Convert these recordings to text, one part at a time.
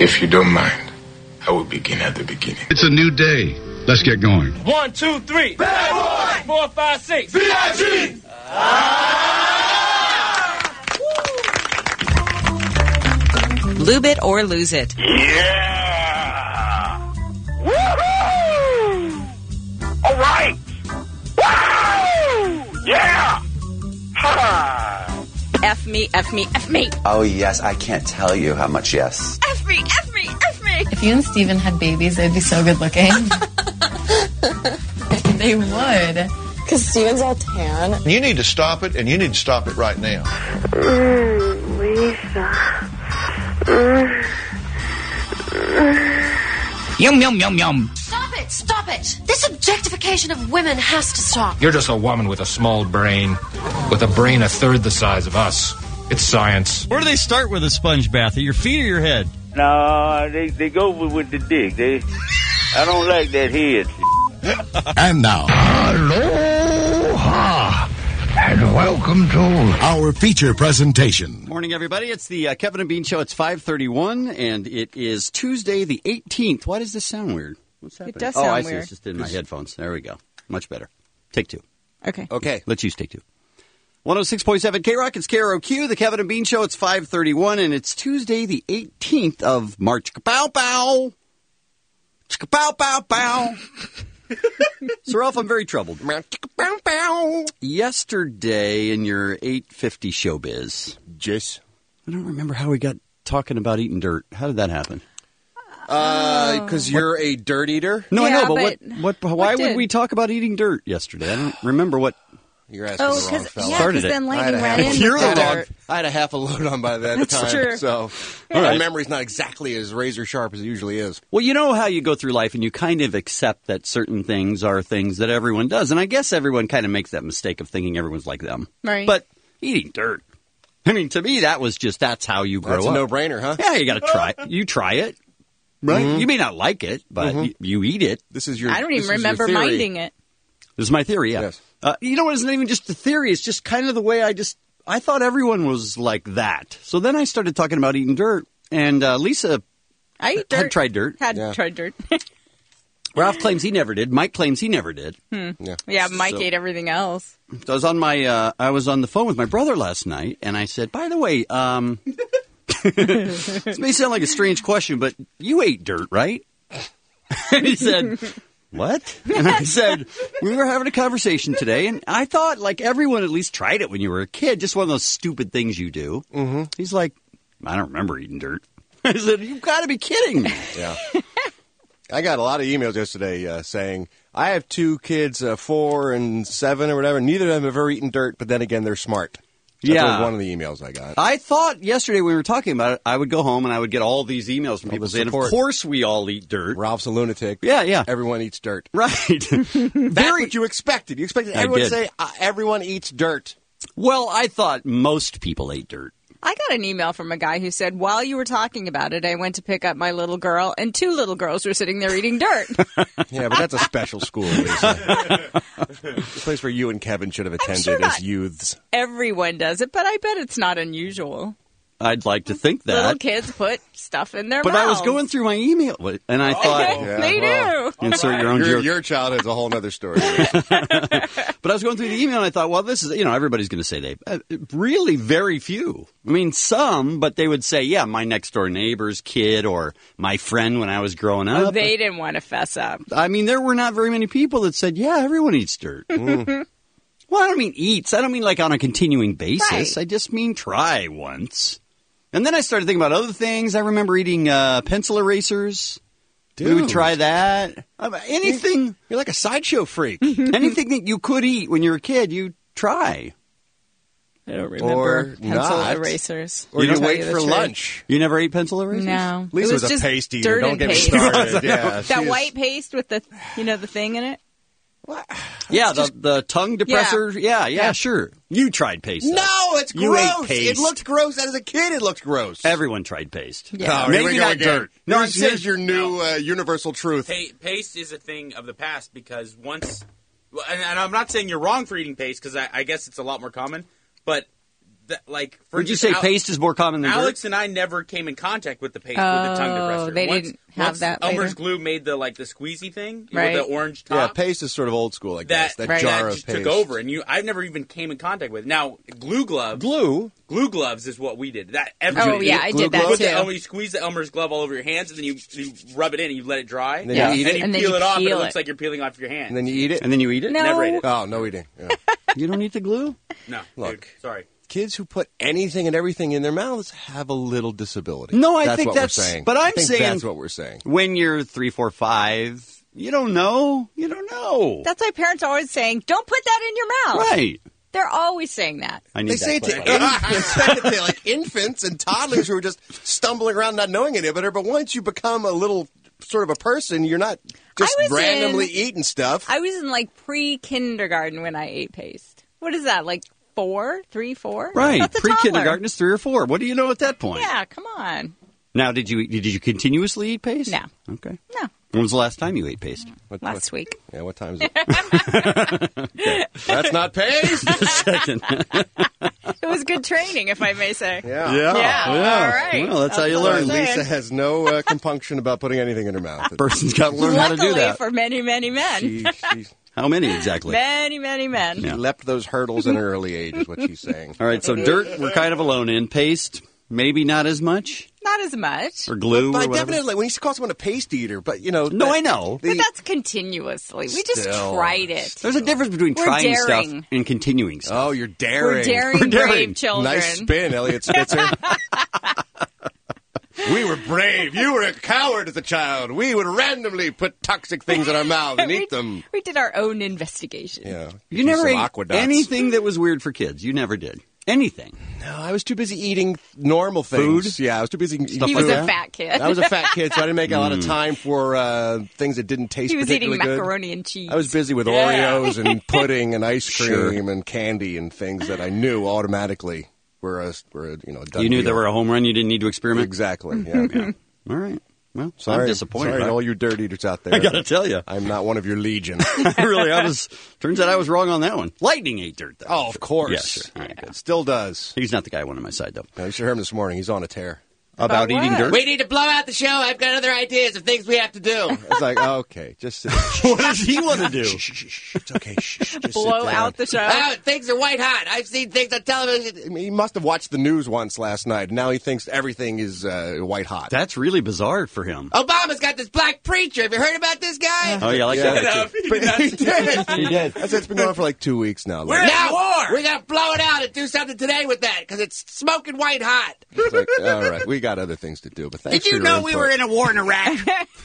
If you don't mind, I will begin at the beginning. It's a new day. Let's get going. 1, 2, 3. Bad boy! 4, 5, 6. B.I.G. Lube it or lose it. Yeah! Woohoo! All right! Woo! Yeah! Ha! F me, F me, F me. Oh, yes. I can't tell you how much yes. F me, F me, F me. If you and Steven had babies, they'd be so good looking. They would. Because Steven's all tan. You need to stop it, and you need to stop it right now. Lisa. Yum, yum, yum, yum. Stop it! Stop it! This objectification of women has to stop. You're just a woman with a small brain. With a brain a third the size of us. It's science. Where do they start with a sponge bath? At your feet or your head? No, they go with the dick. I don't like that head. And now, aloha, and welcome to our feature presentation. Morning, everybody. It's the Kevin and Bean Show. It's 5:31, and it is Tuesday the 18th. Why does this sound weird? What's happening? It does sound I see. weird. It's just in my headphones. There we go. Much better. Take two. Okay. Okay. Let's use take two. 106.7 K-Rock. It's KROQ, the Kevin and Bean Show. It's 5:31, and it's Tuesday the 18th of March. Ka-pow-pow. Ka-pow-pow-pow. So, Ralph, I'm very troubled. Yesterday in your 850 showbiz, Jace, I don't remember how we got talking about eating dirt. How did that happen? Because you're a dirt eater? No, Yeah, I know, but why did? would we talk about eating dirt yesterday? I don't remember what. You're asking the wrong fella. Started it. then I had Lightning a ran half- in You're with the the dog. dirt. I had a half a load on by that That's time. true. So my memory's not exactly as razor sharp as it usually is. Well, you know how you go through life and you kind of accept that certain things are things that everyone does. And I guess everyone kind of makes that mistake of thinking everyone's like them. Right. But eating dirt. I mean, to me, that's how you grow That's up. a no-brainer, huh? Yeah, you got to try it. You try it. Right? You may not like it, but you eat it. This is your. I don't this even is your remember theory. minding it. This is my theory, yeah. Yes. You know what? It's not even just the theory. It's just kind of the way I thought everyone was like that. So then I started talking about eating dirt, and Lisa I eat dirt. had tried dirt. Tried dirt. Ralph claims he never did. Mike claims he never did. Yeah, Mike ate everything else. So I was on I was on the phone with my brother last night, and I said, by the way, this may sound like a strange question, but you ate dirt, right? And he said, what? And I said, we were having a conversation today, and I thought, like, everyone at least tried it when you were a kid, just one of those stupid things you do. Mm-hmm. He's like, I don't remember eating dirt. I said, you've got to be kidding me. Yeah. I got a lot of emails yesterday saying, I have two kids, 4 and 7 or whatever. Neither of them have ever eaten dirt, but then again, they're smart. That was one of the emails I got. I thought yesterday when we were talking about it, I would go home and I would get all these emails from people saying, of course we all eat dirt. Ralph's a lunatic. Yeah. Everyone eats dirt. Right. That's what you expected. You expected everyone to say, everyone eats dirt. Well, I thought most people ate dirt. I got an email from a guy who said, while you were talking about it, I went to pick up my little girl, and 2 little girls were sitting there eating dirt. Yeah, but that's a special school, Lisa. The place where you and Kevin should have attended as youths. Everyone does it, but I bet it's not unusual. I'd like to think that. Little kids put stuff in their But mouths. I was going through my email, and I thought... They do. Insert your own joke. Your childhood's a whole other story. But I was going through the email, and I thought, well, this is, everybody's going to say they. Really very few. I mean, some, but they would say, yeah, my next-door neighbor's kid or my friend when I was growing up. Oh, they didn't want to fess up. I mean, there were not very many people that said, yeah, everyone eats dirt. Well, I don't mean eats. I don't mean like on a continuing basis. Right. I just mean try once. And then I started thinking about other things. I remember eating pencil erasers. Dude. We would try that. Anything. You're like a sideshow freak. Anything that you could eat when you were a kid, you try. I don't remember Or pencil not. erasers. Or To you tell wait the for truth. lunch. You never ate pencil erasers? No. Lisa It was a just paste eater. dirt Don't and get me paste. started. Yeah, That white paste with the thing in it? Yeah, the tongue depressor. Yeah, sure. You tried paste. Though. No, it's You ate gross. paste. It looked gross. As a kid, it looked gross. Everyone tried paste. Yeah. Oh, here we Maybe go not again. dirt. No, here's your new universal truth. Paste is a thing of the past because once, and I'm not saying you're wrong for eating paste because I guess it's a lot more common, but for Would you instance, say paste is more common than Alex dirt? and I never came in contact with the paste with the tongue depressor. They didn't have once that Elmer's later? glue made the squeezy thing Right. with the orange top. Yeah, paste is sort of old school, I guess. That right. jar that of just paste. took over, and I've never even came in contact with it. Now, glue gloves. Glue gloves is what we did. I did that too. You squeeze the Elmer's glove all over your hands, and then you rub it in, and you let it dry. And then you eat it. And you peel it off, and it looks like you're peeling off your hand. And then you eat it? And then you eat it? No. Never ate it. Oh, no eating. Yeah. You don't eat the glue? No. Look. Dude, sorry. Kids who put anything and everything in their mouths have a little disability. No, I that's think what that's. we're saying. But I I'm think saying that's what we're saying. When you're 3, 4, 5, you don't know. You don't know. That's why parents are always saying, don't put that in your mouth. Right. They're always saying that. I need They say it that to like infants and toddlers who are just stumbling around not knowing any better. But once you become a little sort of a person, you're not just randomly eating stuff. I was in like pre-kindergarten when I ate paste. What is that, like 3, 4? Right. That's a Pre-kindergarten is 3 or 4. What do you know at that point? Yeah, come on. Now, did you continuously eat paste? No. Okay. No. When was the last time you ate paste? Last week. Yeah, what time is it? Okay. That's not paste. Just checking. It was good training, if I may say. Yeah. All right. Well, that's how you learn. Lisa has no compunction about putting anything in her mouth. That person's got to learn how to do that. for many, many men. How many exactly? Many, many men. She leapt those hurdles in an early age, is what she's saying. All right, so dirt, we're kind of alone in. Paste, maybe not as much. Not as much. Or glue But or whatever. definitely, when you call someone a paste eater, but you know. No, I know. But that's continuously. We just tried it. There's a difference between We're trying daring. stuff and continuing stuff. Oh, you're daring. We're daring brave children. Nice spin, Elliot Spitzer. We were brave. You were a coward as a child. We would randomly put toxic things in our mouths and eat them. We did our own investigation. Yeah. You never ate aqueducts. anything that was weird for kids. You never did. Anything. No, I was too busy eating normal things. Food? Yeah, I was too busy eating Stuff He like was a that? fat kid. I was a fat kid, so I didn't make a lot of time for things that didn't taste He was eating particularly good. macaroni and cheese. I was busy with Oreos and pudding and ice cream and candy and things that I knew automatically were a done You knew deal. they were a home run. You didn't need to experiment. Exactly. Yeah. All right. Well, Sorry, I'm disappointed. Sorry, to all you dirt eaters out there. I got to tell you, I'm not one of your legion. Turns out I was wrong on that one. Lightning ate dirt, though. Oh, of course. Yeah, sure. All right, good. Still does. He's not the guy I want on my side, though. No, you should hear him this morning. He's on a tear. About eating dirt? We need to blow out the show. I've got other ideas of things we have to do. It's like, okay, just sit. What does he want to do? Shh. It's okay. Shh. Just Blow sit down. out the show. Oh, things are white hot. I've seen things on television. I mean, he must have watched the news once last night. Now he thinks everything is white hot. That's really bizarre for him. Obama's got this black preacher. Have you heard about this guy? Oh, yeah, I like that guy, too. But he did. He did. That's it's been going on for like 2 weeks now. We're at war. We got to blow it out and do something today with that because it's smoking white hot. It's like, all right, we got other things to do. But thanks Did you for your know input. we were in a war in Iraq?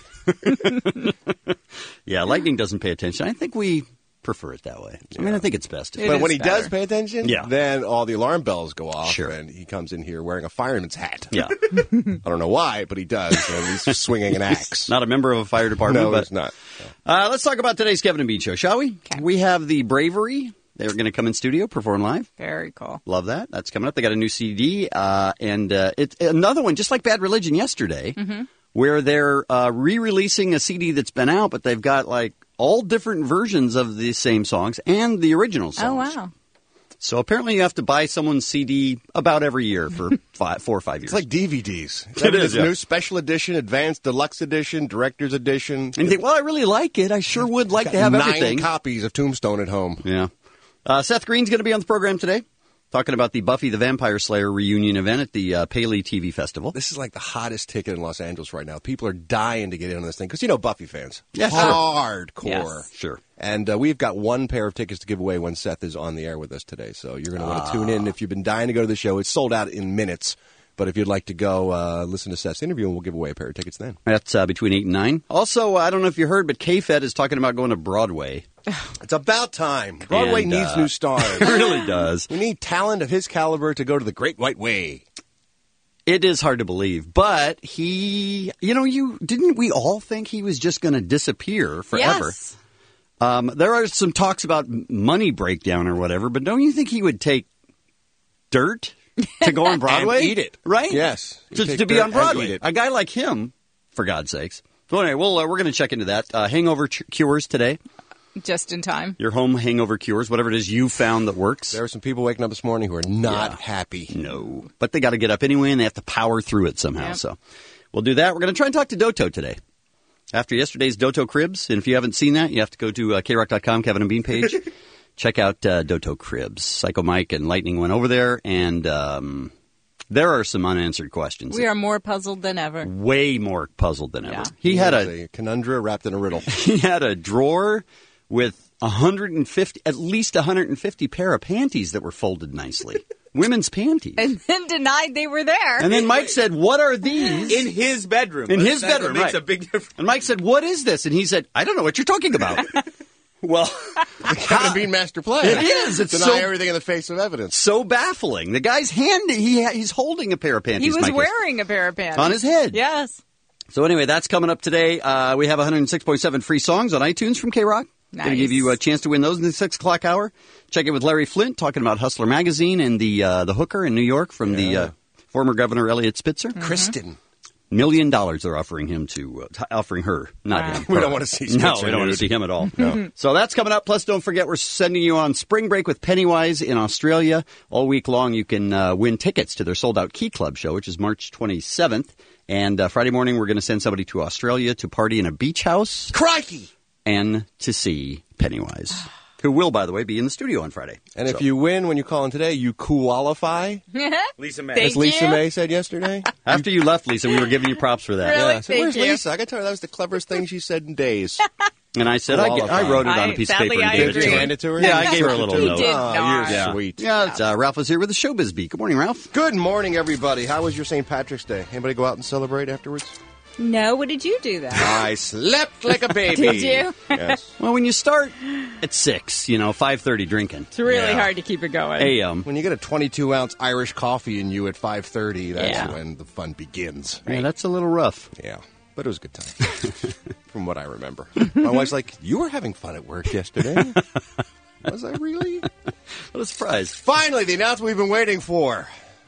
Yeah, lightning doesn't pay attention. I think we prefer it that way. I mean, I think it's best. But when he does pay attention, Yeah. then all the alarm bells go off, Sure. and he comes in here wearing a fireman's hat. Yeah. I don't know why, but he does, and he's swinging an axe. Not a member of a fire department, No, but he's not. Let's talk about today's Kevin and Bean show, shall we? Okay. We have the Bravery. They're going to come in studio, perform live. Very cool. Love that. That's coming up. They got a new CD, and it's another one, just like Bad Religion yesterday, where they're re-releasing a CD that's been out, but they've got like all different versions of the same songs and the original songs. Oh, wow. So apparently you have to buy someone's CD about every year for 4 or 5 years. It's like DVDs. It is, yeah. New special edition, advanced deluxe edition, director's edition. And you think, well, I really like it. I sure would like to have 9 everything. copies of Tombstone at home. Yeah. Seth Green's going to be on the program today, talking about the Buffy the Vampire Slayer reunion event at the Paley TV Festival. This is like the hottest ticket in Los Angeles right now. People are dying to get in on this thing because, you know, Buffy fans. Yeah, sure. Hardcore. Yes, sure. And we've got one pair of tickets to give away when Seth is on the air with us today. So you're going to want to tune in. If you've been dying to go to the show, it's sold out in minutes. But if you'd like to go listen to Seth's interview, and we'll give away a pair of tickets then. That's between 8 and 9. Also, I don't know if you heard, but K-Fed is talking about going to Broadway. It's about time. Broadway And, needs new stars. It really does. We need talent of his caliber to go to the Great White Way. It is hard to believe, but he, didn't we all think he was just going to disappear forever? Yes. There are some talks about money breakdown or whatever, but don't you think he would take dirt to go on Broadway? And eat it. Right? Yes. To be on Broadway. A guy like him, for God's sakes. So anyway, we're going to check into that. Hangover cures today. Just in time. Your home hangover cures, whatever it is you found that works. There are some people waking up this morning who are not happy. No. But they got to get up anyway, and they have to power through it somehow. Yep. So we'll do that. We're going to try and talk to Doto today. After yesterday's Doto Cribs, and if you haven't seen that, you have to go to krock.com, Kevin and Bean page. Check out Doto Cribs. Psycho Mike and Lightning went over there, and there are some unanswered questions. We are more puzzled than ever. Way more puzzled than ever. Yeah. He had a conundrum wrapped in a riddle. He had a drawer with 150, at least 150 pair of panties that were folded nicely. Women's panties. And then denied they were there. And then Mike said, "What are these?" In his bedroom. In his bedroom, makes right. a big difference. And Mike said, "What is this?" And he said, "I don't know what you're talking about." Well, the Kevin and Bean master plan. It is. It's Deny so, everything in the face of evidence. So baffling. The guy's hand, he's holding a pair of panties. He was Mike is. wearing a pair of panties. On his head. Yes. So anyway, that's coming up today. We have 106.7 free songs on iTunes from K-Rock. Nice. Going to give you a chance to win those in the 6 o'clock hour. Check in with Larry Flint, talking about Hustler Magazine and the hooker in New York from the former Governor Elliot Spitzer. Mm-hmm. Kristen. $1 million they're offering him offering her, not him. We don't want to see Spitzer. No, we don't want to see him at all. No. So that's coming up. Plus, don't forget, we're sending you on spring break with Pennywise in Australia. All week long, you can win tickets to their sold-out Key Club show, which is March 27th. And Friday morning, we're going to send somebody to Australia to party in a beach house. Crikey! And to see Pennywise, who will, by the way, be in the studio on Friday. And if you win when you call in today, you qualify. Lisa May. Thank As Lisa you. May said yesterday. After you left, Lisa, we were giving you props for that. Really? Yeah. So Thank where's you. Lisa? I got to tell her that was the cleverest thing she said in days. And I said, I wrote it on a piece of Sadly, paper and I gave it to agree. her. Hand it to her? Yeah, I gave her a little He note. did Oh, not. you're sweet. Yeah, it's, Ralph is here with the Showbiz Beat. Good morning, Ralph. Good morning, everybody. How was your St. Patrick's Day? Anybody go out and celebrate afterwards? No, what did you do then? I slept like a baby. Did you? Yes. Well, when you start at 6, 5:30 drinking. It's really Yeah. hard to keep it going. A.M. When you get a 22-ounce Irish coffee in you at 5:30, that's Yeah. when the fun begins. Yeah, that's a little rough. Yeah, but it was a good time, from what I remember. My wife's like, "You were having fun at work yesterday." Was I really? What a surprise. Finally, the announcement we've been waiting for.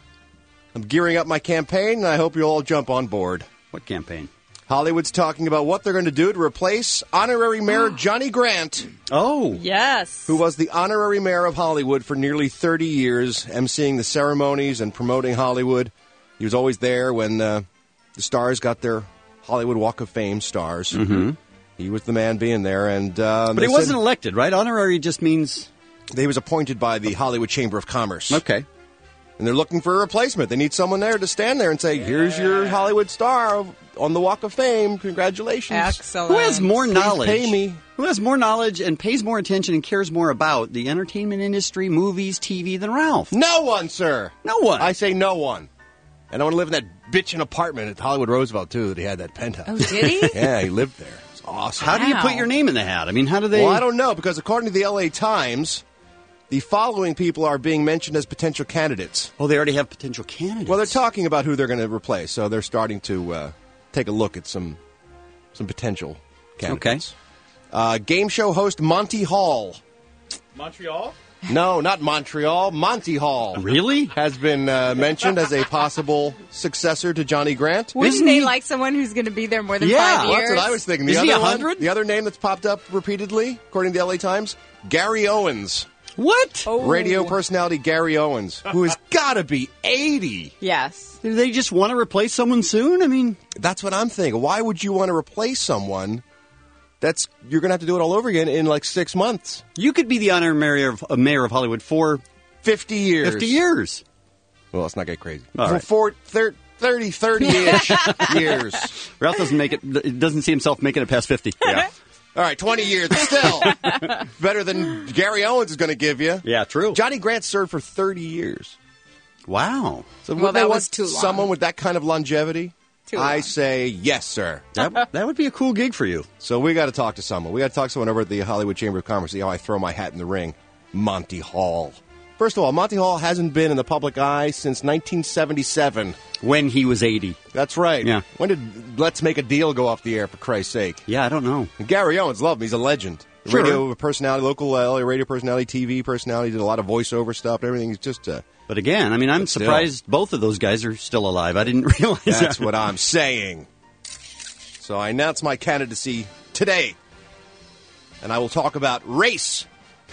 I'm gearing up my campaign, and I hope you all jump on board. What campaign? Hollywood's talking about what they're going to do to replace honorary mayor Johnny Grant, Oh. Yes. who was the honorary mayor of Hollywood for nearly 30 years, emceeing the ceremonies and promoting Hollywood. He was always there when the stars got their Hollywood Walk of Fame stars. Mm-hmm. He was the man being there. And But he wasn't elected, right? Honorary just means... He was appointed by the Hollywood Chamber of Commerce. Okay. And they're looking for a replacement. They need someone there to stand there and say, here's your Hollywood star on the Walk of Fame. Congratulations. Excellent. Who has more knowledge? pay me. Who has more knowledge and pays more attention and cares more about the entertainment industry, movies, TV than Ralph? No one, sir. No one. I say no one. And I want to live in that bitchin' apartment at Hollywood Roosevelt, too, that he had that penthouse. Oh, did he? Yeah, he lived there. It's awesome. How do you Wow. put your name in the hat? I mean, how do they... Well, I don't know, because according to the L.A. Times, the following people are being mentioned as potential candidates. Oh, they already have potential candidates. Well, they're talking about who they're going to replace, so they're starting to take a look at some potential candidates. Okay. Game show host Monty Hall. Montreal? No, not Montreal. Monty Hall. Really? Has been mentioned as a possible successor to Johnny Grant. Wouldn't they like someone who's going to be there more than 5 years? Well, that's what I was thinking. Isn't he other 100? The other name that's popped up repeatedly, according to the LA Times, Gary Owens. What? Oh. Radio personality Gary Owens, who has got to be 80. Yes. Do they just want to replace someone soon? I mean... That's what I'm thinking. Why would you want to replace someone you're going to have to do it all over again in like 6 months? You could be the honorary mayor of Hollywood for 50 years. 50 years. Well, let's not get crazy. All right. For 30-ish years. Ralph doesn't see himself making it past 50. Yeah. All right, 20 years, but still better than Gary Owens is going to give you. Yeah, true. Johnny Grant served for 30 years. Wow. So Well, would they that want was too long. someone with that kind of longevity? Too I long. say yes, sir. That would be a cool gig for you. So we got to talk to someone. We got to talk to someone over at the Hollywood Chamber of Commerce, see how I throw my hat in the ring. Monty Hall. First of all, Monty Hall hasn't been in the public eye since 1977. When he was 80. That's right. Yeah. When did Let's Make a Deal go off the air, for Christ's sake? Yeah, I don't know. And Gary Owens, love him. He's a legend. Sure. Radio personality, local LA radio personality, TV personality, did a lot of voiceover stuff and everything. He's just But again, I mean, I'm still. surprised both of those guys are still alive. I didn't realize That's that. what I'm saying. So I announced my candidacy today. And I will talk about race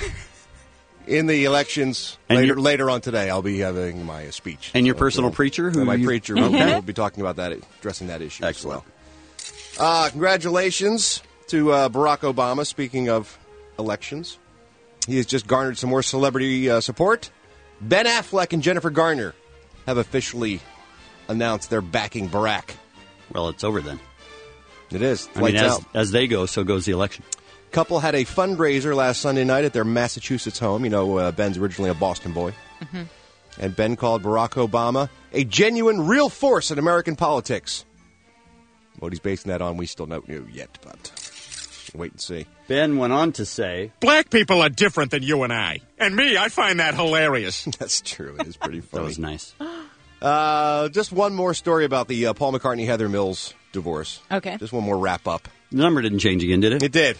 in the elections And later on today. I'll be having my speech. And your personal preacher? My preacher will be talking about that, addressing that issue Excellent. as well. Congratulations to Barack Obama. Speaking of elections, he has just garnered some more celebrity support. Ben Affleck and Jennifer Garner have officially announced they're backing Barack. Well, it's over then. It is. I mean, Lights out. as they go, so goes the election. Couple had a fundraiser last Sunday night at their Massachusetts home. You know, Ben's originally a Boston boy. Mm-hmm. And Ben called Barack Obama a genuine, real force in American politics. What he's basing that on, we still don't know yet, but wait and see. Ben went on to say, Black people are different than you and I. And me, I find that hilarious. That's true. It is pretty funny. That was nice. Just one more story about the Paul McCartney-Heather Mills divorce. Okay. Just one more wrap-up. The number didn't change again, did it? It did.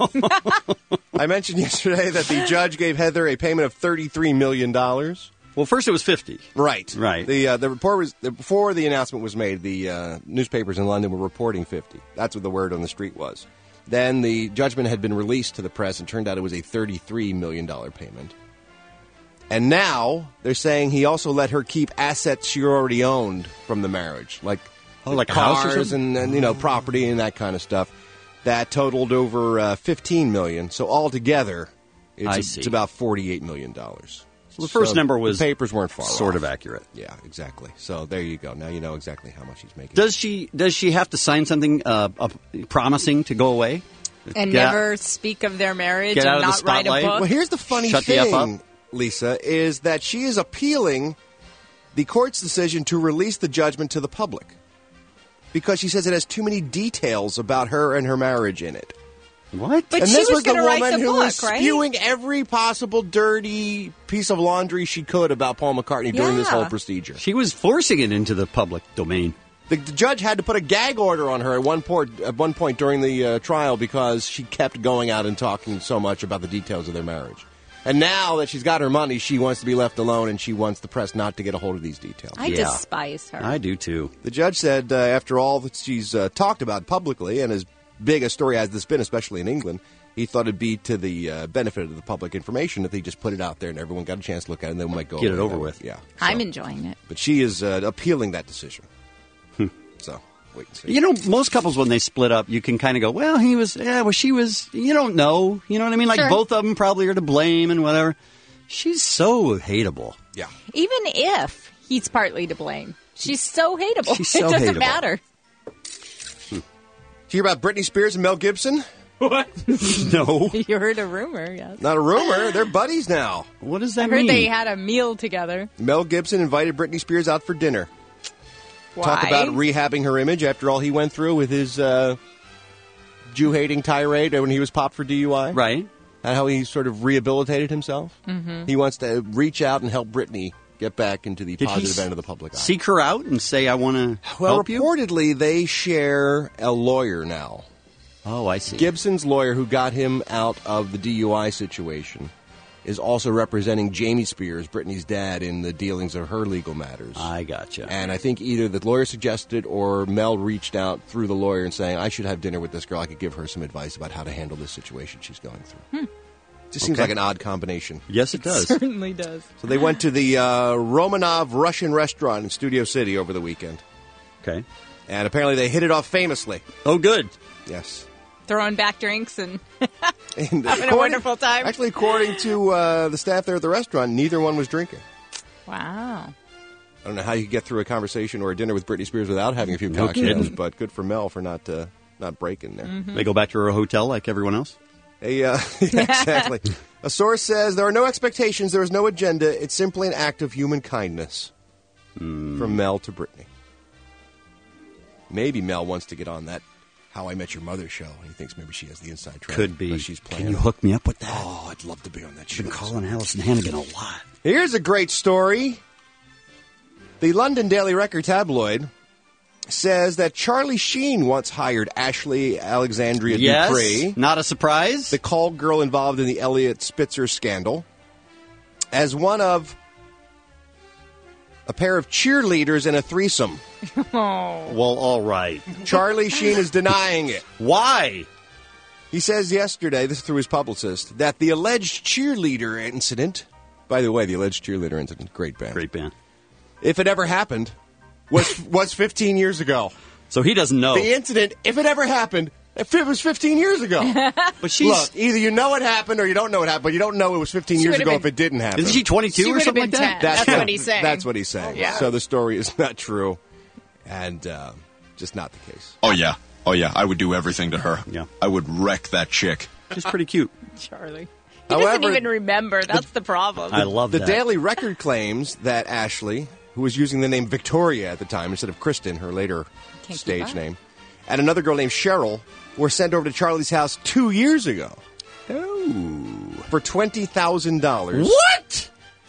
I mentioned yesterday that the judge gave Heather a payment of $33 million. Well, first it was 50. Right. Right. The report was, before the announcement was made, the newspapers in London were reporting 50. That's what the word on the street was. Then the judgment had been released to the press, and turned out it was a $33 million payment. And now they're saying he also let her keep assets she already owned from the marriage, like like a house or cars something? and property and that kind of stuff. That totaled over $15 million. So altogether, it's about $48 million. So the first number was the papers weren't far sort off. of accurate. Yeah, exactly. So there you go. Now you know exactly how much he's making. Does she have to sign something promising to go away? And never speak of their marriage Get out and of the not write a spotlight? book? Well, here's the funny Shut the F thing, up? Lisa, is that she is appealing the court's decision to release the judgment to the public because she says it has too many details about her and her marriage in it. What? But and she this was was the gonna write woman the who book, was right? spewing every possible dirty piece of laundry she could about Paul McCartney during this Yeah. whole procedure. She was forcing it into the public domain. The judge had to put a gag order on her at one point during the trial because she kept going out and talking so much about the details of their marriage. And now that she's got her money, she wants to be left alone, and she wants the press not to get a hold of these details. I despise her. I do, too. The judge said after all that she's talked about publicly, and as big a story as this been, especially in England, he thought it'd be to the benefit of the public information if they just put it out there and everyone got a chance to look at it and then might go Get it away over that way. with. Yeah. I'm enjoying it. But she is appealing that decision. So, wait and see. You know, most couples, when they split up, you can kind of go, well, she was, you don't know. You know what I mean? Like, Sure. both of them probably are to blame and whatever. She's so hateable. Yeah. Even if he's partly to blame. She's so hateable. She's so it doesn't hateable. matter. Did you hear about Britney Spears and Mel Gibson? What? No. You heard a rumor, yes. Not a rumor. They're buddies now. What does I that heard mean? they had a meal together. Mel Gibson invited Britney Spears out for dinner. Why? Talk about rehabbing her image after all he went through with his Jew-hating tirade when he was popped for DUI. Right. And how he sort of rehabilitated himself. Mm-hmm. He wants to reach out and help Britney get back into the Did he positive end of the public eye. Seek her out and say, I want to Well, help you? reportedly, they share a lawyer now. Oh, I see. Gibson's lawyer, who got him out of the DUI situation, is also representing Jamie Spears, Britney's dad, in the dealings of her legal matters. I gotcha. And I think either the lawyer suggested or Mel reached out through the lawyer and saying, I should have dinner with this girl. I could give her some advice about how to handle this situation she's going through. Just seems Okay. like an odd combination. Yes, it does. Certainly does. So they went to the Romanov Russian restaurant in Studio City over the weekend. Okay. And apparently they hit it off famously. Oh, good. Yes. Throwing back drinks and And having a wonderful time. Actually, according to the staff there at the restaurant, neither one was drinking. Wow. I don't know how you could get through a conversation or a dinner with Britney Spears without having a few No cocktails, kidding. but good for Mel for not breaking there. Mm-hmm. They go back to her hotel like everyone else? Yeah, exactly. A source says there are no expectations, there is no agenda. It's simply an act of human kindness from Mel to Britney. Maybe Mel wants to get on that How I Met Your Mother show. He thinks maybe she has the inside track. Could be. She's playing. Can you hook me up with that? Oh, I'd love to be on that show. I've been calling Allison Hannigan a lot. Here's a great story. The London Daily Record tabloid says that Charlie Sheen once hired Ashley Alexandria Yes, Dupree, not a surprise. the call girl involved in the Elliot Spitzer scandal, as one of a pair of cheerleaders in a threesome. Oh. Well, all right. Charlie Sheen is denying it. Why? He says yesterday, this is through his publicist, that the alleged cheerleader incident, by the way, the alleged cheerleader incident, great band. Great band. If it ever happened, was 15 years ago. So he doesn't know. The incident, if it ever happened, it was 15 years ago. But she's... Look, either you know it happened or you don't know it happened, but you don't know it was 15 years ago if it didn't happen. Isn't she 22 or something like that? That's what he's saying. That's what he's saying. Yeah. So the story is not true and just not the case. Oh, yeah. I would do everything to her. Yeah. I would wreck that chick. She's pretty cute. Charlie. He doesn't even remember. That's the problem. I love that. The Daily Record claims that Ashley, who was using the name Victoria at the time instead of Kristen, her later stage name, and another girl named Cheryl were sent over to Charlie's house 2 years ago. Oh. For $20,000. What?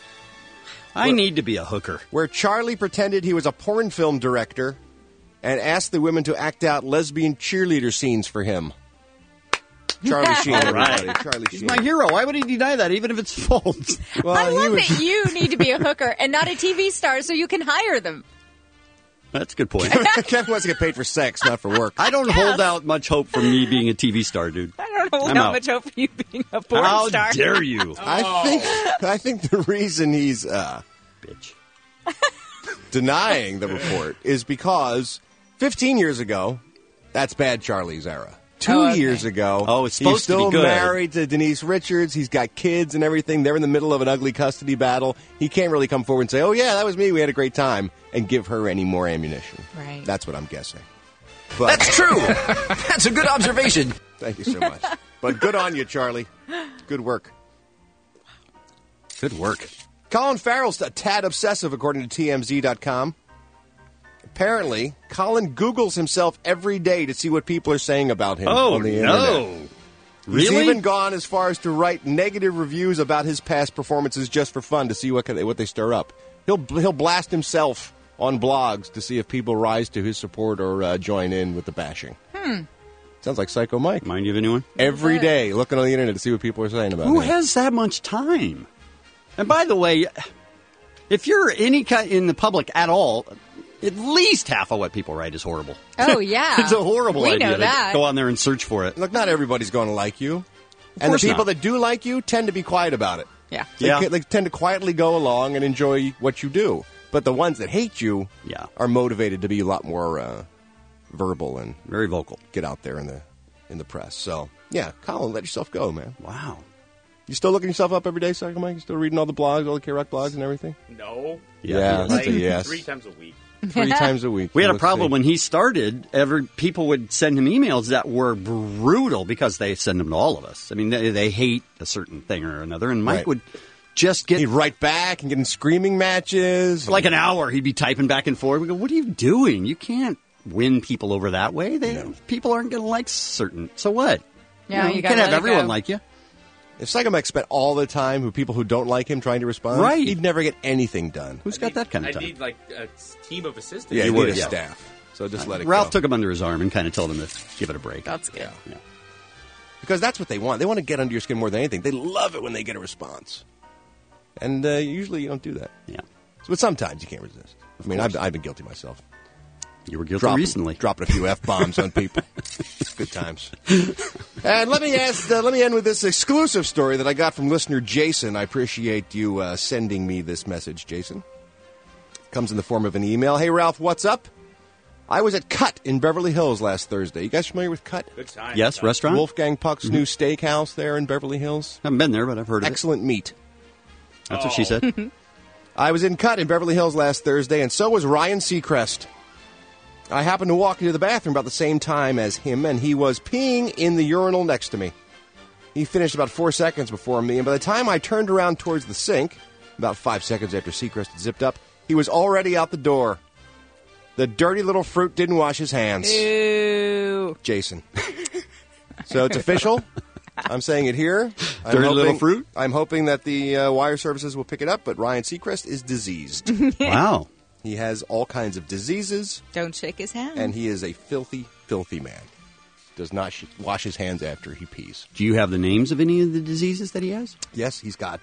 I need to be a hooker. Where Charlie pretended he was a porn film director and asked the women to act out lesbian cheerleader scenes for him. Charlie Sheen, everybody. Right. Charlie He's Sheen. my hero. Why would he deny that, even if it's false? Well, I love that you need to be a hooker and not a TV star so you can hire them. That's a good point. Kevin wants to get paid for sex, not for work. I don't hold out much hope for me being a TV star, dude. I don't hold I'm out out. much hope for you being a porn How star. dare you? I think the reason he's bitch denying the report is because 15 years ago, that's bad Charlie's era. 2 years ago, it's supposed he's still to be good. married to Denise Richards. He's got kids and everything. They're in the middle of an ugly custody battle. He can't really come forward and say, "Oh yeah, that was me. We had a great time," and give her any more ammunition. Right. That's what I'm guessing. But, That's true. That's a good observation. Thank you so much. But good on you, Charlie. Good work. Good work. Colin Farrell's a tad obsessive, according to TMZ.com. Apparently, Colin Googles himself every day to see what people are saying about him on the internet. Really? He's even gone as far as to write negative reviews about his past performances just for fun to see what they stir up. He'll blast himself on blogs to see if people rise to his support or join in with the bashing. Sounds like Psycho Mike. Mind you of anyone? Every day, looking on the internet to see what people are saying about him. Who has that much time? And by the way, if you're any kind in the public at all, at least half of what people write is horrible. Oh, yeah. It's a horrible We idea know to that. go on there and search for it. Look, not everybody's going to like you. And the course people not. that do like you tend to be quiet about it. Yeah. They tend to quietly go along and enjoy what you do. But the ones that hate you are motivated to be a lot more verbal and very vocal. Get out there in the press. So, yeah, Colin, let yourself go, man. Wow. You still looking yourself up every day, Psycho Mike? You still reading all the blogs, all the K-Rock blogs and everything? No. Yeah, that's a yes. 3 times a week. 3 times a week. We had a Let's problem see. when he started. People would send him emails that were brutal because they send them to all of us. I mean, they hate a certain thing or another, and Mike Right. would just get... He'd write back and get in screaming matches. For like an hour, he'd be typing back and forth. We go, what are you doing? You can't win people over that way. People aren't going to like certain... So what? Yeah, you you gotta can't have let it everyone go. like you. If Psycho Mike spent all the time with people who don't like him trying to respond, Right. he'd never get anything done. Who's got that kind of I time? need like a team of assistants. Yeah, You you would, need a yeah. staff. So just let it Ralph go. took him under his arm and kind of told him to give it a break. That's good. Yeah. Because that's what they want. They want to get under your skin more than anything. They love it when they get a response. And usually you don't do that. Yeah. But sometimes you can't resist. I mean, I've been guilty myself. You were guilty recently. Dropping a few F-bombs on people. Good times. And let me end with this exclusive story that I got from listener Jason. I appreciate you sending me this message, Jason. Comes in the form of an email. Hey, Ralph, what's up? I was at Cut in Beverly Hills last Thursday. You guys familiar with Cut? Good time. Yes, restaurant? Wolfgang Puck's new steakhouse there in Beverly Hills. Haven't been there, but I've heard of Excellent meat. it. That's what she said. I was in Cut in Beverly Hills last Thursday, and so was Ryan Seacrest. I happened to walk into the bathroom about the same time as him, and he was peeing in the urinal next to me. He finished about 4 seconds before me, and by the time I turned around towards the sink, about 5 seconds after Seacrest had zipped up, he was already out the door. The dirty little fruit didn't wash his hands. Ew. Jason. So it's official. I'm saying it here. Dirty little fruit? I'm hoping that the wire services will pick it up, but Ryan Seacrest is diseased. Wow. He has all kinds of diseases, Don't shake his hand. and he is a filthy, filthy man. Does not wash his hands after he pees. Do you have the names of any of the diseases that he has? Yes, he's got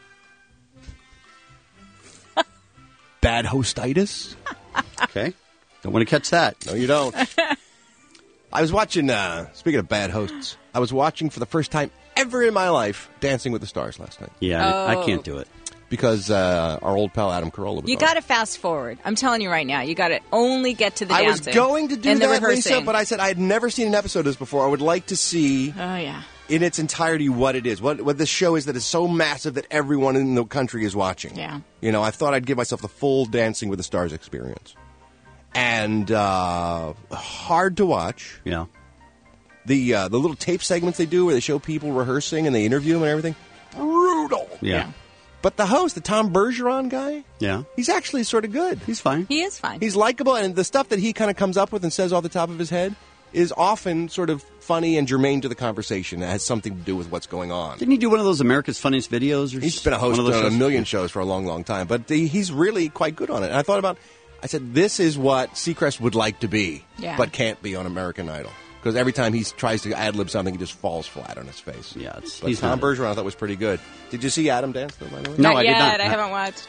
bad hostitis. Okay. Don't want to catch that. No, you don't. I was watching, speaking of bad hosts, I was watching for the first time ever in my life Dancing with the Stars last night. Yeah, I can't do it. Because our old pal Adam Carolla was You on. got to fast forward. I'm telling you right now. You got to only get to the I was dancing. going to do and the that, rehearsing. Lisa, but I said I had never seen an episode of this before. I would like to see Oh, yeah. in its entirety what it is. What this show is that is so massive that everyone in the country is watching. Yeah. You know, I thought I'd give myself the full Dancing with the Stars experience. And hard to watch. Yeah. The little tape segments they do where they show people rehearsing and they interview them and everything. Brutal. Yeah. But the host, the Tom Bergeron guy, Yeah. he's actually sort of good. He's fine. He is fine. He's likable, and the stuff that he kind of comes up with and says off the top of his head is often sort of funny and germane to the conversation. It has something to do with what's going on. Didn't he do one of those America's Funniest Videos? Or He's been a host one of those on a shows? million shows for a long, long time, but he's really quite good on it. And I said, this is what Seacrest would like to be, Yeah. but can't be on American Idol. Because every time he tries to ad-lib something, he just falls flat on his face. Yeah, But he's Tom not Bergeron I thought was pretty good. Did you see Adam dance, though, by the way? No, Not I did yet. not. I haven't watched.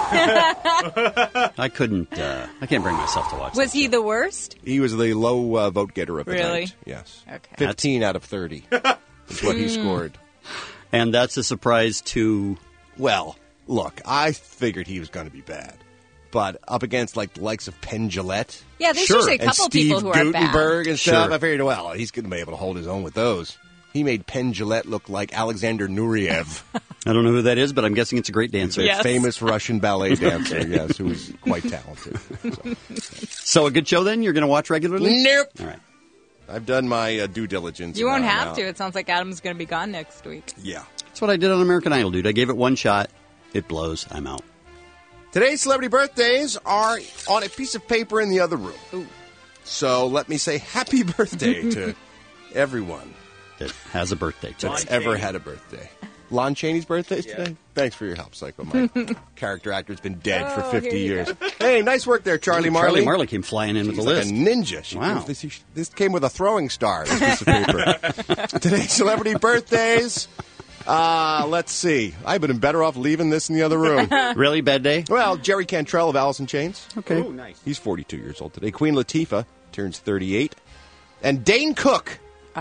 I couldn't. I can't bring myself to watch. Was he the worst? He was the low vote getter of the Really? night. Yes. Okay. 15 out of 30 is what he scored. And that's a surprise to. Well, look, I figured he was going to be bad. But up against like the likes of Penn Jillette. Yeah, there's usually a couple and Steve people who are bad. Guttenberg and stuff. Sure. I figured, well, he's going to be able to hold his own with those. He made Penn Jillette look like Alexander Nureyev, I don't know who that is, but I'm guessing it's a great dancer. the famous Russian ballet dancer, yes, who was quite talented. So a good show then? You're going to watch regularly? Nope. All right. I've done my due diligence. You won't and I'm have out. to. It sounds like Adam's going to be gone next week. Yeah. That's what I did on American Idol, dude. I gave it one shot. It blows. I'm out. Today's celebrity birthdays are on a piece of paper in the other room. Ooh. So let me say happy birthday to everyone That has a birthday today. that's ever had a birthday. Lon Chaney's birthday today? Thanks for your help, Psycho Mike. Character actor's been dead for 50 years. Hey, nice work there, Charlie Marley. Charlie Marley came flying in with She's the like list. a ninja. Wow. This came with a throwing star, this piece of paper. Today's celebrity birthdays. Let's see. I've been better off leaving this in the other room. Really? Bad day? Well, Jerry Cantrell of Alice in Chains. Okay. Oh, nice. He's 42 years old today. Queen Latifah turns 38. And Dane Cook.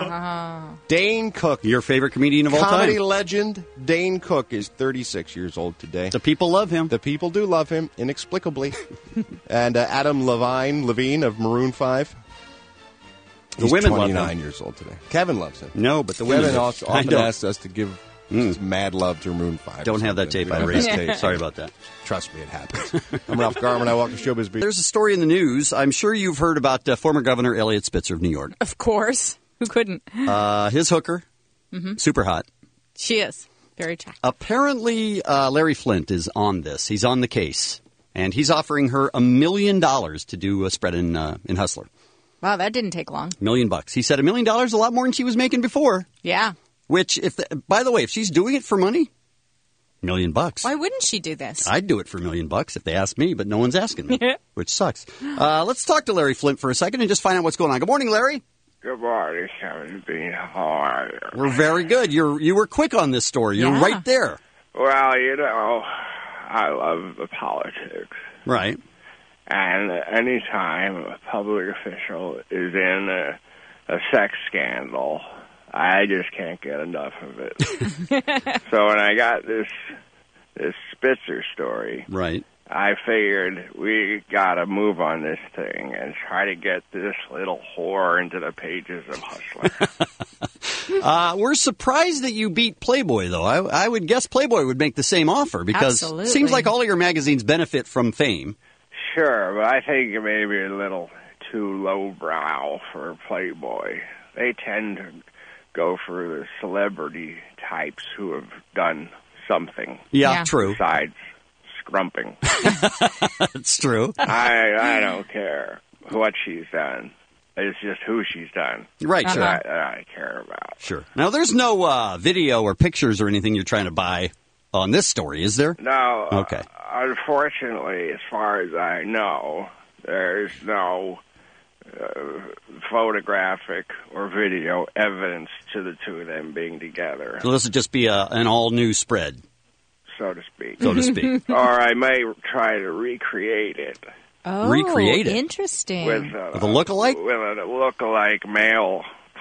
Dane Cook. Your favorite comedian of all Comedy time. legend Dane Cook is 36 years old today. The people love him. The people do love him, inexplicably. And Adam Levine of Maroon 5. The He's women love 29 him. years old today. Kevin loves him. No, but the women Kevin do. also I often don't. asks us to give mad love to Maroon 5. Don't have that tape. I erased it. Sorry about that. Trust me, it happens. I'm Ralph Garman. I walk the showbiz beat. There's a story in the news. I'm sure you've heard about former Governor Elliot Spitzer of New York. Of course. Who couldn't? His hooker, super hot. She is. Very attractive. Apparently, Larry Flint is on this. He's on the case. And he's offering her $1 million to do a spread in Hustler. Wow, that didn't take long. $1 million. He said $1 million is a lot more than she was making before. Yeah. Which, by the way, if she's doing it for money, $1 million. Why wouldn't she do this? I'd do it for $1 million if they asked me, but no one's asking me, which sucks. Let's talk to Larry Flint for a second and just find out what's going on. Good morning, Larry. Good morning, Kevin Bean. How are you? We're very good. You were quick on this story. You're right there. Well, you know, I love the politics. Right. And anytime a public official is in a sex scandal, I just can't get enough of it. So when I got this Spitzer story, right, I figured we got to move on this thing and try to get this little whore into the pages of Hustler. We're surprised that you beat Playboy, though. I would guess Playboy would make the same offer because it seems like all of your magazines benefit from fame. Sure, but I think it may be a little too lowbrow for Playboy. They tend to go for the celebrity types who have done something. Yeah. True. Besides scrumping. That's true. I don't care what she's done. It's just who she's done. Right, sure. That I care about. Sure. Now, there's no video or pictures or anything you're trying to buy on this story, is there? No. Okay. Unfortunately, as far as I know, there's no photographic or video evidence to the two of them being together. So this would just be an all-new spread. So to speak. So to speak. Or I may try to recreate it. Oh, recreate it? Interesting. With a lookalike? With a lookalike male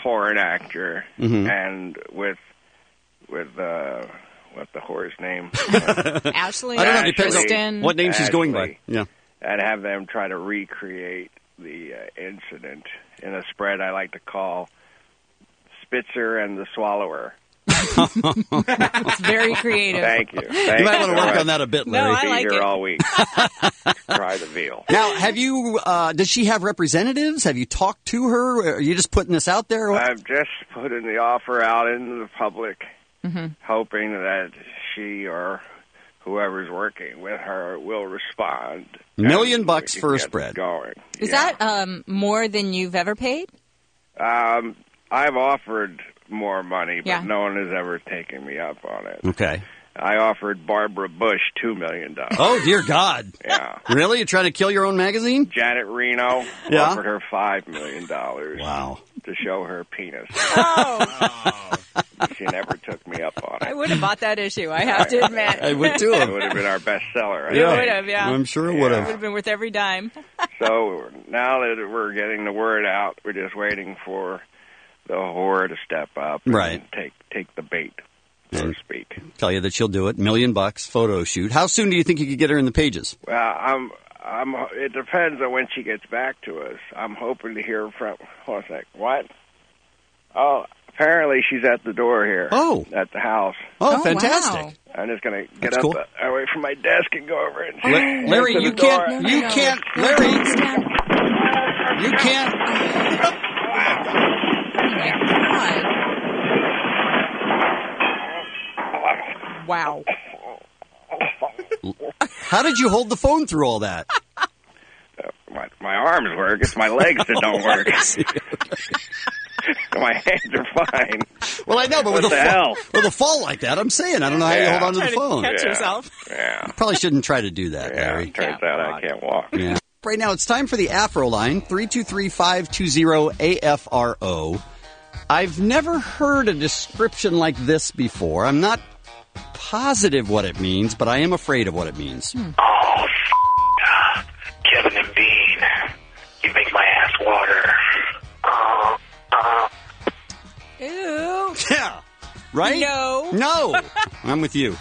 porn actor, Mhm. and with what the whore's name? Ashley, I don't know. It depends Kristen. on what name she's going by. Ashley. Yeah. And have them try to recreate the incident in a spread I like to call Spitzer and the Swallower. It's very creative. Thank you. You might want to work on that a bit, Larry. No, I like Be here it. all week. Try the veal. Now, have you? Does she have representatives? Have you talked to her? Or are you just putting this out there? I've just putting the offer out into the public, Mm-hmm. hoping that she or whoever's working with her will respond. $1 million and bucks we for a can get spread. it Going. Is that more than you've ever paid? I've offered more money, but Yeah. no one has ever taken me up on it. Okay. I offered Barbara Bush $2 million. Oh, dear God. Yeah. Really? You're trying to kill your own magazine? Janet Reno Yeah. offered her $5 million. Wow. To show her penis. Oh, She never took me up on it. I would have bought that issue, I have to admit. I would too. It would have been our bestseller. It would have, yeah. I'm sure it It would would have. have been worth every dime. So now that we're getting the word out, we're just waiting for the whore to step up and Right. take the bait, so to speak. Tell you that she'll do it. $1 million bucks, photo shoot. How soon do you think you could get her in the pages? Well, it depends on when she gets back to us. I'm hoping to hear from. Hold on a sec. What? Oh, apparently she's at the door here. Oh. At the house. Oh, fantastic. Wow. I'm just going to get That's up cool. away from my desk and go over and Larry, answer you the door. can't. You can't. Larry, you can't. Wow. How did you hold the phone through all that? My arms work. It's my legs that don't work. My hands are fine. Well, I know, but What with the hell? with a fall like that, I'm saying I don't know how you hold on to the Trying phone. to catch yourself. Yeah. You probably shouldn't try to do that, Larry. Turns out I can't walk. Yeah. Right now, it's time for the Afro line, 323-520-AFRO. I've never heard a description like this before. I'm not positive what it means, but I am afraid of what it means. Oh, Kevin and Bean, you make my ass water. Ew. Yeah. Right? No. No. I'm with you.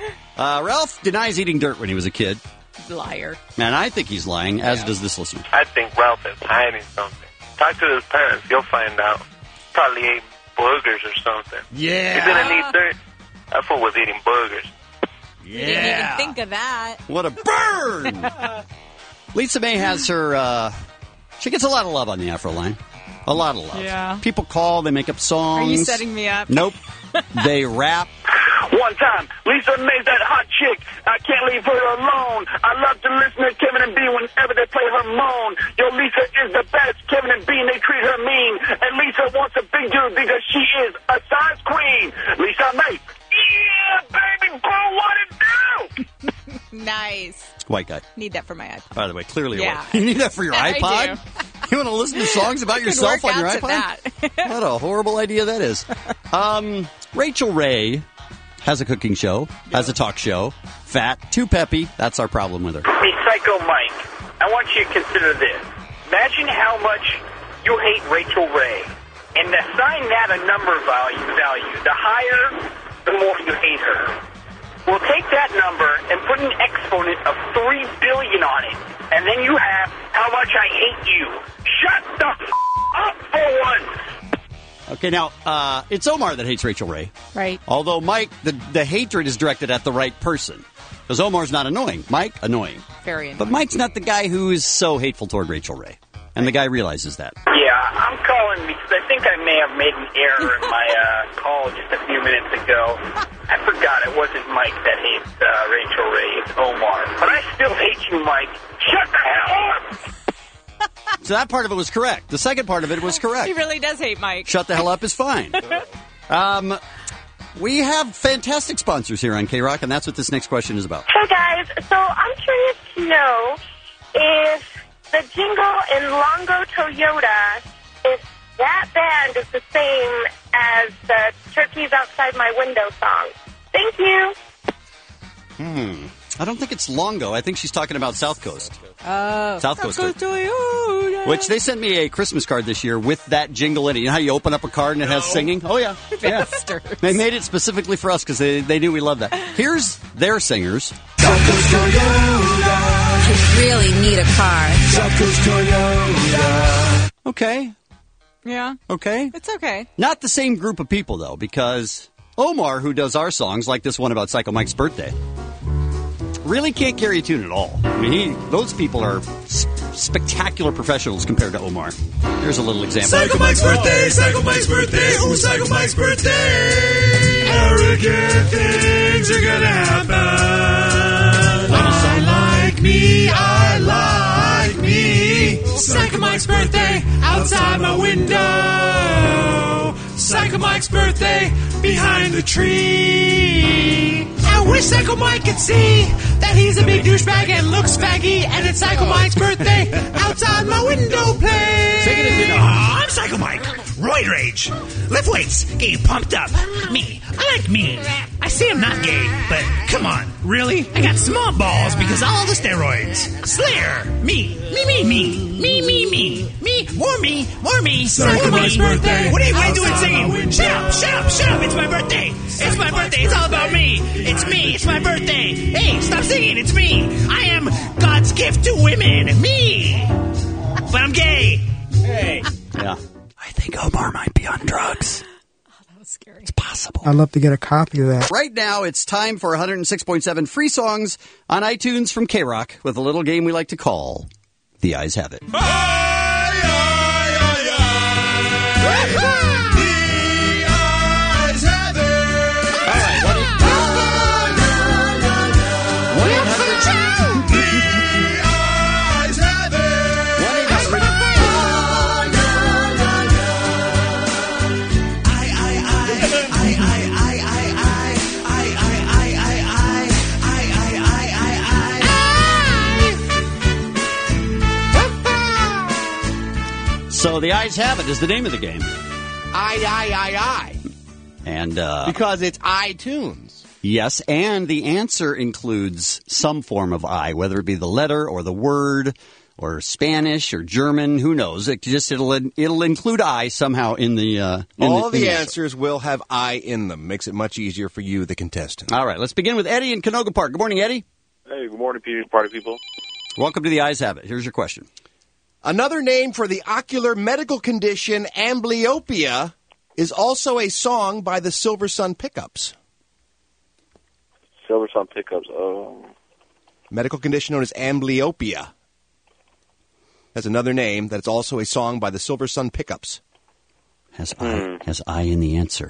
Ralph denies eating dirt when he was a kid. Liar. Man, I think he's lying, as does this listener. I think Ralph is hiding something. Talk to his parents, you'll find out. Probably ate boogers or something. Yeah. He didn't eat dirt. That fool was eating boogers. Didn't even think of that. What a burn! Lisa May has her, she gets a lot of love on the Afro line. A lot of love. Yeah. People call, they make up songs. Are you setting me up? Nope. They rap. One time, Lisa May's that hot chick. I can't leave her alone. I love to listen to Kevin and Bean whenever they play her moan. Yo, Lisa is the best. Kevin and Bean, they treat her mean. And Lisa wants a big dude because she is a size queen. Lisa May. Yeah, baby, boo, what it do? Nice. White guy. Need that for my iPod. By the way, clearly Yeah. white. You need that for your I iPod? You want to listen to songs about Could yourself work on your out to iPod? that. What a horrible idea that is. Rachel Ray has a cooking show, has a talk show. Fat, too peppy. That's our problem with her. Hey, Psycho Mike, I want you to consider this. Imagine how much you hate Rachel Ray, and assign that a number value. The higher, the more you hate her. We'll take that number and put an exponent of 3 billion on it, and then you have how much I hate you. Shut the up for once. Okay, now, it's Omar that hates Rachel Ray. Right. Although, Mike, the hatred is directed at the right person. Because Omar's not annoying. Mike, annoying. Very annoying. But Mike's not the guy who is so hateful toward Rachel Ray. And the guy realizes that. Yeah, I'm calling because I think I may have made an error in my call just a few minutes ago. I forgot it wasn't Mike that hates Rachel Ray, it's Omar. But I still hate you, Mike. Shut the hell up! So that part of it was correct. The second part of it was correct. He really does hate Mike. Shut the hell up is fine. We have fantastic sponsors here on K-Rock, and that's what this next question is about. Hey guys, so I'm curious to know if the jingle in Longo Toyota, if that band is the same as the Turkeys Outside My Window song. Thank you. I don't think it's Longo. I think she's talking about South Coast. South Coast Toyota. Which they sent me a Christmas card this year with that jingle in it. You know how you open up a card and it has singing? Oh, yeah. Bastards. They made it specifically for us because they knew we loved that. Here's their singers. South Coast Toyota. You really need a car. South Coast Toyota. Okay. Yeah. Okay. It's okay. Not the same group of people, though, because Omar, who does our songs, like this one about Psycho Mike's birthday, really can't carry a tune at all. I mean, those people are spectacular professionals compared to Omar. Here's a little example. Psycho Mike's birthday, Psycho Mike's birthday, oh, Psycho Mike's birthday. Arrogant things are gonna happen. I like me, I like me. Psycho Mike's birthday, outside my window. Psycho Mike's birthday, behind the tree. I wish Psycho Mike could see that he's a big douchebag and looks faggy, and it's Psycho Mike's birthday, outside my window play. Take it in, I'm Psycho Mike. Roid rage. Lift weights. Get you pumped up. Me. I like me. I say I'm not gay, but come on. Really? I got small balls because of all the steroids. Slayer. Me. Me. More me. Psycho Mike's birthday. What are you doing singing? Shut up. It's my birthday. It's all about me. It's me. It's my birthday. Hey, stop singing. It's me. I am God's gift to women. Me. But I'm gay. Hey. Yeah. I think Omar might be on drugs. Oh, that was scary. It's possible. I'd love to get a copy of that. Right now, it's time for 106.7 free songs on iTunes from K-Rock with a little game we like to call The Eyes Have It. So The Eyes Have It is the name of the game. I. And because it's iTunes. Yes, and the answer includes some form of I, whether it be the letter or the word or Spanish or German, who knows? It'll include I somehow in the all the answers will have I in them. Makes it much easier for you, the contestant. All right, let's begin with Eddie in Canoga Park. Good morning, Eddie. Hey, good morning, party people. Welcome to The Eyes Have It. Here's your question. Another name for the ocular medical condition amblyopia is also a song by the Silver Sun Pickups. Silver Sun Pickups. Medical condition known as amblyopia. That's another name that's also a song by the Silver Sun Pickups. Has I in the answer.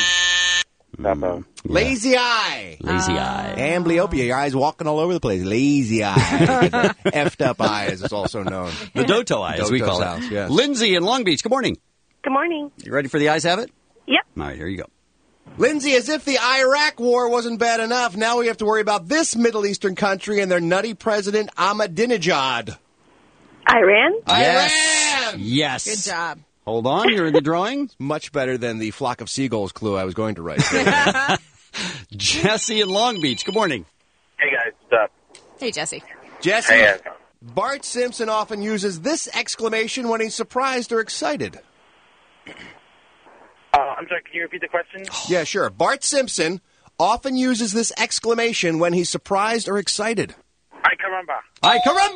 Lazy eye. Lazy eye. Amblyopia. Your eyes walking all over the place. Lazy eye. Effed up eye, as it's also known. The Doto eye, as we call it. Yes. Lindsay in Long Beach. Good morning. Good morning. You ready for The Eyes Have It? Yep. All right, here you go. Lindsay, as if the Iraq war wasn't bad enough, now we have to worry about this Middle Eastern country and their nutty president, Ahmadinejad. Iran? Yes. Good job. Hold on, you're in the drawing. Much better than the flock of seagulls clue I was going to write. Jesse in Long Beach. Good morning. Hey, guys. What's up? Hey, Jesse. Jesse, Hey, Bart Simpson often uses this exclamation when he's surprised or excited. I'm sorry, can you repeat the question? Yeah, sure. Bart Simpson often uses this exclamation when he's surprised or excited. Ay, caramba. Ay, caramba!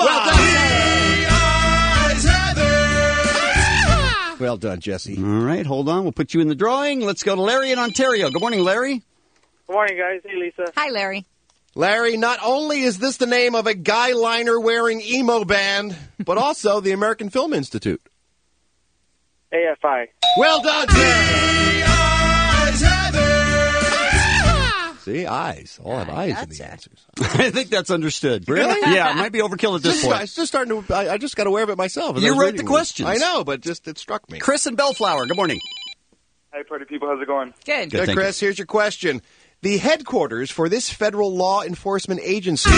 Well done, Jesse. All right, hold on. We'll put you in the drawing. Let's go to Larry in Ontario. Good morning, Larry. Good morning, guys. Hey, Lisa. Hi, Larry. Larry, not only is this the name of a guy liner wearing emo band, but also the American Film Institute. AFI. Well done, sir. See, eyes. All have eyes in the answers. I think that's understood. Really? Yeah, it might be overkill at this point. It's just starting to. I just got aware of it myself. You wrote the questions. I know, but just it struck me. Chris and Bellflower. Good morning. Hey, party people. How's it going? Good. Good, Chris. Here's your question. The headquarters for this federal law enforcement agency.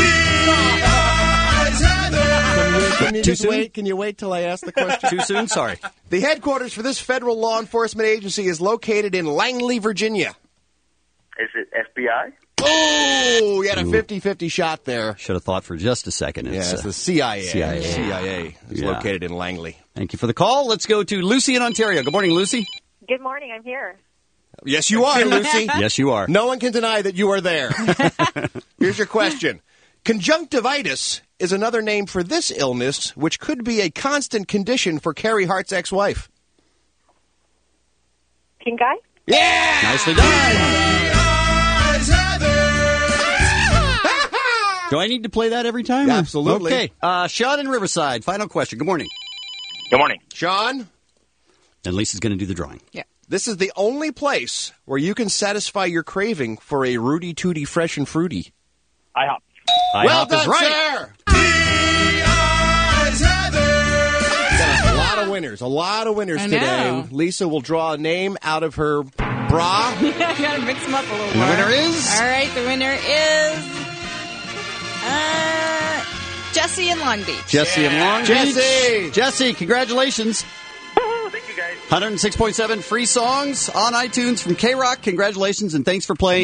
Too soon? Can you wait till I ask the question? Too soon? Sorry. The headquarters for this federal law enforcement agency is located in Langley, Virginia. Is it FBI? Oh, you had a 50-50 shot there. Should have thought for just a second. It's the CIA. CIA. CIA is located in Langley. Thank you for the call. Let's go to Lucy in Ontario. Good morning, Lucy. Good morning. I'm here. Yes, you are, Lucy. Yes, you are. No one can deny that you are there. Here's your question. Conjunctivitis is another name for this illness, which could be a constant condition for Carrie Hart's ex-wife. Pink eye? Yeah! Nicely done. Do I need to play that every time? Absolutely. Okay. Sean in Riverside, final question. Good morning. Good morning. Sean? And Lisa's going to do the drawing. Yeah. This is the only place where you can satisfy your craving for a Rudy Tooty Fresh and Fruity. IHOP. Well done, sir! Got a lot of winners today. Lisa will draw a name out of her bra. I gotta mix them up a little And more. the winner is? All right, the winner is Jesse in Long Beach. Jesse in Long Beach. Jesse, congratulations. Thank you, guys. 106.7 free songs on iTunes from K-Rock. Congratulations, and thanks for playing.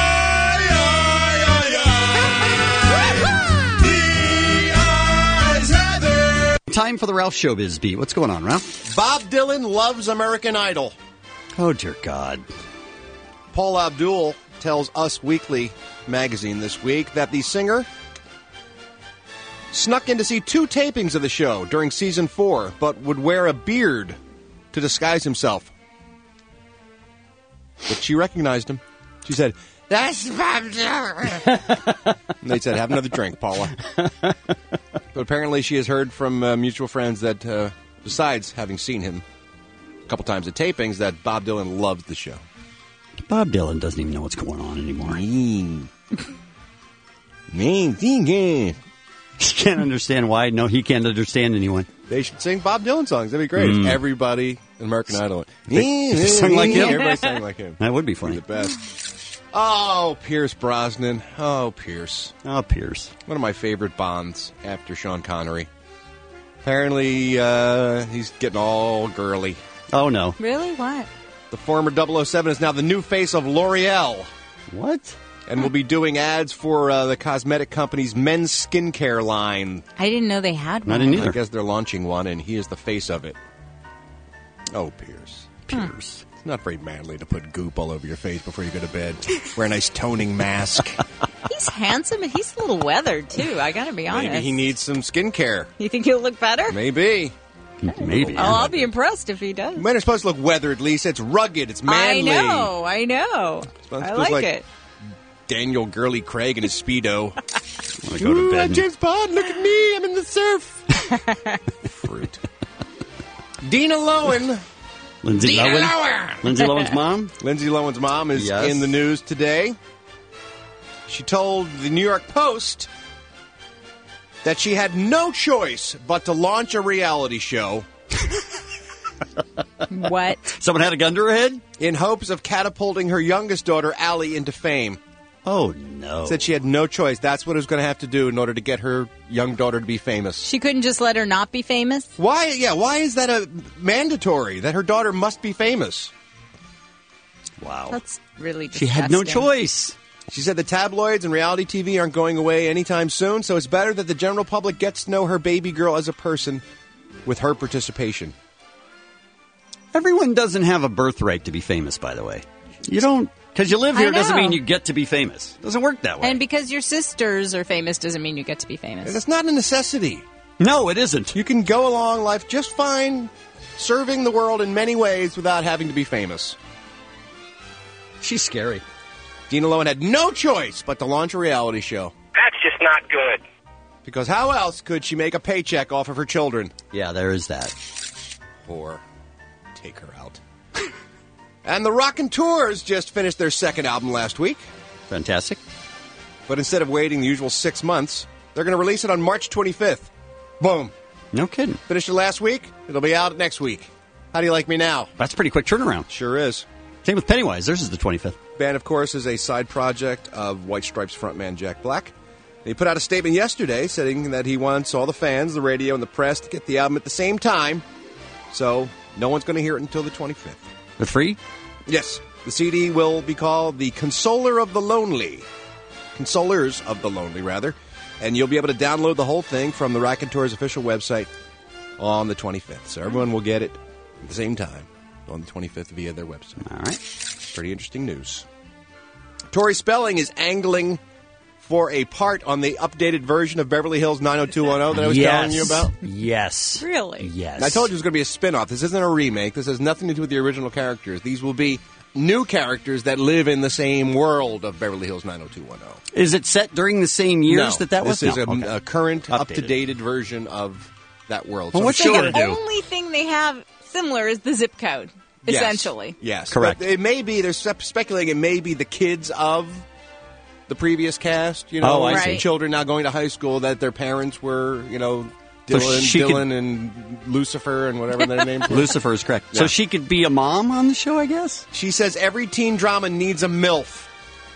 Time for the Ralph Showbiz Beat. What's going on, Ralph? Bob Dylan loves American Idol. Oh, dear God. Paul Abdul tells Us Weekly magazine this week that the singer snuck in to see 2 tapings of the show during season 4, but would wear a beard to disguise himself. But she recognized him. She said, "That's Bob Dylan." And they said, "Have another drink, Paula." But apparently she has heard from mutual friends that, besides having seen him a couple times at tapings, that Bob Dylan loves the show. Bob Dylan doesn't even know what's going on anymore. He can't understand why. No, he can't understand anyone. They should sing Bob Dylan songs. That'd be great. If everybody in American Idol. If they sung like him. Everybody sang like him. That would be funny. The best. Oh, Pierce Brosnan. Oh, Pierce. Oh, Pierce. One of my favorite Bonds after Sean Connery. Apparently, he's getting all girly. Oh, no. Really? What? The former 007 is now the new face of L'Oreal. What? And will be doing ads for the cosmetic company's men's skincare line. I didn't know they had one. I didn't either. I guess they're launching one, and he is the face of it. Oh, Pierce. Pierce. It's not very manly to put goop all over your face before you go to bed. Wear a nice toning mask. He's handsome, and he's a little weathered, too. I gotta be honest. Maybe he needs some skincare. You think he'll look better? Maybe. Maybe. Oh, I'll be impressed if he does. Men are supposed to look weathered, Lisa. It's rugged. It's manly. I know. I like it. Daniel Gurley Craig and his Speedo. I want to go to bed. James Bond, look at me. I'm in the surf. Fruit. Dina Lohan. Lindsay Lohan. Lindsay Lohan's mom? Lindsay Lohan's mom is in the news today. She told the New York Post that she had no choice but to launch a reality show. What? Someone had a gun to her head? In hopes of catapulting her youngest daughter, Allie, into fame. Oh, no. Said she had no choice. That's what it was going to have to do in order to get her young daughter to be famous. She couldn't just let her not be famous? Why? Yeah, why is that a mandatory, that her daughter must be famous? Wow. That's really disgusting. She had no choice. She said the tabloids and reality TV aren't going away anytime soon, so it's better that the general public gets to know her baby girl as a person with her participation. Everyone doesn't have a birthright to be famous, by the way. You don't, because you live here doesn't mean you get to be famous. It doesn't work that way. And because your sisters are famous doesn't mean you get to be famous. That's not a necessity. No, it isn't. You can go along life just fine, serving the world in many ways without having to be famous. She's scary. Dina Lohan had no choice but to launch a reality show. That's just not good. Because how else could she make a paycheck off of her children? Yeah, there is that. Whore. Take her out. And the Rockin' Tours just finished their second album last week. Fantastic. But instead of waiting the usual 6 months, they're going to release it on March 25th. Boom. No kidding. Finished it last week. It'll be out next week. How do you like me now? That's a pretty quick turnaround. Sure is. Same with Pennywise. Theirs is the 25th. Band, of course, is a side project of White Stripes frontman Jack Black. He put out a statement yesterday saying that he wants all the fans, the radio, and the press to get the album at the same time. So no one's going to hear it until the 25th. The free? Yes. The CD will be called The Consoler of the Lonely. Consolers of the Lonely, rather. And you'll be able to download the whole thing from the Raconteurs official website on the 25th. So everyone will get it at the same time on the 25th via their website. All right. Pretty interesting news. Tori Spelling is angling for a part on the updated version of Beverly Hills 90210 that I was telling you about. Yes. Really? Yes. I told you it was going to be a spin-off. This isn't a remake. This has nothing to do with the original characters. These will be new characters that live in the same world of Beverly Hills 90210. Is it set during the same years that was? This is Okay. a current, Updated. up-to-dated version of that world. Well, So what's I'm she sure- gonna do? The only thing they have similar is the zip code, Yes. essentially. Yes. Correct. But it may be, they're speculating it may be the kids of the previous cast, you know, Oh, I see. some children now going to high school that their parents were, you know, So Dylan, she could- Dylan and Lucifer and whatever their names were. Lucifer is correct. So Yeah. she could be a mom on the show, I guess? She says every teen drama needs a MILF.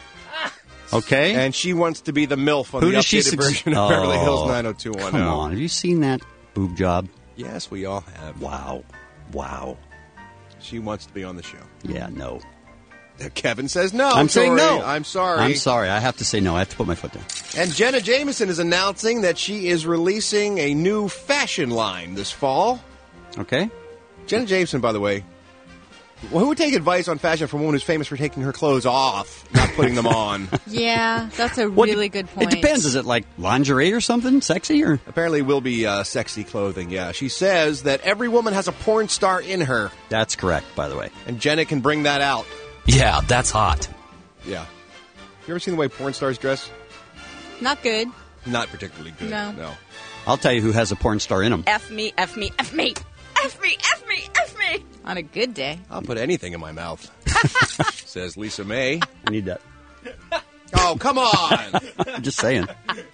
Okay. And she wants to be the MILF on Who the does she updated version of Oh, Beverly Hills 90210. Come on. Have you seen that boob job? Yes, we all have. Wow. Wow. She wants to be on the show. Yeah, no. Kevin says no. I'm saying Tori. no. I'm sorry. I'm sorry. I have to say no. I have to put my foot down. And Jenna Jameson is announcing that she is releasing a new fashion line this fall. Okay. Jenna Jameson, by the way, who would take advice on fashion from a woman who's famous for taking her clothes off, not putting them on? Yeah, that's a What- really good point. It depends. Is it like lingerie or something? Sexy or? Apparently, it will be sexy clothing. Yeah, she says that every woman has a porn star in her, That's correct, by the way. and Jenna can bring that out. Yeah, that's hot. Yeah. You ever seen the way porn stars dress? Not good. Not particularly good. No. I'll tell you who has a porn star in them. F me, F me, F me. F me, F me, F me. On a good day. I'll put anything in my mouth, says Lisa May. I need that. Oh, come on. I'm just saying.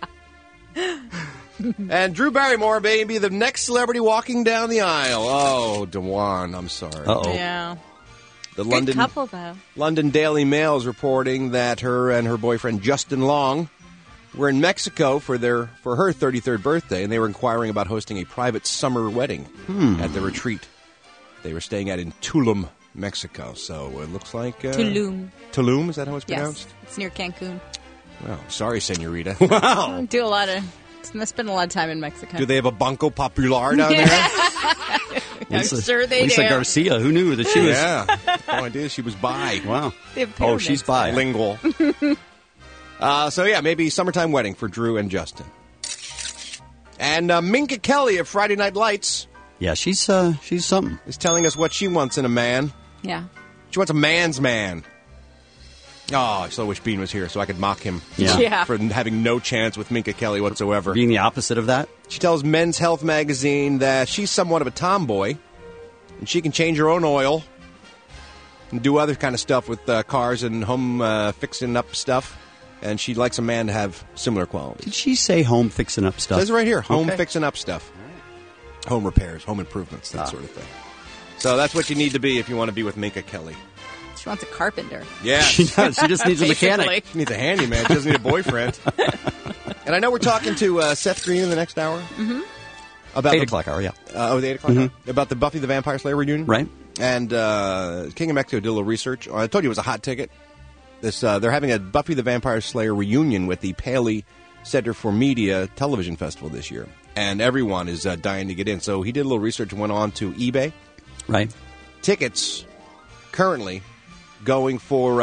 And Drew Barrymore may be the next celebrity walking down the aisle. Oh, DeJuan, I'm sorry. Uh-oh. Yeah. The Good couple, though. London Daily Mail is reporting that her and her boyfriend Justin Long were in Mexico for her 33rd birthday, and they were inquiring about hosting a private summer wedding at the retreat they were staying at in Tulum, Mexico. So it looks like Tulum. Tulum, is that how it's pronounced? Yes, it's near Cancun. Well, sorry, senorita. Wow. I spend a lot of time in Mexico. Do they have a Banco Popular down there? I'm sure they Lisa do. Garcia. Who knew that she was? Yeah. No idea she was bi. Wow. They have Oh, she's pyramids. bi. Lingual. So, yeah, maybe summertime wedding for Drew and Justin. And Minka Kelly of Friday Night Lights Yeah, she's something. is telling us what she wants in a man. Yeah. She wants a man's man. Oh, I so wish Bean was here so I could mock him Yeah. for having no chance with Minka Kelly whatsoever. Being the opposite of that. She tells Men's Health magazine that she's somewhat of a tomboy, and she can change her own oil and do other kind of stuff with cars and home fixing up stuff. And she likes a man to have similar qualities. Did she say home fixing up stuff? Says right here, home Okay. fixing up stuff. Home repairs, home improvements, that sort of thing. So that's what you need to be if you want to be with Minka Kelly. She wants a carpenter. Yeah. She does. She just needs a mechanic. Basically. She needs a handyman. She doesn't need a boyfriend. And I know we're talking to Seth Green in the next hour. Mm-hmm. About 8 the- o'clock hour, yeah. the 8 o'clock hour? About the Buffy the Vampire Slayer reunion. Right. And King of Mexico did a little research. I told you it was a hot ticket. They're having a Buffy the Vampire Slayer reunion with the Paley Center for Media Television Festival this year. And everyone is dying to get in. So he did a little research and went on to eBay. Right. Tickets currently going for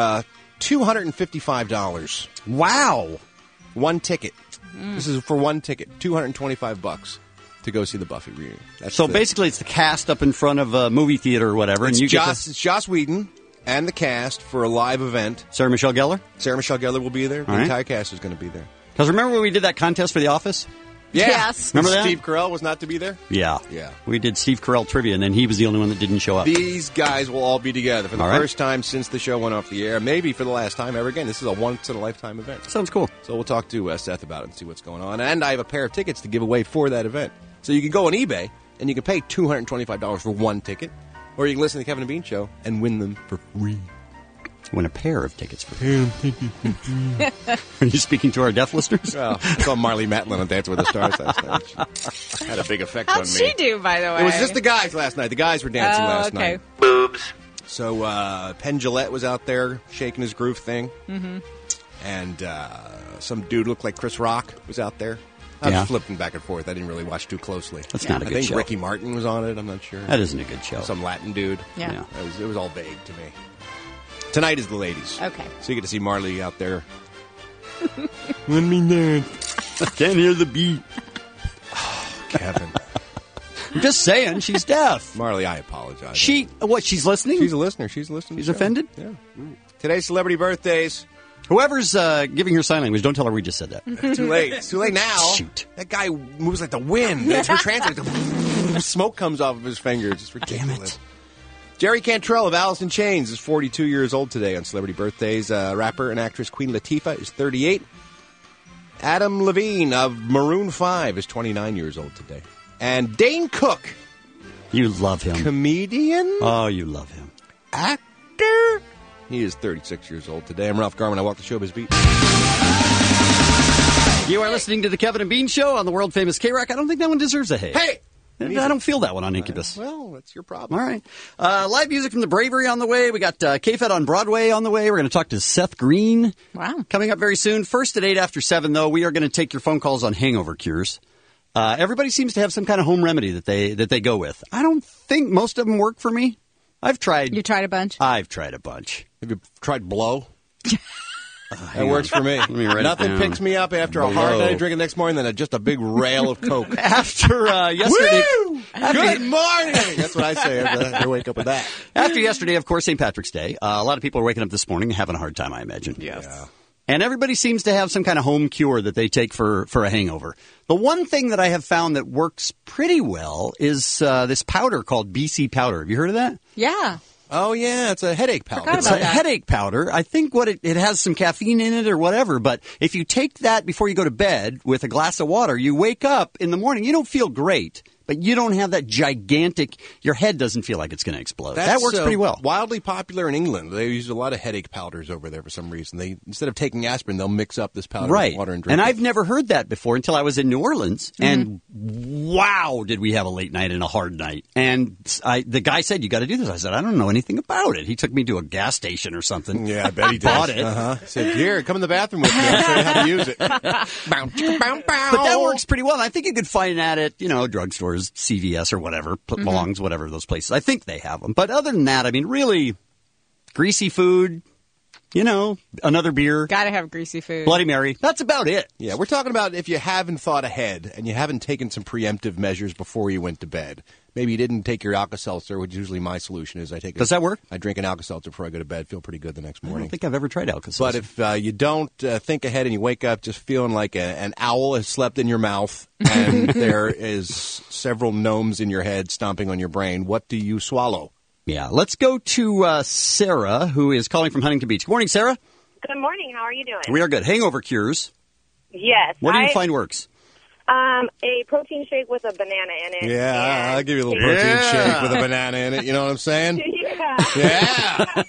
$255. Wow. One ticket. This is for one ticket. $225 to go see the Buffy reunion. That's So the- basically, it's the cast up in front of a movie theater or whatever, it's and you Joss, it's Joss Whedon and the cast for a live event. Sarah Michelle Gellar. Sarah Michelle Gellar will be there. The All right. entire cast is going to be there. Because remember when we did that contest for The Office? Yeah. Yes. Remember that? Steve Carell was not to be there? Yeah. Yeah. We did Steve Carell trivia, and then he was the only one that didn't show up. These guys will all be together for the All right. first time since the show went off the air. Maybe for the last time ever again. This is a once-in-a-lifetime event. Sounds cool. So we'll talk to Seth about it and see what's going on. And I have a pair of tickets to give away for that event. So you can go on eBay, and you can pay $225 for one ticket. Or you can listen to the Kevin and Bean Show and win them for free. Win a pair of tickets for Are you speaking to our deaf listeners? Well, I saw Marley Matlin on Dance with the Stars last night. She had a big effect How'd on me. she do, by the way? It was just the guys last night. The guys were dancing last okay. night. Boobs. So Penn Jillette was out there shaking his groove thing. Mm-hmm. and some dude looked like Chris Rock was out there. I was flipping back and forth. I didn't really watch too closely. That's not a good show. I think Ricky Martin was on it. I'm not sure. That isn't a good show. Some Latin dude. Yeah. It was all vague to me. Tonight is the ladies. Okay. So you get to see Marley out there. Let me dance. I can't hear the beat. Kevin. I'm just saying, she's deaf. Marley, I apologize. She's listening? She's a listener. She's listening. She's offended? Yeah. Today's celebrity birthdays. Whoever's giving her sign language, don't tell her we just said that. Too late. It's too late now. Shoot. That guy moves like the wind. It's her translator. Smoke comes off of his fingers. It's ridiculous. Damn it. Jerry Cantrell of Alice in Chains is 42 years old today on celebrity birthdays. Rapper and actress Queen Latifah is 38. Adam Levine of Maroon 5 is 29 years old today. And Dane Cook. You love him. Comedian? Oh, you love him. Actor? He is 36 years old today. I'm Ralph Garman. I walk the showbiz beat. You are listening to the Kevin and Bean Show on the world-famous K-Rock. I don't think that one deserves a hey. Hey! I don't feel that one on Incubus. Well, that's your problem. All right. Live music from the Bravery on the way. We got K-Fed on Broadway on the way. We're going to talk to Seth Green. Wow. Coming up very soon. First at 8 after 7, though, we are going to take your phone calls on hangover cures. Everybody seems to have some kind of home remedy that they go with. I don't think most of them work for me. I've tried. You tried a bunch? I've tried a bunch. Have you tried blow? That works for me. Nothing picks me up after a hard night of drinking the next morning than just a big rail of Coke. After yesterday. Woo! Good morning! That's what I say. I wake up with that. After yesterday, of course, St. Patrick's Day. A lot of people are waking up this morning having a hard time, I imagine. Yes. Yeah. And everybody seems to have some kind of home cure that they take for a hangover. The one thing that I have found that works pretty well is this powder called BC powder. Have you heard of that? Yeah. Oh, yeah. It's a headache powder. Forgot It's about a that. headache powder. I think what it has some caffeine in it or whatever. But if you take that before you go to bed with a glass of water, you wake up in the morning. You don't feel great, but you don't have that gigantic – your head doesn't feel like it's going to explode. That works pretty well. Wildly popular in England. They use a lot of headache powders over there for some reason. They instead of taking aspirin, they'll mix up this powder with water and drink And it. I've never heard that before until I was in New Orleans. And wow, did we have a late night and a hard night. And the guy said, you got to do this. I said, I don't know anything about it. He took me to a gas station or something. Yeah, I bet he did. Bought it. He said, here, come in the bathroom with me. I'll show you how to use it. But that works pretty well. And I think you could find that at, drugstores, CVS or whatever, Belongs, whatever those places. I think they have them. But other than that, I mean, really, greasy food, another beer. Got to have greasy food. Bloody Mary. That's about it. Yeah, we're talking about if you haven't thought ahead and you haven't taken some preemptive measures before you went to bed. Maybe you didn't take your Alka-Seltzer, which usually my solution is Does that work? I drink an Alka-Seltzer before I go to bed. Feel pretty good the next morning. I don't think I've ever tried Alka-Seltzer. But if you don't think ahead and you wake up just feeling like an owl has slept in your mouth and there is several gnomes in your head stomping on your brain, what do you swallow? Yeah, let's go to Sarah, who is calling from Huntington Beach. Good morning, Sarah. Good morning. How are you doing? We are good. Hangover cures. Yes. What do you find works? A protein shake with a banana in it. Yeah, I'll give you a little protein shake with a banana in it. You know what I'm saying? Yeah.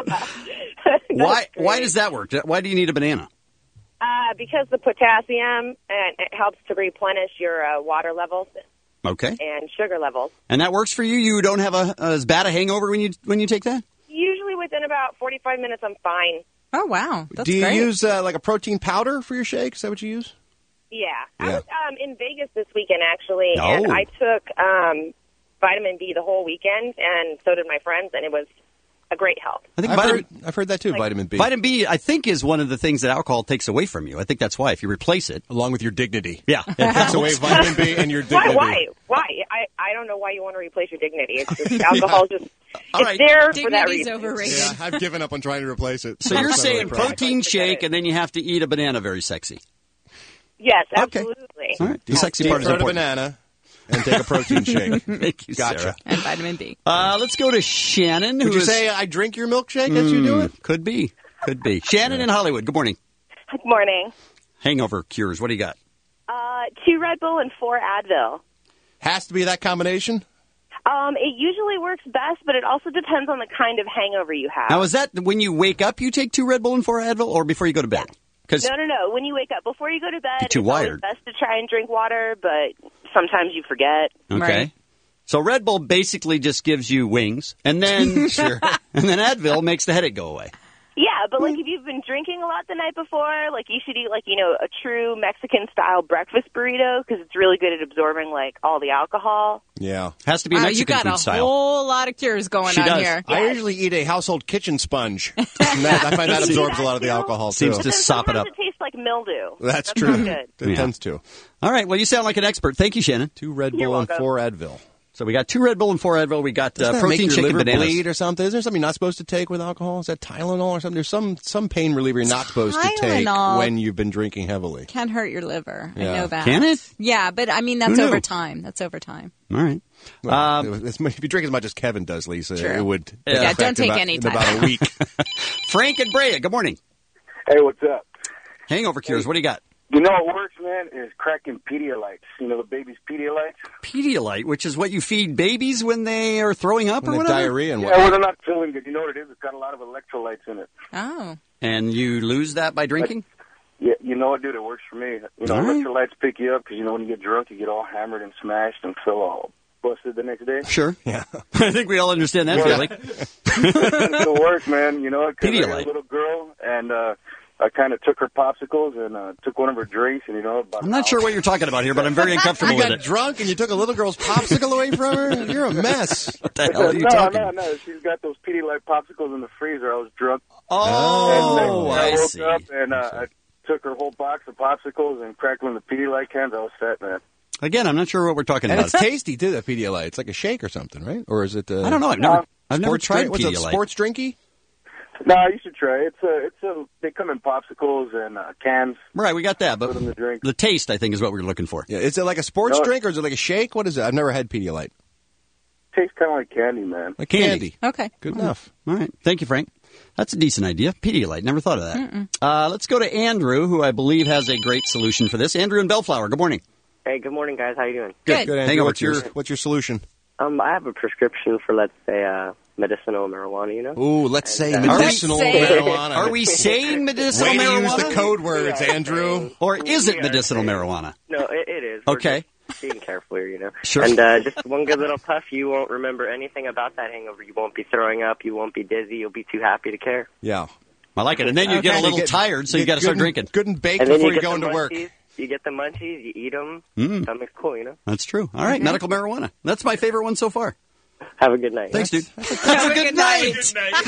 Why does that work? Why do you need a banana? Because the potassium, and it helps to replenish your water levels. Okay. And sugar levels. And that works for you? You don't have as bad a hangover when you take that? Usually within about 45 minutes, I'm fine. Oh, wow. That's Do you great. use like a protein powder for your shake? Is that what you use? Yeah. I was in Vegas this weekend, actually, Oh. and I took vitamin B the whole weekend, and so did my friends, and it was a great help. I think I've heard that too, vitamin B. Vitamin B, I think, is one of the things that alcohol takes away from you. I think that's why, if you replace it. Along with your dignity. Yeah. It takes away vitamin B and your dignity. Why? I don't know why you want to replace your dignity. It's just alcohol just right. there for that Dignity's reason. overrated. Yeah, I've given up on trying to replace it. So you're It's not saying really a problem. protein shake, and then you have to eat a banana very sexy. Yes, Okay. absolutely. All right. The sexy Deep part is throat a important. banana and take a protein shake. Thank you, Gotcha. Sarah. And vitamin B. Let's go to Shannon. Would you say I drink your milkshake as you do it? Could be. Shannon in Hollywood. Good morning. Good morning. Hangover cures. What do you got? 2 Red Bull and 4 Advil. Has to be that combination? It usually works best, but it also depends on the kind of hangover you have. Now, is that when you wake up, you take 2 Red Bull and 4 Advil, or before you go to bed? No. When you wake up, before you go to bed, You're too it's always wired. best to try and drink water, but sometimes you forget. Okay. Right. So Red Bull basically just gives you wings, and then Sure. and then Advil makes the headache go away. Yeah, but like if you've been drinking a lot the night before, like you should eat like, a true Mexican-style breakfast burrito because it's really good at absorbing like all the alcohol. Yeah. Has to be Mexican you got food a style. whole lot of cures going on here. I usually eat a household kitchen sponge. And I find that absorbs a lot of the alcohol, too. Seems to sop it up. It tastes like mildew. That's not true. good. It tends to. All right. Well, you sound like an expert. Thank you, Shannon. 2 Red Bull and 4 Advil. So we got 2 Red Bull and 4 Advil. We got Doesn't that protein make your shake and liver bananas. bleed or something? Is there something you're not supposed to take with alcohol? Is that Tylenol or something? There's some pain reliever you're not supposed to take Tylenol when you've been drinking heavily. Can hurt your liver. I Yeah. know that. Can it? Yeah, but I mean, that's Who knew? over time. That's over time. All right. Well, if you drink as much as Kevin does, Lisa, Sure. it would Yeah, affect don't take any in about a week. Frank and Brea, good morning. Hey, what's up? Hangover cures, what do you got? You know what works, man, is cracking Pedialytes. You know the baby's Pedialytes? Pedialyte, which is what you feed babies when they are throwing up or When whatever? they're diarrhea and Yeah, whatnot. when they're not feeling good. You know what it is? It's got a lot of electrolytes in it. Oh. And you lose that by drinking? Yeah, you know what, dude? It works for me. You know, All right. electrolytes pick you up because, when you get drunk, you get all hammered and smashed and feel all busted the next day. Sure. Yeah. I think we all understand that feeling. It works, man. You know, because I had Pedialyte. a little girl, and I kind of took her popsicles and took one of her drinks, and, about I'm not sure what you're talking about here, but I'm very uncomfortable You with got it. drunk and you took a little girl's popsicle away from her? You're a mess. What the hell are you no, talking No. She's got those Pedialyte popsicles in the freezer. I was drunk. Oh, and I I woke see. up and I took her whole box of popsicles and cracked them in the Pedialyte cans. I was set, man. Again, I'm not sure what we're talking And about. it's tasty, too, that Pedialyte. It's like a shake or something, right? Or is it... I don't know. I've never sports tried drink? What's it, Pedialyte. sports drinky? No, you should try it. They come in popsicles and cans. Right, we got that, but For them to drink. the taste, I think, is what we're looking for. Yeah, is it like a sports No. drink or is it like a shake? What is it? I've never had Pedialyte. Tastes kind of like candy, man. Like candy. Okay. Good enough. All right. Thank you, Frank. That's a decent idea. Pedialyte. Never thought of that. Let's go to Andrew, who I believe has a great solution for this. Andrew in Bellflower. Good morning. Hey, good morning, guys. How you doing? Good. Andrew. Hangover What's your solution? I have a prescription for, let's say, medicinal marijuana, Ooh, let's say And, medicinal marijuana. Are we saying medicinal Way to marijuana? use the code words, Andrew. Or is it medicinal marijuana? No, it is. We're Okay. just being careful here, Sure. And just one good little puff, you won't remember anything about that hangover. You won't be throwing up. You won't be dizzy. You'll be too happy to care. Yeah. I like it. And then you get a little tired, so you got to start drinking. Good and baked And then before you you get go the into work. munchies. You get the munchies. You eat them. Mm. Stomach's cool, That's true. All right, medical marijuana. That's my favorite one so far. Have a good night. Thanks, dude. Have a good night.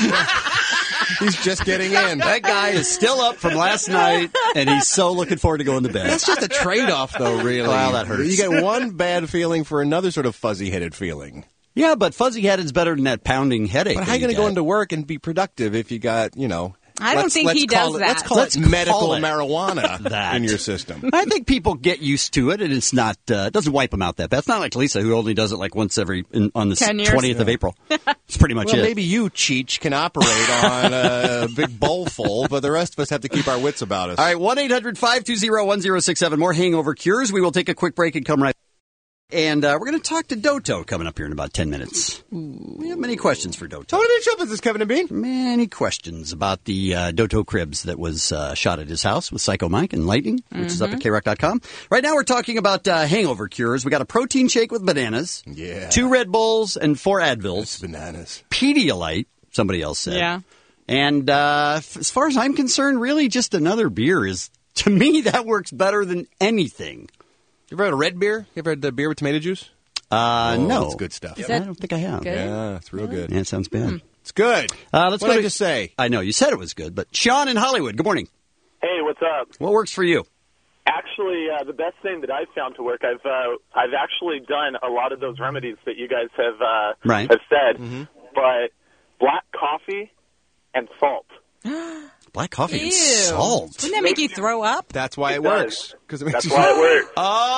He's just getting in. That guy is still up from last night, and he's so looking forward to going to bed. That's just a trade-off, though, really. Well, that hurts. You get one bad feeling for another sort of fuzzy-headed feeling. Yeah, but fuzzy-headed's better than that pounding headache. But how are you going to go into work and be productive if you got, I don't think he does that. Let's call it medical marijuana that in your system. I think people get used to it, and it's not it doesn't wipe them out that bad. It's not like Lisa, who only does it like once on the 10 years. 20th of April. It's pretty much Well, it. maybe you, Cheech, can operate on a big bowl full, but the rest of us have to keep our wits about us. All right, 1-800-520-1067. More hangover cures. We will take a quick break and come right. And we're going to talk to Doto coming up here in about 10 minutes. We have many questions for Doto. How many show is this, Kevin and Bean? Many questions about the Doto Cribs that was shot at his house with Psycho Mike and Lightning, which is up at KROC.com. Right now we're talking about hangover cures. We got a protein shake with bananas, 2 Red Bulls, and 4 Advils. That's bananas. Pedialyte, somebody else said. Yeah. And as far as I'm concerned, really just another beer is, to me, that works better than anything. You ever had a red beer? You ever had the beer with tomato juice? No. That's good stuff. I don't think I have. Good? Yeah, it's real good. Yeah, it sounds bad. It's good. Let's what go did to I just say? I know, you said it was good, but Sean in Hollywood, good morning. Hey, what's up? What works for you? Actually, the best thing that I've found to work, I've actually done a lot of those remedies that you guys have have said, but black coffee and salt. Black coffee and Ew. salt. Wouldn't that make you throw up? That's why it does. works. Because it makes That's you why it works.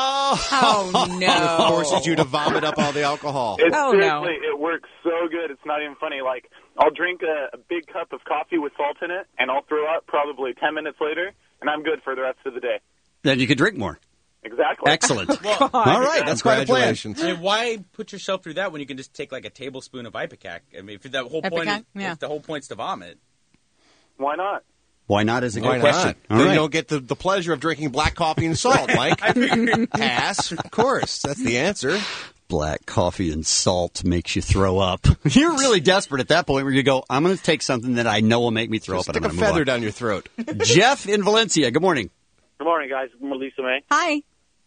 Oh, It no. forces you to vomit up all the alcohol. Seriously, it works so good. It's not even funny. Like, I'll drink a big cup of coffee with salt in it, and I'll throw up probably 10 minutes later, and I'm good for the rest of the day. Then you could drink more. Exactly. Excellent. Well, All right, that's quite a plan. I mean, why put yourself through that when you can just take like a tablespoon of Ipecac? I mean, if the whole point Ipecac? is, Yeah. if the whole point's to vomit. Why not? Why not is a Why good question. not? All Then right. you don't get the pleasure of drinking black coffee and salt, Mike. Pass. Of course. That's the answer. Black coffee and salt makes you throw up. You're really desperate at that point where you go, I'm going to take something that I know will make me throw up. Stick and I'm a gonna move feather on. down your throat. Jeff in Valencia, good morning. Good morning, guys. I'm Lisa May. Hi.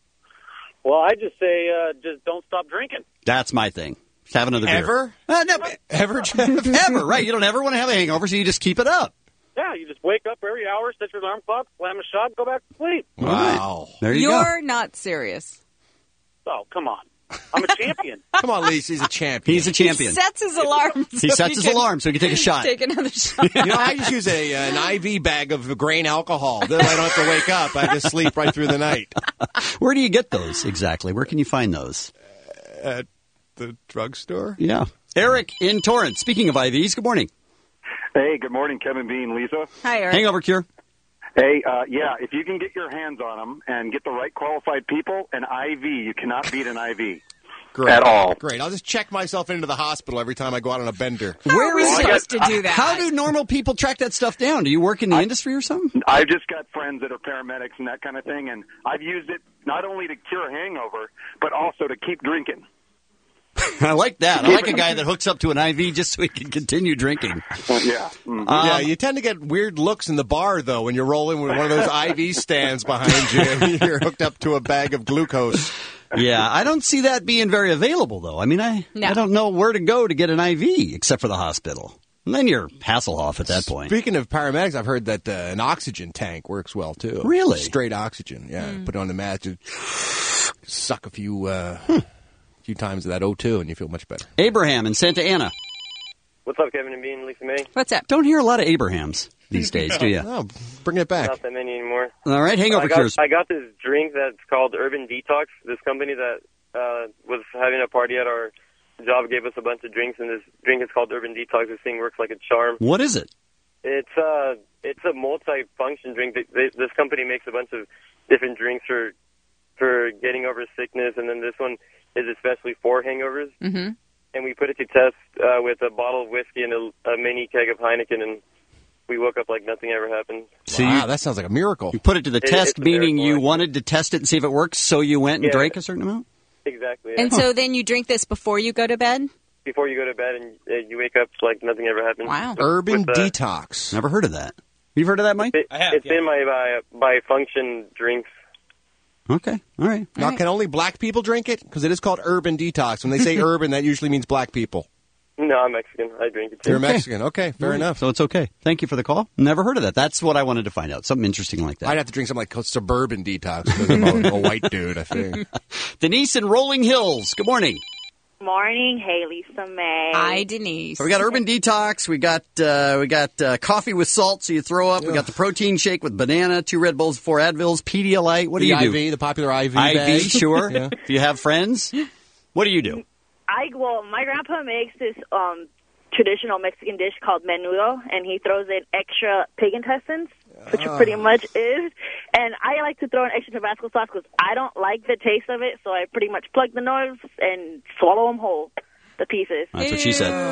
Well, I just say just don't stop drinking. That's my thing. Just have another beer. Ever? No, Ever, Jeff? ever, right. You don't ever want to have a hangover, so you just keep it up. Yeah, you just wake up every hour, set your alarm clock, slam a shot, go back to sleep. Wow. There you go. You're not serious. Oh, come on. I'm a champion. Come on, Lisa. He's a champion. He's a champion. He sets his alarm. He sets his alarm so he can take a shot. Take another shot. You know, I just use an IV bag of grain alcohol. Then I don't have to wake up. I just sleep right through the night. Where do you get those exactly? Where can you find those? At the drugstore? Yeah. Eric in Torrance. Speaking of IVs, good morning. Hey, good morning, Kevin Bean, Lisa. Hi, Eric. Hangover cure. Hey, yeah, if you can get your hands on them and get the right qualified people, an IV, you cannot beat an IV. Great. At all. Great. I'll just check myself into the hospital every time I go out on a bender. How are we supposed to do that? How do normal people track that stuff down? Do you work in the industry or something? I've just got friends that are paramedics and that kind of thing, and I've used it not only to cure a hangover, but also to keep drinking. I like that. I like a guy that hooks up to an IV just so he can continue drinking. Yeah. Mm-hmm. Yeah, you tend to get weird looks in the bar, though, when you're rolling with one of those IV stands behind you and you're hooked up to a bag of glucose. Yeah, I don't see that being very available, though. I mean, I don't know where to go to get an IV except for the hospital. And then you're Hasselhoff at that point. Speaking of paramedics, I've heard that an oxygen tank works well, too. Really? Straight oxygen, yeah. Put it on the mat, just suck a few times of that O2, and you feel much better. Abraham in Santa Ana. What's up, Kevin and Bean, Lisa May? What's up? Don't hear a lot of Abrahams these days, do you? No, bring it back. Not that many anymore. All right, hangover cures. I got this drink that's called Urban Detox. This company that was having a party at our job gave us a bunch of drinks, and this drink is called Urban Detox. This thing works like a charm. What is it? It's a multi-function drink. This company makes a bunch of different drinks for getting over sickness, and then this one is especially for hangovers. Mm-hmm. And we put it to test with a bottle of whiskey and a mini keg of Heineken, and we woke up like nothing ever happened. So wow, that sounds like a miracle. You put it to the test, it's a meaning miracle. you wanted to test it and see if it works, so you went and drank a certain amount? Exactly. Yeah. And so then you drink this before you go to bed? Before you go to bed, and you wake up like nothing ever happened. Wow. Urban Detox. Never heard of that. You've heard of that, Mike? It's in my by function drinks. Okay, all right. Now, can only black people drink it? Because it is called Urban Detox. When they say urban, that usually means black people. No, I'm Mexican. I drink it too. You're Mexican. Okay, fair enough. So it's okay. Thank you for the call. Never heard of that. That's what I wanted to find out. Something interesting like that. I'd have to drink something like Suburban Detox because I'm a white dude, I think. Denise in Rolling Hills. Good morning. Morning. Hey, Lisa May. Hi, Denise. So we got Urban Detox. We got coffee with salt so you throw up. We got the protein shake with banana, 2 Red Bulls, 4 Advils, Pedialyte. What do you do? The popular IV IV, bag. sure. Yeah. If you have friends. What do you do? My grandpa makes this traditional Mexican dish called menudo, and he throws in extra pig intestines, which it pretty much is. And I like to throw in extra Tabasco sauce because I don't like the taste of it, so I pretty much plug the nose and swallow them whole, the pieces. That's what she said.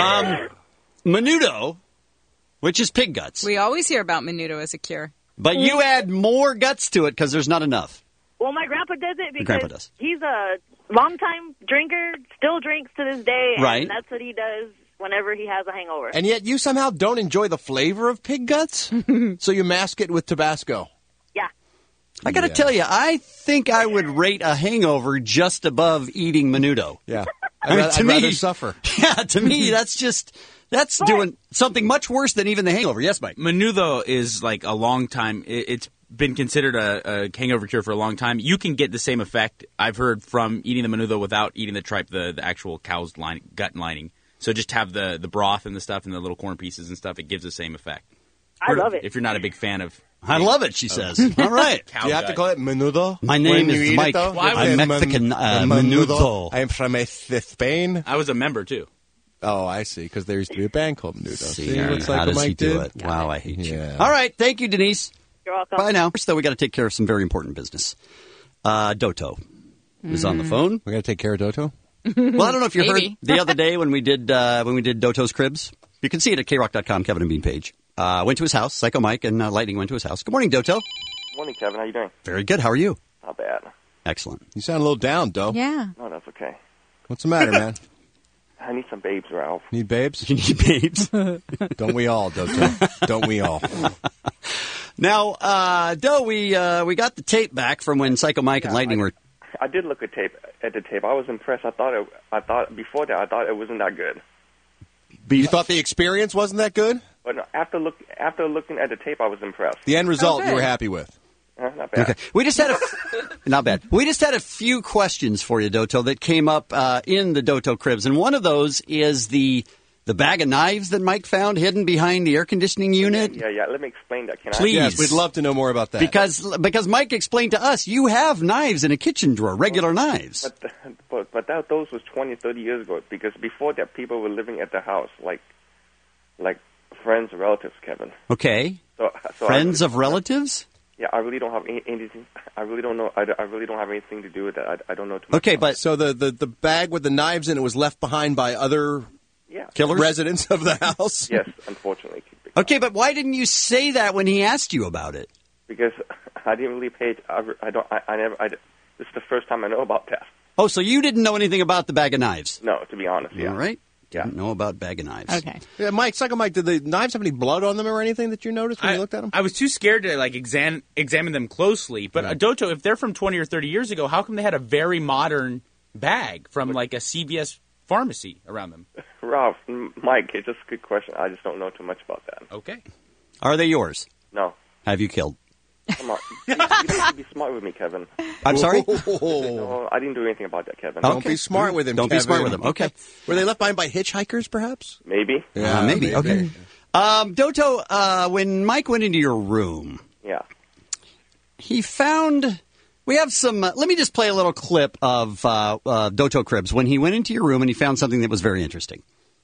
Menudo, which is pig guts. We always hear about menudo as a cure. But you add more guts to it because there's not enough. Well, my grandpa does it Your grandpa because does. he's a longtime drinker, still drinks to this day, and Right. that's what he does whenever he has a hangover. And yet you somehow don't enjoy the flavor of pig guts? So you mask it with Tabasco. Yeah. I got to tell you, I think I would rate a hangover just above eating menudo. Yeah. I mean, I'd rather suffer. Yeah, to me, that's doing something much worse than even the hangover. Yes, Mike? Menudo is like a long time. It's been considered a hangover cure for a long time. You can get the same effect, I've heard, from eating the menudo without eating the tripe, the actual cow's gut lining. So just have the broth and the stuff and the little corn pieces and stuff. It gives the same effect. I love it. If you're not a big fan of... I love it, she says. All right. Do you have to call it menudo? My name when you is eat Mike. It, though? I'm Mexican. Menudo. I'm from Spain. I was a member, too. Oh, I see, because there used to be a band called Menudo. See, what's how like does Mike he do did? it? Wow, I hate you. Yeah. All right. Thank you, Denise. You're welcome. Bye now. First, though, we got to take care of some very important business. Doto is on the phone. We got to take care of Doto? Well, I don't know if you heard Maybe. the other day when we did Doto's Cribs. You can see it at KRock.com, Kevin and Bean page. Went to his house. Psycho Mike and Lightning went to his house. Good morning, Doto. Morning, Kevin. How you doing? Very good. How are you? Not bad. Excellent. You sound a little down, Do. Yeah. No, that's okay. What's the matter, man? I need some babes, Ralph. Need babes? You need babes? Don't we all, Doto? Don't we all? Now, Doe, we got the tape back from when Psycho Mike and Lightning were. I did look at the tape. I was impressed. I thought before that it wasn't that good. You thought the experience wasn't that good? But no, after looking at the tape, I was impressed. The end result you were happy with. Not bad. Okay. We just had not bad. We just had a few questions for you, Doto, that came up in the Doto Cribs, and one of those is the bag of knives that Mike found hidden behind the air conditioning unit. Yeah. Let me explain that. Can I? Please. Yes, we'd love to know more about that. Because Mike explained to us you have knives in a kitchen drawer, regular knives. But those was 20, 30 years ago. Because before that, people were living at the house, like friends, relatives, Kevin. Okay. So friends of relatives? Yeah, I really don't have anything. I really don't know. I really don't have anything to do with that. I don't know too much. Okay, but so the bag with the knives in it was left behind by other killers? Residents of the house? Yes, unfortunately. Okay, but why didn't you say that when he asked you about it? Because I didn't really pay. This is the first time I know about that. Oh, so you didn't know anything about the bag of knives? No, to be honest. Yeah. All right. Didn't know about bag of knives. Okay. Yeah, Mike, Psycho Mike, did the knives have any blood on them or anything that you noticed when you looked at them? I was too scared to examine them closely. But Doto, if they're from 20 or 30 years ago, how come they had a very modern bag from like a CVS pharmacy around them? Ralph, Mike, it's just a good question. I just don't know too much about that. Okay. Are they yours? No. Have you killed? Come on. You don't be smart with me, Kevin. I'm sorry? No, I didn't do anything about that, Kevin. Don't be smart with him, Don't Kevin. be smart with him. Okay. Were they left behind by hitchhikers, perhaps? Maybe. Yeah, maybe. Okay. Doto, when Mike went into your room, he found... We have some... let me just play a little clip of Doto Cribs when he went into your room and he found something that was very interesting.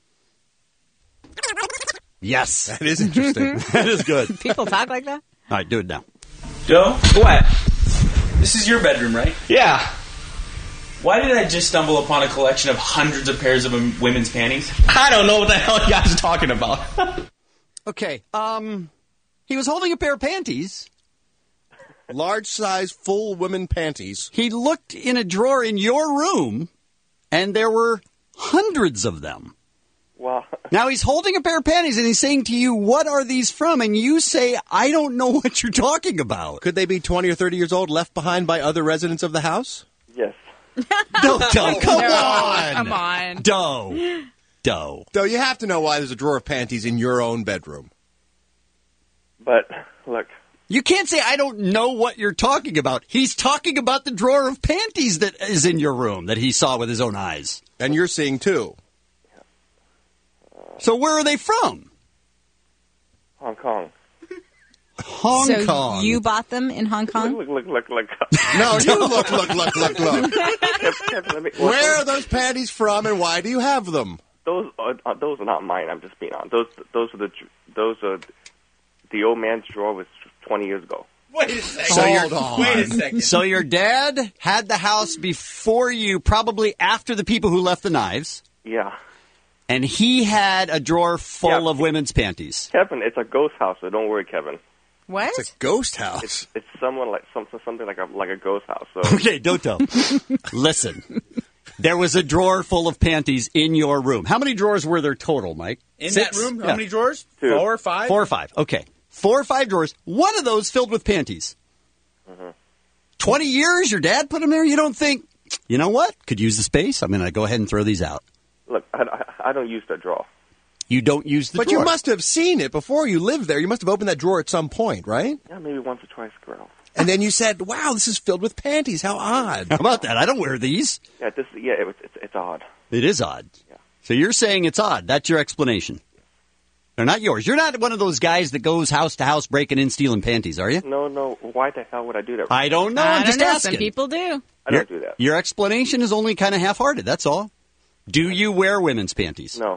Yes. That is interesting. That is good. People talk like that? All right, do it now. Joe? What? This is your bedroom, right? Yeah. Why did I just stumble upon a collection of hundreds of pairs of women's panties? I don't know what the hell you guys are talking about. Okay. He was holding a pair of panties. Large size, full women panties. He looked in a drawer in your room, and there were hundreds of them. Wow. Now he's holding a pair of panties, and he's saying to you, what are these from? And you say, I don't know what you're talking about. Could they be 20 or 30 years old, left behind by other residents of the house? Yes. Doe, come on. Come on. Doe, you have to know why there's a drawer of panties in your own bedroom. But, look. You can't say, I don't know what you're talking about. He's talking about the drawer of panties that is in your room that he saw with his own eyes. And you're seeing, too. So where are they from? Hong Kong. Hong Kong. So you bought them in Hong Kong? Look. No, you look. Kevin, Where are those panties from, and why do you have them? Those are not mine. I'm just being honest. Those are the old man's drawer was 20 years ago. Wait a second. Hold on. Wait a second. So your dad had the house before you, probably after the people who left the knives. Yeah. And he had a drawer full of women's panties. Kevin, it's a ghost house, so don't worry, Kevin. What? It's a ghost house. It's someone like something like a ghost house. So. Okay, Doto. Listen. There was a drawer full of panties in your room. How many drawers were there total, Mike? In 6? that room? How many drawers? 2. 4 or 5? 4 or 5. Okay. 4 or 5 drawers. One of those filled with panties. 20 years, your dad put them there? You don't think, you know what? Could use the space. I'm going to go ahead and throw these out. Look, I don't use that drawer. You don't use the drawer. But you must have seen it before you lived there. You must have opened that drawer at some point, right? Yeah, maybe once or twice, girl. And then you said, wow, this is filled with panties. How odd. How about that? I don't wear these. Yeah, it's odd. It is odd. Yeah. So you're saying it's odd. That's your explanation. They're not yours. You're not one of those guys that goes house to house breaking in stealing panties, are you? No. Why the hell would I do that? I don't know. I'm just asking. Some people do. I don't do that. Your explanation is only kind of half-hearted. That's all. Do you wear women's panties? No.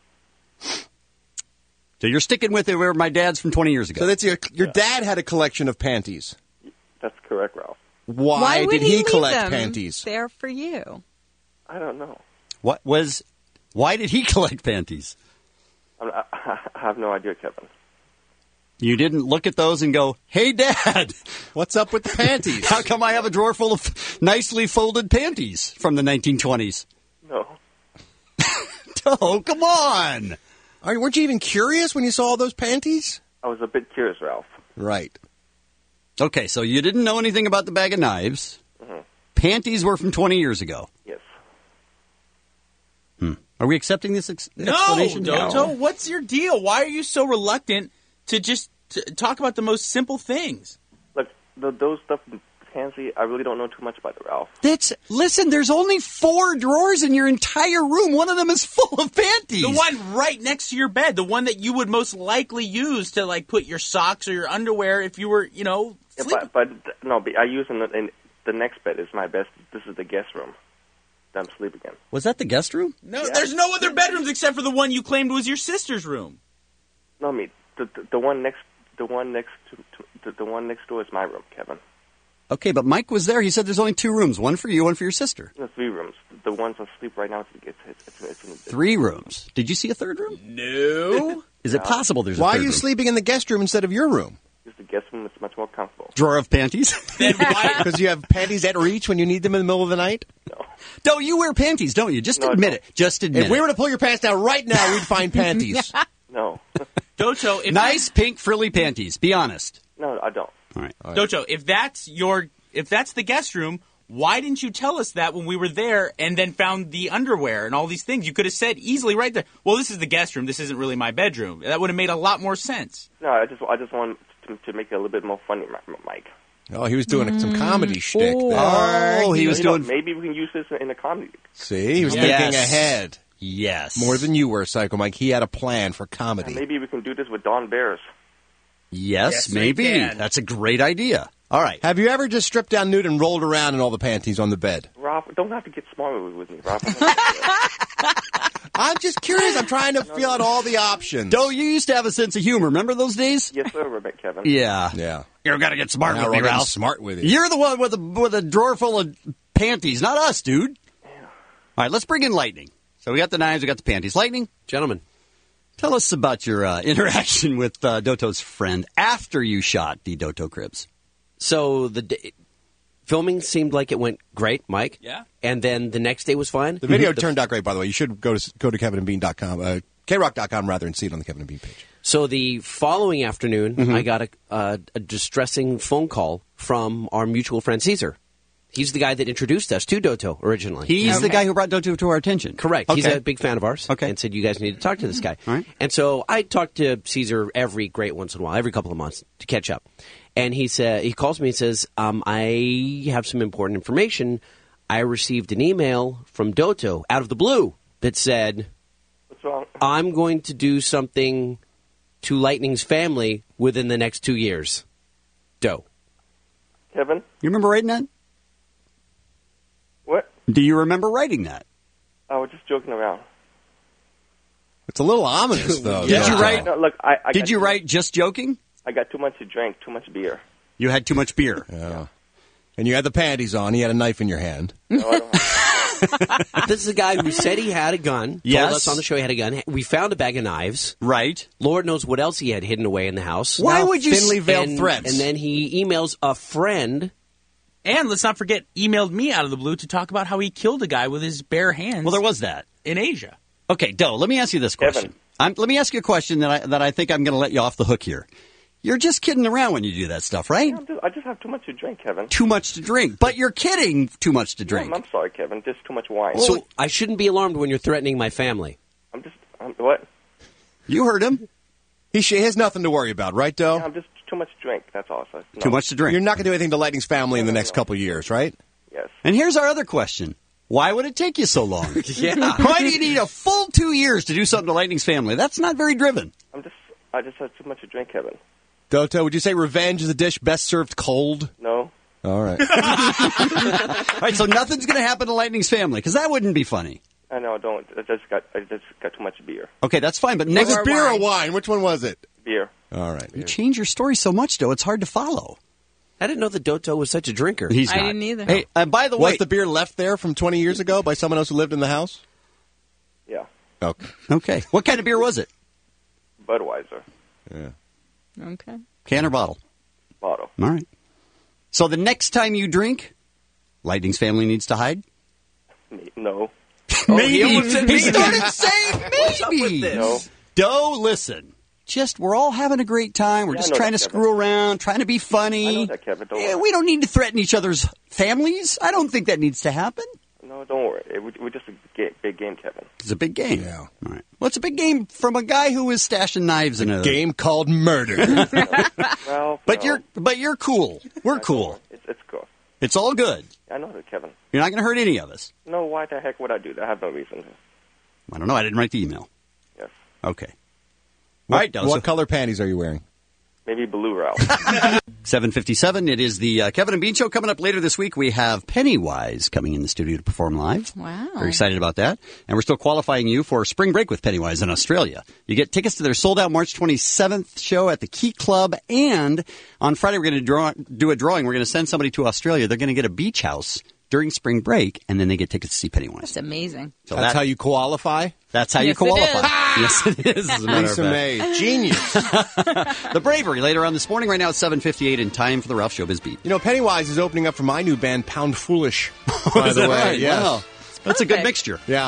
So you're sticking with it where my dad's from 20 years ago. So that's your dad had a collection of panties. That's correct, Ralph. Why would did he leave collect them panties? there for you? I don't know. Why did he collect panties? I have no idea, Kevin. You didn't look at those and go, hey, Dad, what's up with the panties? How come I have a drawer full of nicely folded panties from the 1920s? No. Oh, come on. Weren't you even curious when you saw all those panties? I was a bit curious, Ralph. Right. Okay, so you didn't know anything about the bag of knives. Mm-hmm. Panties were from 20 years ago. Yes. Are we accepting this No, explanation? Doto, what's your deal? Why are you so reluctant to just talk about the most simple things? Look, those stuff, Pansy, I really don't know too much about it, Ralph. Listen, there's only 4 drawers in your entire room. One of them is full of panties. The one right next to your bed, the one that you would most likely use to like put your socks or your underwear if you were, sleeping. But I use in the next bed is my best. This is the guest room. I'm sleeping in. Was that the guest room? No, there's no other bedrooms except for the one you claimed was your sister's room. No, the one next door is my room, Kevin. Okay, but Mike was there. He said there's only 2 rooms, one for you, one for your sister. No, 3 rooms. The ones I sleep right now, it's 3 rooms. Did you see a 3rd room? No. Is it possible there's a 3rd Why room? are you sleeping in the guest room instead of your room? Because the guest room is much more comfortable. Drawer of panties? Because you have panties at reach when you need them in the middle of the night? No, you wear panties, don't you? Just admit it. Just admit it. If we were to pull your pants down right now, we'd find panties. No. Doto, nice pink frilly panties. Be honest. No, I don't. All right. Doto, if that's the guest room, why didn't you tell us that when we were there and then found the underwear and all these things? You could have said easily right there, well, this is the guest room. This isn't really my bedroom. That would have made a lot more sense. No, I just want to make it a little bit more funny, Mike. Oh, he was doing some comedy shtick there. Oh, he was doing... Maybe we can use this in a comedy. See, he was thinking ahead. Yes. More than you were, Psycho Mike. He had a plan for comedy. And maybe we can do this with Dawn Bears. Yes, maybe. That's a great idea. All right. Have you ever just stripped down nude and rolled around in all the panties on the bed? Ralph, don't have to get smart with me, Ralph. I'm just curious. I'm trying to feel out all the options. Doe, you used to have a sense of humor. Remember those days? Yes, sir, Kevin. Yeah. You've got to get smart with me, Ralph. Smart with you. You're the one with a drawer full of panties, not us, dude. Yeah. All right, let's bring in Lightning. So we got the knives, we got the panties. Lightning? Gentlemen. Tell us about your interaction with Doto's friend after you shot the Doto cribs. So filming seemed like it went great, Mike. Yeah. And then the next day was fine. The video turned out great, by the way. You should go to kevinandbean.com, krock.com rather, and see it on the Kevin and Bean page. So the following afternoon, I got a distressing phone call from our mutual friend Caesar. He's the guy that introduced us to Doto originally. He's the guy who brought Doto to our attention. Correct. Okay. He's a big fan of ours. Okay. And said, you guys need to talk to this guy. All right. And so I talked to Caesar every once in a while, every couple of months to catch up. And he calls me and says, I have some important information. I received an email from Doto out of the blue that said, what's wrong? I'm going to do something to Lightning's family within the next 2 years. Doe. Kevin? You remember writing that? What? Do you remember writing that? I was just joking around. It's a little ominous, though. Did you write? No, look, Did you write just joking? I got too much to drink, too much beer. You had too much beer. Yeah. And you had the panties on. He had a knife in your hand. No, I don't have This is a guy who said he had a gun. Yes. Told us on the show he had a gun. We found a bag of knives. Right. Lord knows what else he had hidden away in the house. Why would you... Thinly veiled threats. And then he emails a friend. And let's not forget, emailed me out of the blue to talk about how he killed a guy with his bare hands. Well, there was that. In Asia. Okay, Doe, let me ask you this question. Let me ask you a question that I think I'm going to let you off the hook here. You're just kidding around when you do that stuff, right? Yeah, I just have too much to drink, Kevin. Too much to drink. But you're kidding, too much to drink. I'm sorry, Kevin. Just too much wine. So I shouldn't be alarmed when you're threatening my family. What? You heard him. He has nothing to worry about, right, Doe? Yeah, I'm just too much to drink. That's all. So, no. Too much to drink. You're not going to do anything to Lightning's family in the next couple of years, right? Yes. And here's our other question. Why would it take you so long? Yeah. Why do you need a full 2 years to do something to Lightning's family? That's not very driven. I just have too much to drink, Kevin. Doto, would you say revenge is a dish best served cold? No. All right. All right, so nothing's going to happen to Lightning's family, because that wouldn't be funny. I know. Don't. I just got too much beer. Okay, that's fine. But Was next it beer or wine? Which one was it? Beer. All right. You change your story so much, though, it's hard to follow. I didn't know that Doto was such a drinker. He's I not. didn't either. Hey, by the way, Was the beer left there from 20 years ago by someone else who lived in the house? Yeah. Okay. What kind of beer was it? Budweiser. Yeah. Okay. Can or bottle? Bottle. All right. So the next time you drink, Lightning's family needs to hide? No. Maybe. He maybe. started saying maybe. No. Doe, listen. Just, we're all having a great time. We're just trying to screw around, trying to be funny. I know that, Kevin. Don't worry. We don't need to threaten each other's families. I don't think that needs to happen. No, don't worry. We're just a big game, Kevin. It's a big game. Yeah. All right. Well, it's a big game from a guy who is stashing knives in a game called murder. But you're cool. We're cool. It's cool. It's all good. I know that, Kevin. You're not going to hurt any of us. No, why the heck would I do that? I have no reason to. I don't know. I didn't write the email. Yes. Okay. All right, what color panties are you wearing? Maybe blue, Ralph. 7:57. It is the Kevin and Bean Show. Coming up later this week, we have Pennywise coming in the studio to perform live. Wow. Very excited about that. And we're still qualifying you for spring break with Pennywise in Australia. You get tickets to their sold-out March 27th show at the Key Club. And on Friday, we're going to do a drawing. We're going to send somebody to Australia. They're going to get a beach house during spring break, and then they get tickets to see Pennywise. That's amazing. So that's how you qualify? That's how you qualify. Yes, it is. As a matter Lisa of fact. May, genius. The Bravery later on this morning. Right now it's 7:58 and time for the Ralph Showbiz Beat. You know, Pennywise is opening up for my new band, Pound Foolish, by Is the that way. right? Yes. Wow. That's a good mixture. Yeah.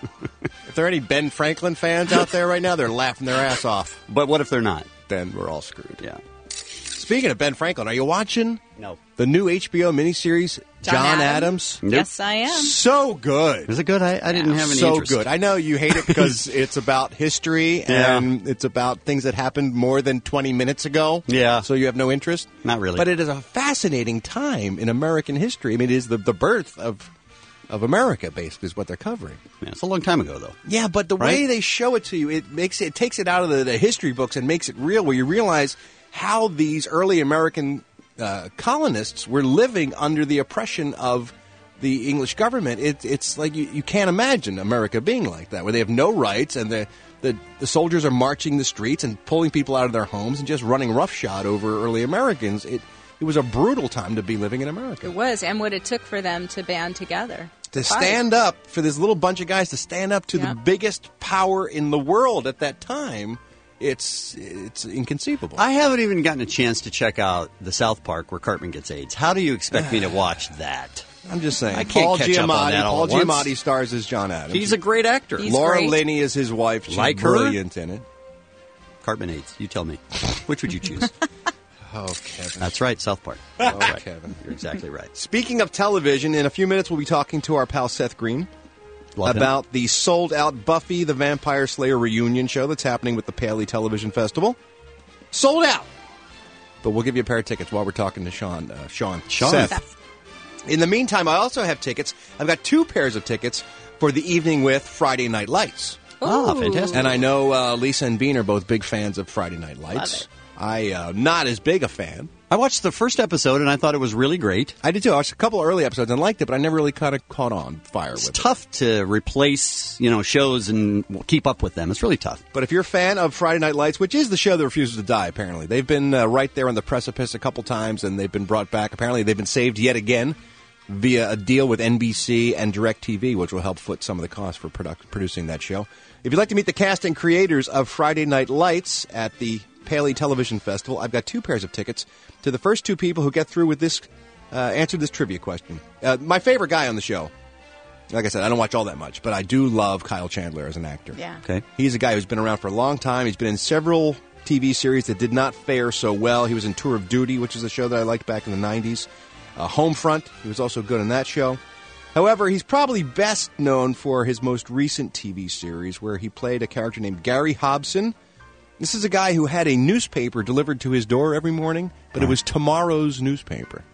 If there are any Ben Franklin fans out there right now, they're laughing their ass off. But what if they're not? Then we're all screwed. Yeah. Speaking of Ben Franklin, are you watching? No. The new HBO miniseries, John Adams? Nope. Yes, I am. So good. Is it good? I didn't have any so interest. good. I know you hate it because it's about history and it's about things that happened more than 20 minutes ago. Yeah. So you have no interest? Not really. But it is a fascinating time in American history. I mean, it is the birth of America, basically, is what they're covering. Yeah, it's a long time ago, though. Yeah, but the way they show it to you, it takes it out of the history books and makes it real, where you realize how these early American colonists were living under the oppression of the English government. It's like you can't imagine America being like that, where they have no rights and the soldiers are marching the streets and pulling people out of their homes and just running roughshod over early Americans. It was a brutal time to be living in America. It was, and what it took for them to band together. To stand up, for this little bunch of guys to stand up to the biggest power in the world at that time, it's inconceivable. I haven't even gotten a chance to check out the South Park where Cartman gets AIDS. How do you expect me to watch that? I'm just saying. I can't catch up on that all Paul at once. Giamatti stars as John Adams. He's a great actor. Laura Linney is his wife. She's Like her? brilliant in it. Cartman AIDS. You tell me. Which would you choose? Oh, Kevin. That's right, South Park. Oh, Right. Kevin. You're exactly right. Speaking of television, in a few minutes we'll be talking to our pal Seth Green about the sold-out Buffy the Vampire Slayer reunion show that's happening with the Paley Television Festival. Sold out! But we'll give you a pair of tickets while we're talking to Sean. Seth. In the meantime, I also have tickets. I've got 2 pairs of tickets for the evening with Friday Night Lights. Oh, fantastic. And I know Lisa and Bean are both big fans of Friday Night Lights. I'm not as big a fan. I watched the first episode and I thought it was really great. I did too. I watched a couple of early episodes and liked it, but I never really kind of caught on fire with it. It's tough to replace, shows and keep up with them. It's really tough. But if you're a fan of Friday Night Lights, which is the show that refuses to die, apparently. They've been right there on the precipice a couple times, and they've been brought back. Apparently they've been saved yet again via a deal with NBC and DirecTV, which will help foot some of the costs for producing that show. If you'd like to meet the cast and creators of Friday Night Lights at the Paley Television Festival, I've got 2 pairs of tickets to the first 2 people who get through with this, answer this trivia question. My favorite guy on the show, like I said, I don't watch all that much, but I do love Kyle Chandler as an actor. Yeah. Okay. He's a guy who's been around for a long time. He's been in several TV series that did not fare so well. He was in Tour of Duty, which is a show that I liked back in the 90s. Homefront, he was also good in that show. However, he's probably best known for his most recent TV series where he played a character named Gary Hobson. This is a guy who had a newspaper delivered to his door every morning, but it was tomorrow's newspaper.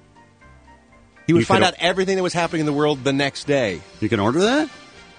He would find out everything that was happening in the world the next day. You can order that?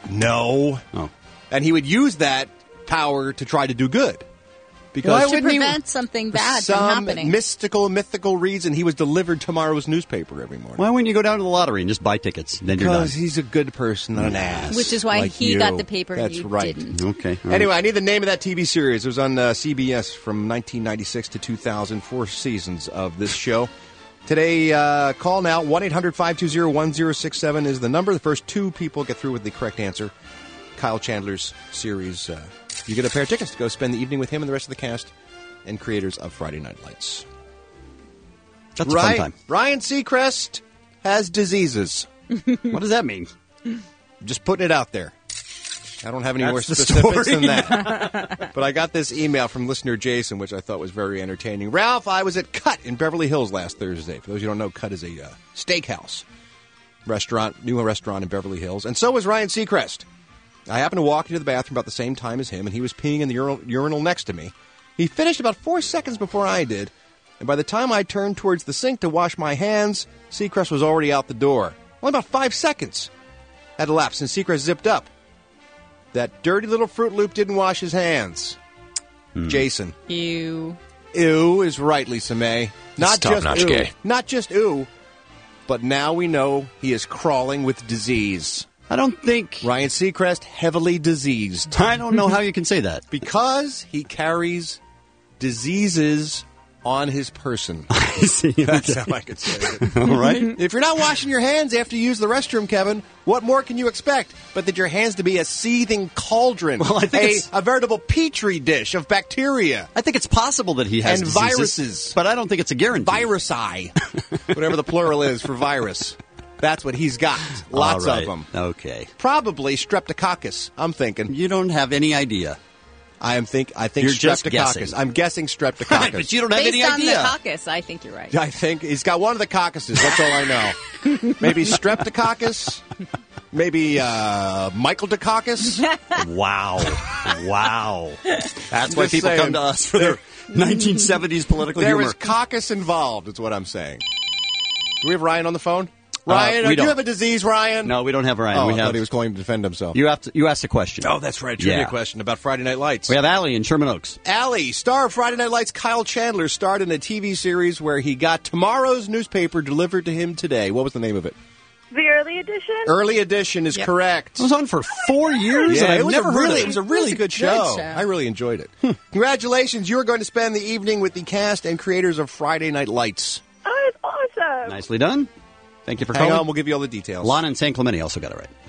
No. Oh. And he would use that power to try to do good. Because to prevent something bad from happening. Mythical reason he was delivered tomorrow's newspaper every morning. Why wouldn't you go down to the lottery and just buy tickets? Then you're done. Because he's a good person, not an ass. Which is why like he you. got the paper That's you right. didn't. Okay. All Anyway, I need the name of that TV series. It was on CBS from 1996 to 2000, 4 seasons of this show. Today, call now, 1-800-520-1067 is the number. The first 2 people get through with the correct answer. Kyle Chandler's series. You get a pair of tickets to go spend the evening with him and the rest of the cast and creators of Friday Night Lights. That's a fun time. Ryan Seacrest has diseases. What does that mean? Just putting it out there. I don't have any That's more the specifics story. than that. But I got this email from listener Jason, which I thought was very entertaining. Ralph, I was at Cut in Beverly Hills last Thursday. For those of you who don't know, Cut is a steakhouse restaurant, new restaurant in Beverly Hills. And so was Ryan Seacrest. I happened to walk into the bathroom about the same time as him, and he was peeing in the urinal next to me. He finished about 4 seconds before I did, and by the time I turned towards the sink to wash my hands, Seacrest was already out the door. Only about 5 seconds had elapsed, and Seacrest zipped up. That dirty little Fruit Loop didn't wash his hands. Jason. Ew. Ew is right, Lisa May. Not just top-notch ew. gay. Not just ew, but now we know he is crawling with disease. I don't think Ryan Seacrest heavily diseased. I don't know how you can say that. Because he carries diseases on his person. I see. That's how I could say it. All right. If you're not washing your hands after you use the restroom, Kevin, what more can you expect but that your hands to be a seething cauldron, Well, I think a veritable petri dish of bacteria I think it's possible that he has and diseases, viruses. but I don't think it's a guarantee. Virusi, whatever the plural is for virus. That's what he's got. Lots All right. of them. Okay. Probably streptococcus, I'm thinking. You don't have any idea. I think You're just streptococcus. guessing. I'm guessing streptococcus. But you don't have Based any on idea. the caucus, I think you're right. I think he's got one of the caucuses. That's all I know. Maybe streptococcus. Maybe Michael Dukakis. Wow. Wow. That's why Just people saying. come to us for their 1970s political There humor. is caucus involved, is what I'm saying. Do we have Ryan on the phone? Ryan, we do don't. you have a disease, Ryan? No, we don't have Ryan. Oh, we I have. thought he was calling to defend himself. You asked a question. Oh, that's right. Trivia Yeah. question about Friday Night Lights. We have Allie in Sherman Oaks. Allie, star of Friday Night Lights, Kyle Chandler, starred in a TV series where he got tomorrow's newspaper delivered to him today. What was the name of it? The early edition? Early Edition is correct. It was on for 4 years, and Yeah, I've it was never a heard really, of it was a really good show. I really enjoyed it. Congratulations, you are going to spend the evening with the cast and creators of Friday Night Lights. Oh, it's awesome. Nicely done. Thank you for Hang calling. on, we'll give you all the details. Lana and San Clemente also got it right.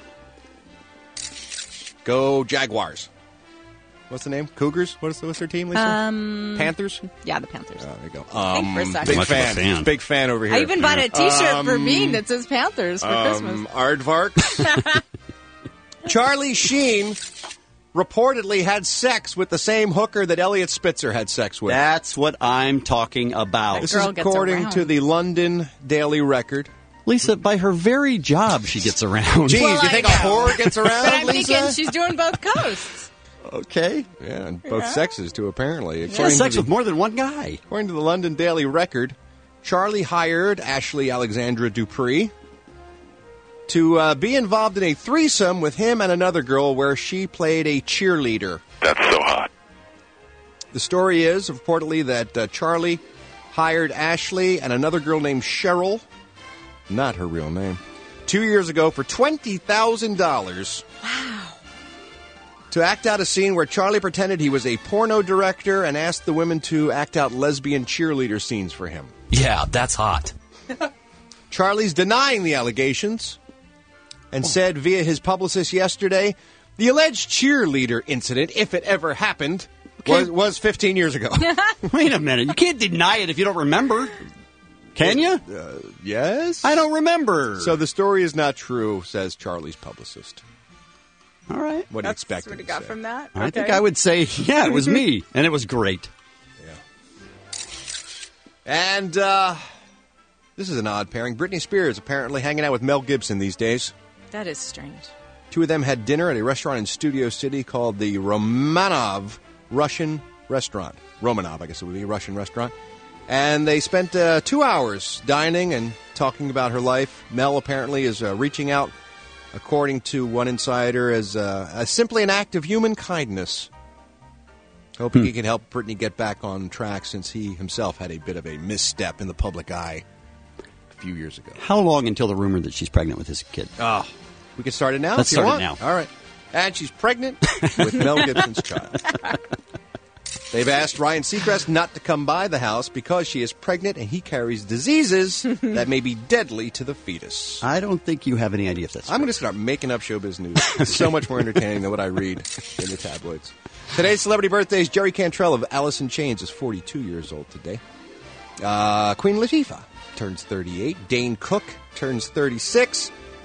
Go Jaguars. What's the name? Cougars? What's their team, Lisa? Panthers? Yeah, the Panthers. Oh, there you go. Think for a second. Big Much of a fan. fan. Big fan over here. I even bought a T-shirt for Bean that says Panthers for Christmas. Aardvark. Charlie Sheen reportedly had sex with the same hooker that Elliot Spitzer had sex with. That's what I'm talking about. This girl is gets according around. to the London Daily Record. Lisa, by her very job, she gets around. Geez, Well, you think I a know. whore gets around, But I'm Lisa? thinking she's doing both coasts. Okay. Yeah, and both sexes, too, apparently. She has sex with more than one guy. According to the London Daily Record, Charlie hired Ashley Alexandra Dupree to be involved in a threesome with him and another girl where she played a cheerleader. That's so hot. The story is reportedly that Charlie hired Ashley and another girl named Cheryl, not her real name, 2 years ago for $20,000. Wow. To act out a scene where Charlie pretended he was a porno director and asked the women to act out lesbian cheerleader scenes for him. Yeah, that's hot. Charlie's denying the allegations and said via his publicist yesterday, the alleged cheerleader incident, if it ever happened, was 15 years ago. Wait a minute. You can't deny it if you don't remember. Can you? Yes? I don't remember. So the story is not true, says Charlie's publicist. All right. What do you That's expect? what you got from that? I think Okay. I would say, yeah, it was me, and it was great. And this is an odd pairing. Britney Spears apparently hanging out with Mel Gibson these days. That is strange. Two of them had dinner at a restaurant in Studio City called the Romanov Russian Restaurant. Romanov, I guess it would be a Russian restaurant. And they spent 2 hours dining and talking about her life. Mel apparently is reaching out, according to one insider, as simply an act of human kindness. Hoping he can help Britney get back on track since he himself had a bit of a misstep in the public eye a few years ago. How long until the rumor that she's pregnant with his kid? Oh, we can start it now Let's if you start it want. now. All right. And she's pregnant with Mel Gibson's child. They've asked Ryan Seacrest not to come by the house because she is pregnant and he carries diseases that may be deadly to the fetus. I don't think you have any idea if that's I'm going to start making up showbiz news. It's so much more entertaining than what I read in the tabloids. Today's celebrity birthdays. Jerry Cantrell of Alice in Chains is 42 years old today. Queen Latifah turns 38. Dane Cook turns 36.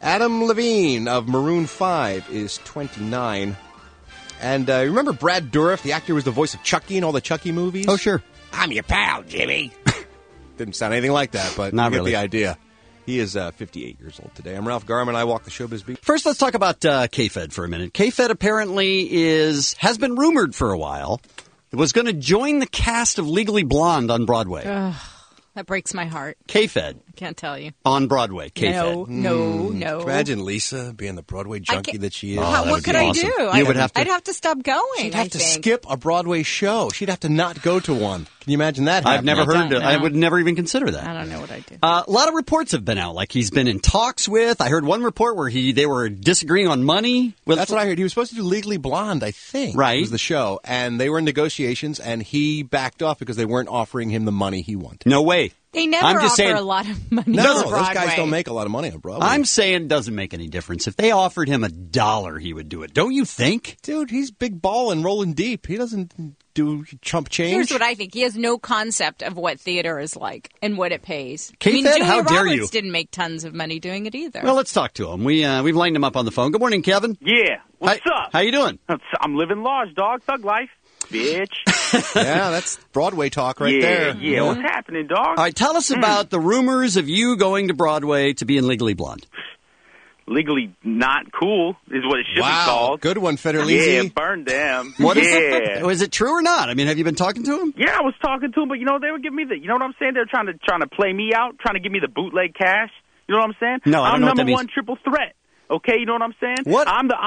Adam Levine of Maroon 5 is 29. And remember Brad Dourif, the actor who was the voice of Chucky in all the Chucky movies? Oh, sure. I'm your pal, Jimmy. Didn't sound anything like that, but Not you get really. the idea. He is 58 years old today. I'm Ralph Garman. I walk the showbiz beat. First, let's talk about K-Fed for a minute. K-Fed apparently has been rumored for a while. It was going to join the cast of Legally Blonde on Broadway. Ugh, that breaks my heart. K-Fed. I can't tell you. On Broadway, K-Fed. No. Imagine Lisa being the Broadway junkie that she is. What could I do? I'd have to stop going. She'd have to skip a Broadway show. She'd have to not go to one. Can you imagine that? I've never heard know. it. I would never even consider that. I don't know what I do. A lot of reports have been out. Like he's been in talks with. I heard one report where they were disagreeing on money. That's what I heard. He was supposed to do Legally Blonde, I think. Right. Was the show. And they were in negotiations, and he backed off because they weren't offering him the money he wanted. No way. They never I'm just offer saying, a lot of money No, on Broadway. those guys don't make a lot of money on Broadway. I'm saying it doesn't make any difference. If they offered him $1, he would do it. Don't you think? Dude, he's big ball and rolling deep. He doesn't do chump change. Here's what I think. He has no concept of what theater is like and what it pays. K-Fed, Julia how dare Roberts you? didn't make tons of money doing it either. Well, let's talk to him. We've lined him up on the phone. Good morning, Kevin. Yeah. What's up? How you doing? I'm living large, dog. Thug life. Bitch. Yeah, that's Broadway talk right there. Yeah, what's happening, dog? All right, tell us about the rumors of you going to Broadway to be in Legally Blonde. Legally not cool is what it should be Wow, called. good one, Federlizzi. Yeah, burn them. What is yeah. it? Was it true or not? I mean, have you been talking to him? Yeah, I was talking to him, but they were giving me you know what I'm saying? They're trying to play me out, trying to give me the bootleg cash. You know what I'm saying? No, I don't I'm know what that number means. one triple threat. Okay, you know what I'm saying? What?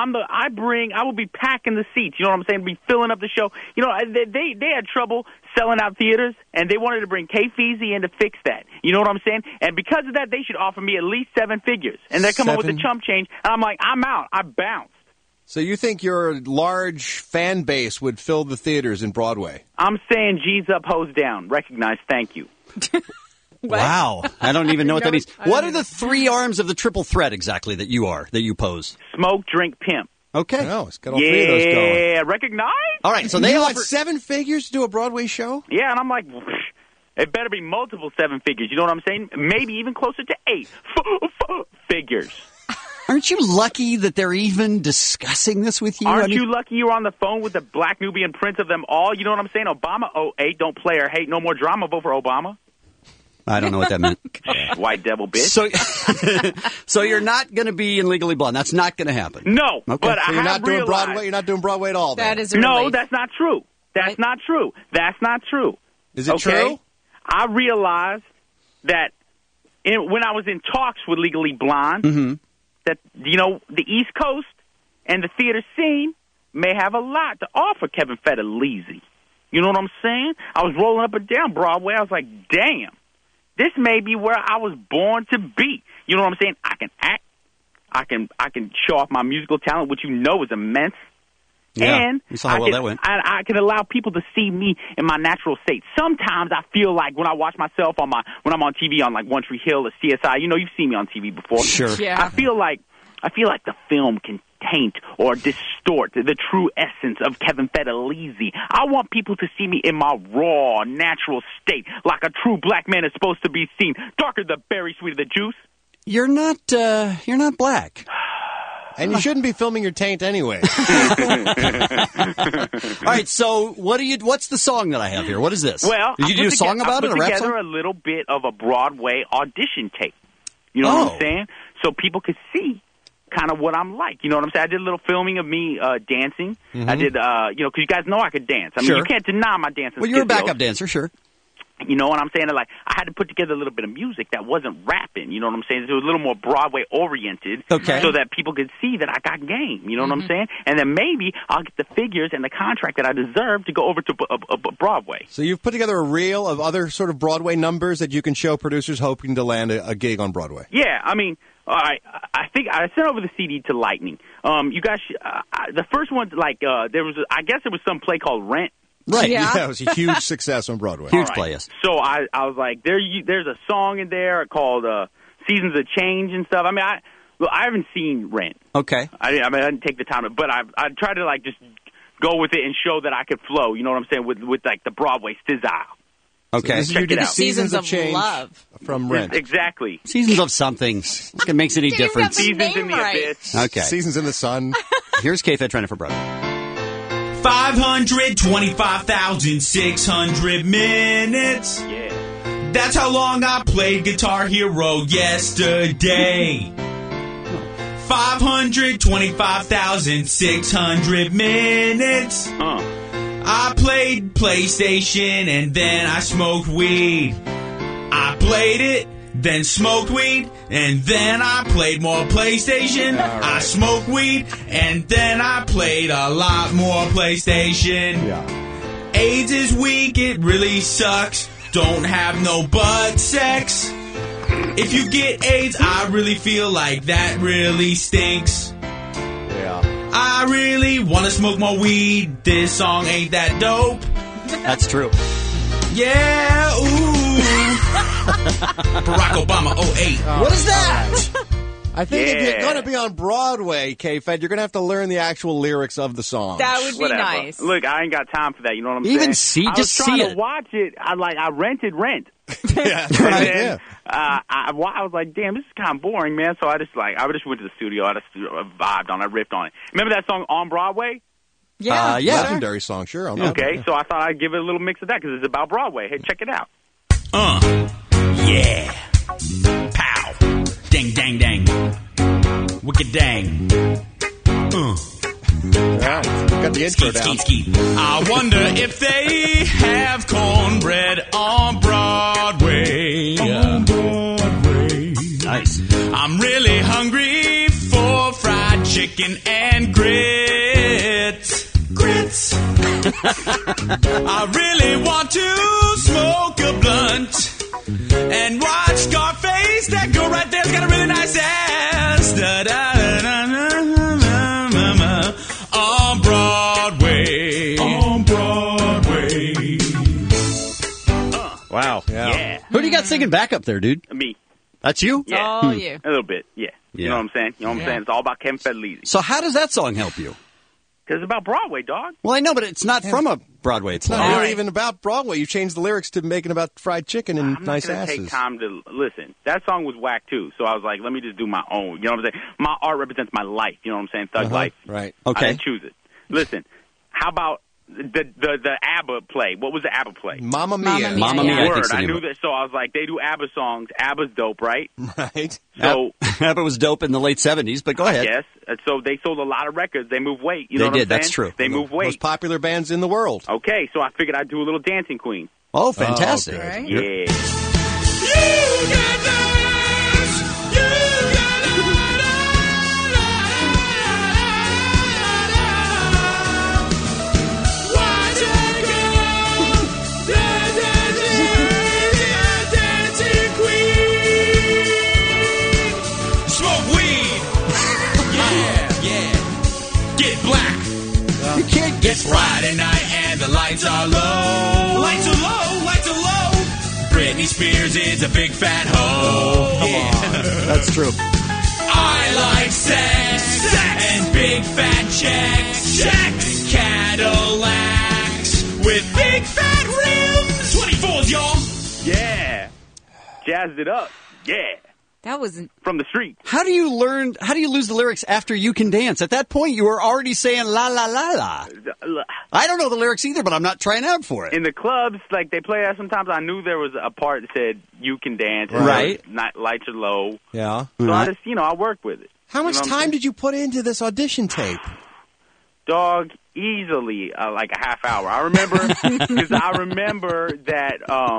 I will be packing the seats. You know what I'm saying? Be filling up the show. You know, they had trouble selling out theaters, and they wanted to bring K-Feezy in to fix that. You know what I'm saying? And because of that, they should offer me at least 7 figures. And they're coming with the chump change, and I'm like, I'm out. I bounced. So you think your large fan base would fill the theaters in Broadway? I'm saying G's up, hoes down. Recognize, thank you. Wow. I don't even know what that means. What are the 3 arms of the triple threat exactly that you pose? Smoke, drink, pimp. Okay. No, it's got all 3 of those going. Yeah, recognize? All right, so they you offer want 7 figures to do a Broadway show? Yeah, and I'm like, it better be multiple 7 figures. You know what I'm saying? Maybe even closer to 8 figures. Aren't you lucky that they're even discussing this with you? Aren't you lucky you're on the phone with the Black Nubian prince of them all? You know what I'm saying? Obama 08, don't play or hate. No more drama, vote for Obama. I don't know what that meant. White devil bitch. So you're not going to be in Legally Blonde. That's not going to happen. No, okay. but So I you're have not doing realized, Broadway. You're not doing Broadway at all. That then. is a no, relief. that's not true. That's not true. That's not true. Is it true? I realized that when I was in talks with Legally Blonde, that the East Coast and the theater scene may have a lot to offer Kevin Federlizzi. You know what I'm saying? I was rolling up and down Broadway. I was like, damn. This may be where I was born to be. You know what I'm saying? I can act. I can show off my musical talent, which is immense. Yeah, and you saw how well that went. I can allow people to see me in my natural state. Sometimes I feel like when I watch myself when I'm on TV on like One Tree Hill or CSI, you've seen me on TV before. Sure. Yeah. I feel like the film can taint or distort the true essence of Kevin Federlizzi. I want people to see me in my raw, natural state, like a true black man is supposed to be seen. Darker the berry, sweeter the juice. You're not black. And you shouldn't be filming your taint anyway. All right, so what's the song that I have here? What is this? Well, did you do a song about it? I A put rap together song? a little bit of a Broadway audition tape. You know what I'm saying? So people could see kind of what I'm like. You know what I'm saying? I did a little filming of me dancing. I did, because you guys know I could dance. I mean, Sure. you can't deny my dancing Well, you're a skills. backup dancer, sure. You know what I'm saying? Like, I had to put together a little bit of music that wasn't rapping. You know what I'm saying? It was a little more Broadway oriented, Okay. so that people could see that I got game. You know what I'm saying? And then maybe I'll get the figures and the contract that I deserve to go over to Broadway. So you've put together a reel of other sort of Broadway numbers that you can show producers hoping to land a gig on Broadway. Yeah, I mean, all right. I think I sent over the CD to Lightning. You guys, the first one, like there was, I guess it was some play called Rent. Right. Yeah. It was a huge success on Broadway. Huge All right. play, yes. So I was like, there's a song in there called Seasons of Change and stuff. I mean, I haven't seen Rent. Okay. I didn't take the time, but I tried to like just go with it and show that I could flow. You know what I'm saying? With like the Broadway style. Okay. This is Check it out. Seasons of Change Love. from Rent. Exactly. Seasons of something. If it makes any difference. Seasons in the Abyss. Okay. Seasons in the Sun. Here's K-Fed trying for brother. 525,600 minutes. Yeah. That's how long I played Guitar Hero yesterday. 525,600 minutes. I played PlayStation and then I smoked weed. I played it, then smoked weed, and then I played more PlayStation. Right. I smoked weed, and then I played a lot more PlayStation. Yeah. AIDS is weak, it really sucks. Don't have no butt sex. If you get AIDS, I really feel like that really stinks. Yeah. I really want to smoke more weed. This song ain't that dope. That's true. Yeah, ooh. Barack Obama, 08. What is that? I think if Yeah. you're going to be on Broadway, K-Fed, you're going to have to learn the actual lyrics of the song. That would be Whatever. nice. Look, I ain't got time for that. You know what I'm Even saying? see- I just was trying see to it. watch it. I rented Rent. Yeah, And right, then, yeah. I was like, damn, this is kind of boring, man. So I just went to the studio. I just vibed on it, ripped on it. Remember that song On Broadway? Yeah. Yeah. Legendary song, sure. I'll know. Okay, so I thought I'd give it a little mix of that because it's about Broadway. Hey, check it out. Yeah. Pow. Dang, dang, dang. Wicked dang. Got the intro Skeet, down. skeet, skeet. I wonder if they have cornbread on Broadway. On Broadway. Nice. I'm really hungry for fried chicken and grits. Grits. I really want to smoke a blunt and watch Scarface. That girl right there's got a really nice ass. Da-da-da-da-da-da-da-da. On Broadway. On Broadway. Wow. Yeah. Who do you got singing back up there, dude? Me. That's you? Yeah. Oh, you. A little bit, yeah. You know what I'm saying? You know what I'm saying? It's all about Kevin Federlizzi. So how does that song help you? Because it's about Broadway, dog. Well, I know, but it's not from a Broadway It's not play. really even about Broadway. You changed the lyrics to make it about fried chicken and I'm nice not going to asses. take time to listen. That song was whack, too. So I was like, let me just do my own. You know what I'm saying? My art represents my life. You know what I'm saying? Thug life. Right. I Okay. didn't choose it. Listen, how about the ABBA play? What was the ABBA play? Mamma Mia. Mamma Mia, I think Word. it's the I name knew of it. that. So I was like, they do ABBA songs. ABBA's dope, right? Right. So ABBA was dope in the late 70s, but go ahead. yes. So they sold a lot of records. They move weight. You They know what did, I'm saying? that's true. They move weight. Most popular bands in the world. Okay, so I figured I'd do a little Dancing Queen. Oh, fantastic. Oh, good. Right? Yeah. Smoke weed. Yeah. Get black. You can't get It's Friday night and the lights are low. Lights are low. Lights are low. Britney Spears is a big fat hoe. That's true. I like sex and big fat checks. Checks. Cadillacs with big fat rims. 24s, y'all. Yeah. Jazzed it up. Yeah. That wasn't from the street. How do you lose the lyrics after You Can Dance? At that point, you were already saying la la la la. I don't know the lyrics either, but I'm not trying out for it. In the clubs, like they play that sometimes, I knew there was a part that said "You can dance," Right. Not lights are low. Yeah. So I just, I work with it. How much You know what I'm time saying? did you put into this audition tape? Dog, easily like a half hour. I remember because I remember that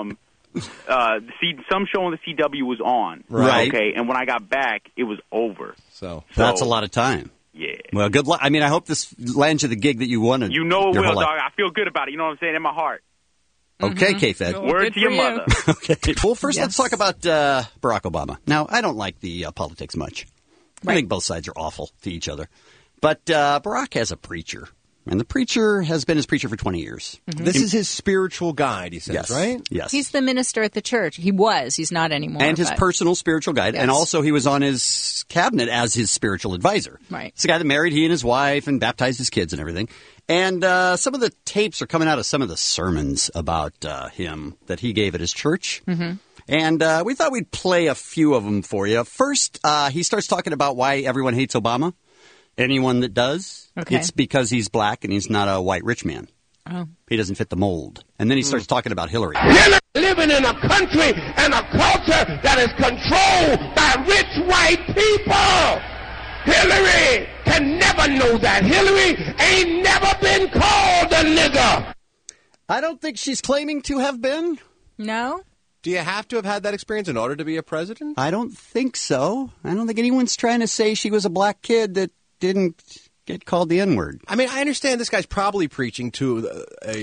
some show on the CW was on. Right. Okay, and when I got back, it was over. So that's a lot of time. Yeah. Well, good luck. I mean, I hope this lands you the gig that you wanted. You know it your will, whole life. dog. I feel good about it. You know what I'm saying? In my heart. Okay, K-Fed. Word to your mother. Okay. Well, first let's talk about Barack Obama. Now, I don't like the politics much. I think both sides are awful to each other. But Barack has a preacher. And the preacher has been his preacher for 20 years. This is his spiritual guide, he says, Yes. right? Yes. He's the minister at the church. He was. He's not anymore. And his but- personal spiritual guide. Yes. And also he was on his cabinet as his spiritual advisor. Right. It's the guy that married he and his wife and baptized his kids and everything. And some of the tapes are coming out of some of the sermons about him that he gave at his church. Mm-hmm. And we thought we'd play a few of them for you. First, he starts talking about why everyone hates Obama. Anyone that does, it's because he's black and he's not a white rich man. Oh. He doesn't fit the mold. And then he starts talking about Hillary. We're living in a country and a culture that is controlled by rich white people. Hillary can never know that. Hillary ain't never been called a nigger. I don't think she's claiming to have been. No? Do you have to have had that experience in order to be a president? I don't think so. I don't think anyone's trying to say she was a black kid that didn't get called the N-word. I mean, I understand this guy's probably preaching to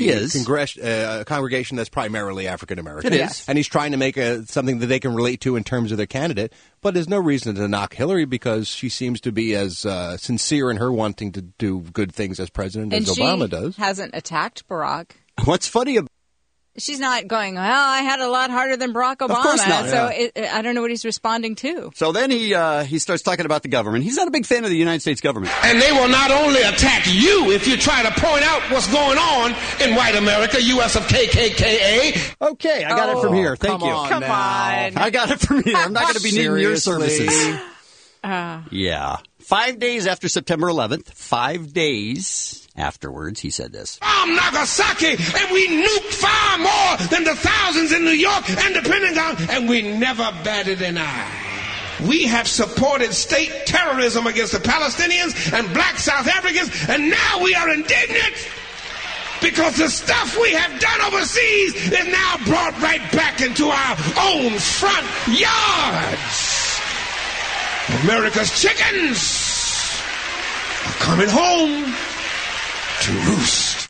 a congregation that's primarily African-American. It is. And he's trying to make something that they can relate to in terms of their candidate. But there's no reason to knock Hillary because she seems to be as sincere in her wanting to do good things as president as Obama does. Hasn't attacked Barack. What's funny about She's not going, well, I had it a lot harder than Barack Obama. Of course not. So I don't know what he's responding to. So then he starts talking about the government. He's not a big fan of the United States government. And they will not only attack you if you try to point out what's going on in white America, U.S. of KKKA. Okay, I got it from here. Thank you. Come on. I got it from here. I'm not going to be needing your Seriously? services. Yeah. 5 days after September 11th, 5 days afterwards, he said this. From Nagasaki, and we nuked far more than the thousands in New York and the Pentagon, and we never batted an eye. We have supported state terrorism against the Palestinians and black South Africans, and now we are indignant because the stuff we have done overseas is now brought right back into our own front yards. America's chickens are coming home to roost.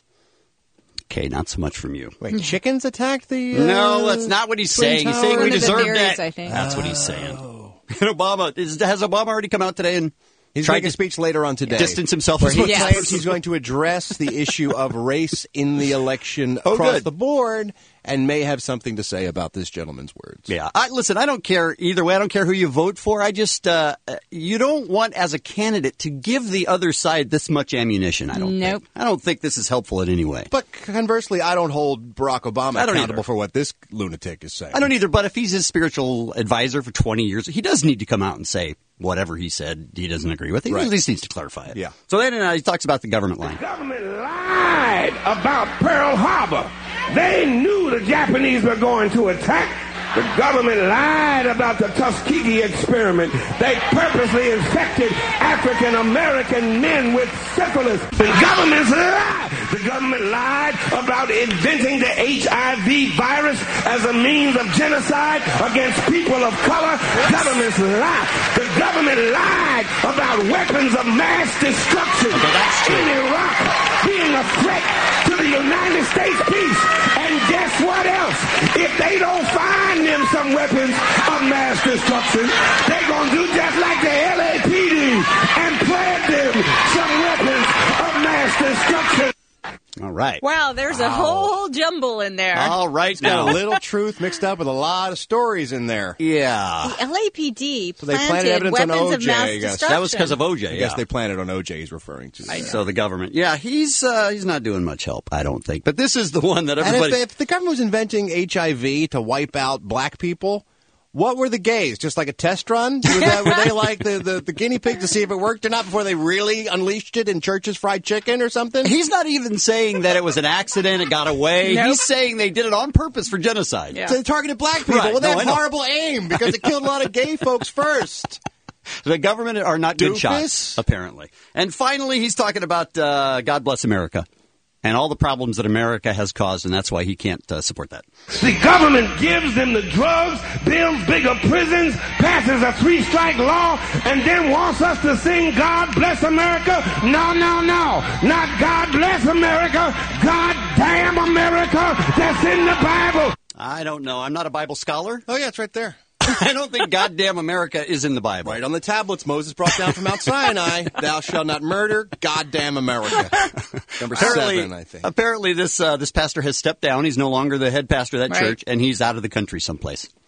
Okay, not so much from you. Wait, chickens attacked the... No, that's not what he's saying. He's saying we deserve that. I think. That's what he's saying. And Obama, has Obama already come out today and He's tried making a to speech later on today. distance himself? Where he Yes. claims he's going to address the issue of race in the election across the board and may have something to say about this gentleman's words. Yeah. Listen, I don't care either way. I don't care who you vote for. I just, you don't want as a candidate to give the other side this much ammunition, I don't think. I don't think this is helpful in any way. But conversely, I don't hold Barack Obama I don't accountable either. for what this lunatic is saying. I don't either, but if he's his spiritual advisor for 20 years, he does need to come out and say whatever he said he doesn't agree with. He at least needs to clarify it. Yeah. So then he talks about the government line. The government lied about Pearl Harbor. They knew the Japanese were going to attack. The government lied about the Tuskegee experiment. They purposely infected African American men with syphilis. The government's lied. The government lied about inventing the HIV virus as a means of genocide against people of color. Governments lied. The government lied about weapons of mass destruction in Iraq being a threat to the United States peace. And guess what else? If they don't find them some weapons of mass destruction, they're going to do just like the LAPD and plant them some weapons of mass destruction. All right. Wow, there's a whole jumble in there. All right. It's got a little truth mixed up with a lot of stories in there. Yeah. The LAPD So they planted evidence on weapons of OJ, mass I guess. destruction. That was because of OJ. I guess they planted on OJ he's referring to. So the government. Yeah, he's not doing much help, I don't think. But this is the one that everybody... And if the government was inventing HIV to wipe out black people, what were the gays? Just like a test run? Were they like the guinea pig to see if it worked or not before they really unleashed it in Church's Fried Chicken or something? He's not even saying that it was an accident, it got away. Nope. He's saying they did it on purpose for genocide. Yeah. So they targeted black people. Right. Well, they No, I have know. horrible aim because it killed a lot of gay folks first. The government are not good Doofus. shots, apparently. And finally, he's talking about God Bless America and all the problems that America has caused, and that's why he can't support that. The government gives them the drugs, builds bigger prisons, passes a 3-strike law, and then wants us to sing God Bless America? No, no, no. Not God Bless America. God damn America. That's in the Bible. I don't know. I'm not a Bible scholar. Oh, yeah, it's right there. I don't think goddamn America is in the Bible. Right on the tablets Moses brought down from Mount Sinai. Thou shalt not murder. Goddamn America. Number 7, I think. Apparently, this pastor has stepped down. He's no longer the head pastor of that church, and he's out of the country someplace.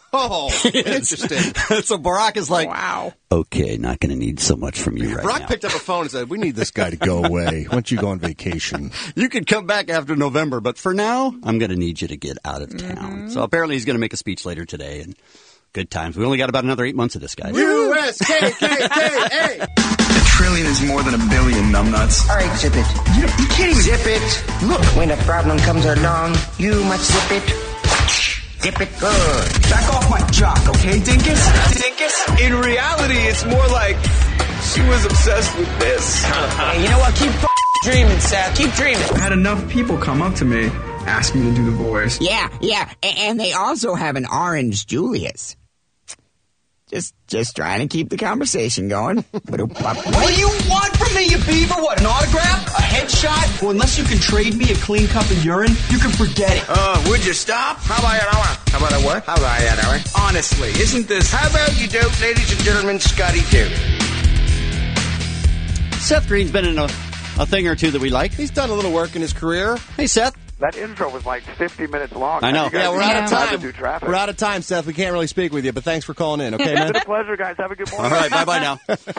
Oh, interesting. So Barack is like, wow. Okay, not going to need so much from you right Barack now. picked up a phone and said, we need this guy to go away. Why don't you go on vacation? You can come back after November, but for now, I'm going to need you to get out of town. So apparently he's going to make a speech later today, and good times. We only got about another 8 months of this, guys. USKKKA. A trillion is more than a billion, numbnuts. All right, zip it. You can't even Zip it. Look, when a problem comes along, you must zip it. Zip it good. back off my jock, okay, Dinkus? Dinkus? In reality, it's more like she was obsessed with this. Hey, you know what? Keep dreaming, Seth. Keep dreaming. I had enough people come up to me, ask me to do the voice. Yeah. And they also have an orange Julius. Just trying to keep the conversation going. What do you want from me, you beaver? What, an autograph? A headshot? Well, unless you can trade me a clean cup of urine, you can forget it. Would you stop? How about an hour? How about a what? How about an hour? Honestly, isn't this... How about you do, ladies and gentlemen, Scotty do? Seth Green's been in a thing or two that we like. He's done a little work in his career. Hey, Seth. That intro was like 50 minutes long. I know. Yeah, we're out of time. Do traffic. We're out of time, Seth. We can't really speak with you, but thanks for calling in, okay, man? It's been a pleasure, guys. Have a good morning. All right, bye-bye now.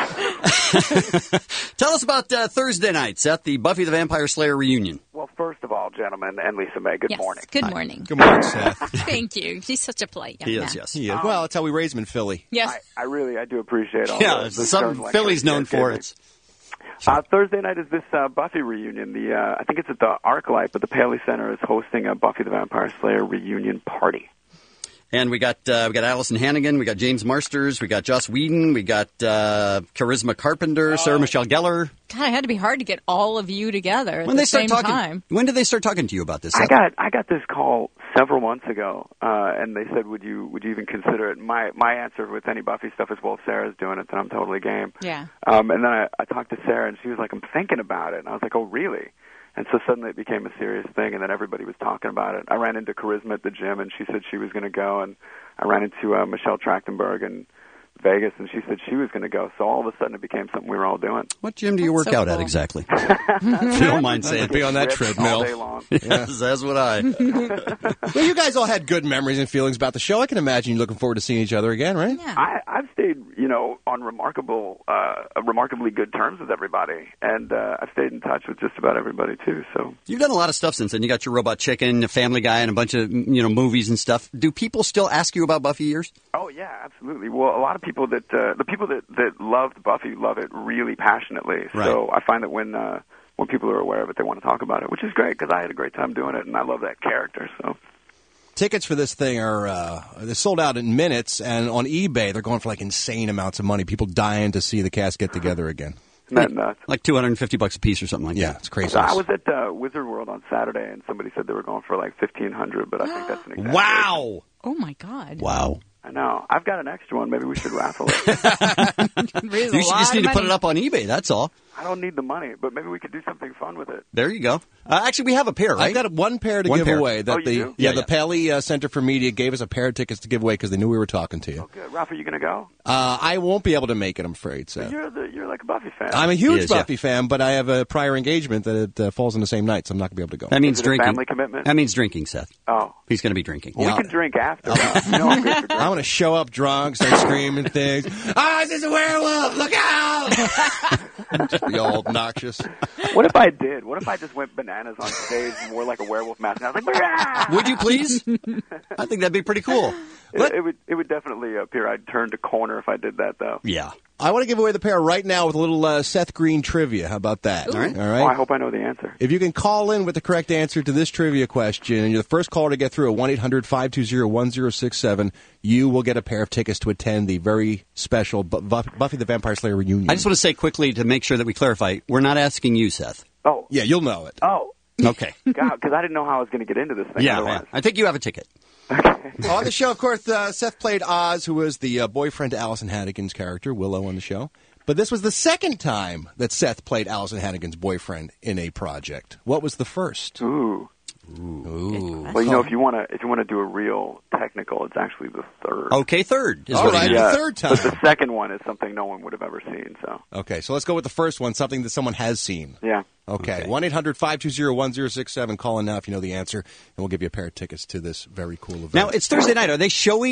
Tell us about Thursday night, Seth, the Buffy the Vampire Slayer reunion. Well, first of all, gentlemen, and Lisa May, good morning. Good morning. Good morning, Seth. Thank you. He's such a polite young He man. is, yes. He is. Well, that's how we raise him in Philly. Yes. I do appreciate all the some stern Philly's known lectures you for guys it. give me. Thursday night is this Buffy reunion. I think it's at the ArcLight, but the Paley Center is hosting a Buffy the Vampire Slayer reunion party. And we got Allison Hannigan, we got James Marsters, we got Joss Whedon, we got Charisma Carpenter, Sarah Michelle Gellar. God, it had to be hard to get all of you together at When the they start same talking, time. when did they start talking to you about this? I got this call several months ago, and they said, "Would you even consider it?" My answer with any Buffy stuff is, "Well, if Sarah's doing it, then I'm totally game." Yeah. And then I talked to Sarah, and she was like, "I'm thinking about it," and I was like, "Oh, really?" And so suddenly it became a serious thing, and then everybody was talking about it. I ran into Charisma at the gym, and she said she was going to go, and I ran into Michelle Trachtenberg in Vegas, and she said she was going to go. So all of a sudden it became something we were all doing. What gym do you work out at exactly? If you don't mind saying. Be on that treadmill. All day long. Yes, that's what I. Well, you guys all had good memories and feelings about the show. I can imagine you looking forward to seeing each other again, right? Yeah. I've stayed, on remarkably good terms with everybody, and I've stayed in touch with just about everybody too. So You've done a lot of stuff since then. You got your Robot Chicken, Family Guy, and a bunch of movies and stuff. Do people still ask you about Buffy years? Oh yeah, absolutely. Well, a lot of people that the people that loved Buffy love it really passionately. Right. So I find that when people are aware of it, they want to talk about it, which is great because I had a great time doing it, and I love that character. So. Tickets for this thing are they're sold out in minutes, and on eBay they're going for like insane amounts of money. People dying to see the cast get together again. Isn't that nuts? Like $250 a piece or something like that. Yeah, it's crazy. So I was at Wizard World on Saturday, and somebody said they were going for like $1,500, but I think that's an exaggeration. Wow! Oh, my God. Wow. I know. I've got an extra one. Maybe we should raffle it. You just need to put it up on eBay, that's all. I don't need the money, but maybe we could do something fun with it. There you go. Actually, we have a pair, right? I've got one pair to give away. That do? The Paley Center for Media gave us a pair of tickets to give away because they knew we were talking to you. Good. Ralph, are you going to go? I won't be able to make it, I'm afraid. So. You're like a Buffy fan. I'm a huge Buffy fan, but I have a prior engagement that it falls in the same night, so I'm not going to be able to go. That means Is it drinking. a family commitment? That means drinking, Seth. Oh. He's going to be drinking. Well, we can drink after. I'm good for drinking. I'm going to show up drunk, start screaming things. Ah, this is a werewolf! Look out! Just be all obnoxious. What if I did? What if I just went bananas on stage and wore like a werewolf mask? And I was like, "Brah!" Would you please? I think that'd be pretty cool. It would definitely appear I'd turn to corner if I did that, though. Yeah. I want to give away the pair right now with a little Seth Green trivia. How about that? All right. All right. Oh, I hope I know the answer. If you can call in with the correct answer to this trivia question, and you're the first caller to get through at 1-800-520-1067, you will get a pair of tickets to attend the very special Buffy the Vampire Slayer reunion. I just want to say quickly to make sure that we clarify, we're not asking you, Seth. Oh. Yeah, you'll know it. Oh. Okay. God, because I didn't know how I was going to get into this thing otherwise. I think you have a ticket. On the show, of course, Seth played Oz, who was the boyfriend to Allison Hannigan's character, Willow, on the show. But this was the second time that Seth played Allison Hannigan's boyfriend in a project. What was the first? Ooh. Well, if you want to do a real technical, it's actually the third. Okay, third. Is All what right, he meant. the third time. But the second one is something no one would have ever seen. So. Okay, so let's go with the first one, something that someone has seen. Yeah. Okay. 1-800-520-1067. Call in now if you know the answer, and we'll give you a pair of tickets to this very cool event. Now, it's Thursday night. Are they showing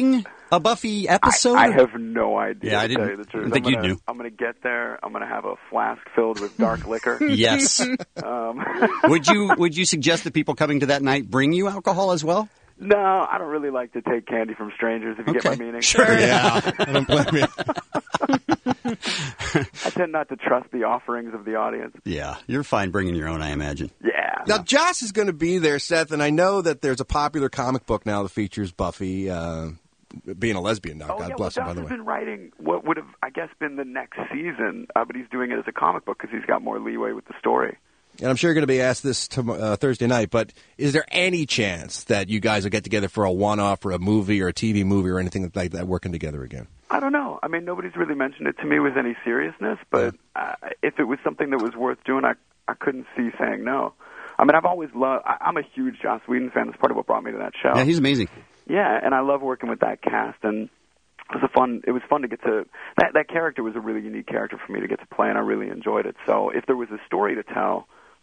a Buffy episode? I have no idea. Yeah, I to tell didn't you the truth. think you'd knew. I'm going to get there. I'm going to have a flask filled with dark liquor. Yes. Would you suggest that people coming to that night bring you alcohol as well? No, I don't really like to take candy from strangers, if you get my meaning. Sure, yeah. I don't blame you. I tend not to trust the offerings of the audience. Yeah, you're fine bringing your own, I imagine. Yeah. Now, Joss is going to be there, Seth, and I know that there's a popular comic book now that features Buffy being a lesbian now. God bless him, by the way. Joss has been writing what would have, I guess, been the next season, but he's doing it as a comic book because he's got more leeway with the story. And I'm sure you're going to be asked this Thursday night, but is there any chance that you guys will get together for a one-off or a movie or a TV movie or anything like that working together again? I don't know. I mean, nobody's really mentioned it to me with any seriousness, but if it was something that was worth doing, I couldn't see saying no. I mean, I've always loved, I'm a huge Joss Whedon fan. That's part of what brought me to that show. Yeah, he's amazing. Yeah, and I love working with that cast, and it was fun to get to, that character was a really unique character for me to get to play, and I really enjoyed it. So if there was a story to tell,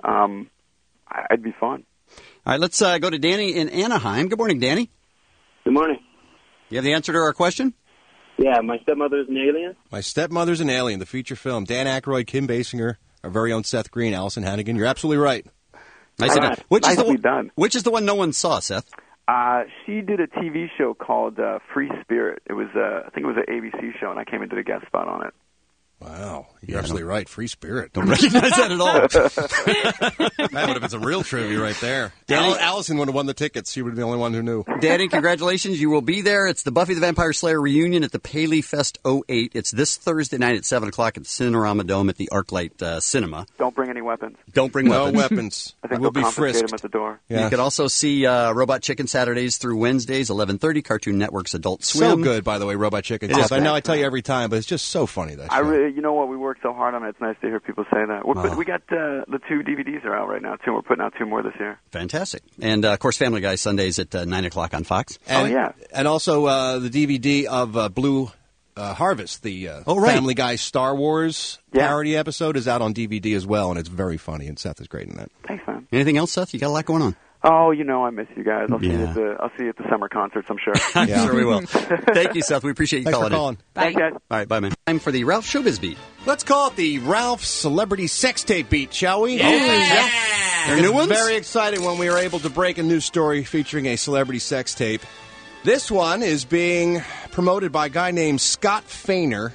I'd be fun. All right, let's go to Danny in Anaheim. Good morning, Danny. Good morning. You have the answer to our question? Yeah, My Stepmother's an Alien. My Stepmother's an Alien, the feature film. Dan Aykroyd, Kim Basinger, our very own Seth Green, Allison Hannigan. You're absolutely right. Nicely done. Done. Which is the one no one saw, Seth? She did a TV show called Free Spirit. It was, I think it was an ABC show, and I came and did a guest spot on it. Wow, you're absolutely right. Free Spirit. Don't recognize that at all. That would have been some real trivia right there. Allison would have won the tickets. She would be the only one who knew. Danny, congratulations. You will be there. It's the Buffy the Vampire Slayer reunion at the Paley Fest 08. It's this Thursday night at 7 o'clock at the Cinerama Dome at the ArcLight Cinema. Don't bring any weapons. Don't bring no weapons. weapons. I think we'll they'll be confiscate frisked them at the door. Yeah. You can also see Robot Chicken Saturdays through Wednesdays, 11:30, Cartoon Network's Adult Swim. So good, by the way, Robot Chicken. It is I know I tell you every time, but it's just so funny. That show. You know what, we worked so hard on it. It's nice to hear people say that. We got the 2 DVDs are out right now, too. We're putting out 2 more this year. Fantastic. And, of course, Family Guy Sundays at 9 o'clock on Fox. And, and also the DVD of Blue Harvest, the Family Guy Star Wars parody episode, is out on DVD as well, and it's very funny, and Seth is great in that. Thanks, man. Anything else, Seth? You got a lot going on. Oh, I miss you guys. I'll see you at the summer concerts, I'm sure. I'm sure we will. Thank you, Seth. We appreciate you Thanks calling for calling. in. Thanks, guys. All right, bye, man. Time for the Ralph Showbiz Beat. Let's call it the Ralph Celebrity Sex Tape Beat, shall we? Yeah. There are new ones? Very exciting when we were able to break a new story featuring a celebrity sex tape. This one is being promoted by a guy named Scott Fainer,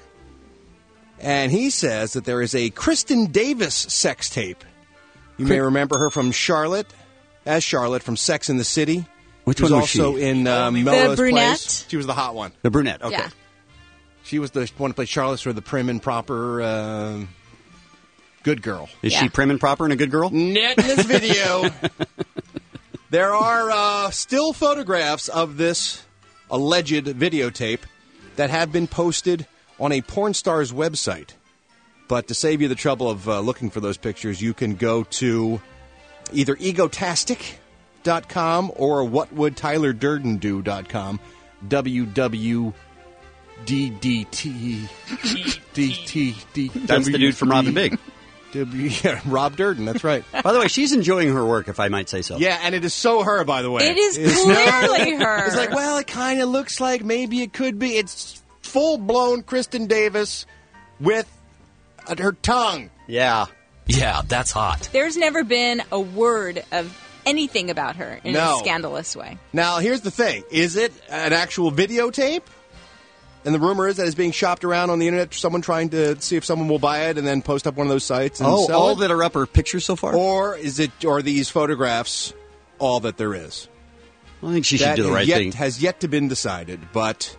and he says that there is a Kristen Davis sex tape. You may remember her from Charlotte from Sex and the City. Which one was also she? in The Melrose brunette? Place. She was the hot one. The brunette, okay. Yeah. She was the one who played Charlotte, sort of the prim and proper good girl. Is she prim and proper and a good girl? Not in this video. There are still photographs of this alleged videotape that have been posted on a porn star's website. But to save you the trouble of looking for those pictures, you can go to either egotastic.com or whatwould-Tyler-Durden-do.com. WWDDT. That's the dude from Robin Big. Rob Durden, that's right. By the way, she's enjoying her work, if I might say so. Yeah, and it is so her, by the way. It is clearly her. It's like, well, it kind of looks like maybe it could be. It's full-blown Kristen Davis with her tongue. Yeah. Yeah, that's hot. There's never been a word of anything about her in No. a scandalous way. Now, here's the thing. Is it an actual videotape? And the rumor is that it's being shopped around on the internet, someone trying to see if someone will buy it and then post up one of those sites and sell all it? that are up are pictures so far? Or are these photographs all that there is? Well, I think she should do the right thing. Has yet to been decided, but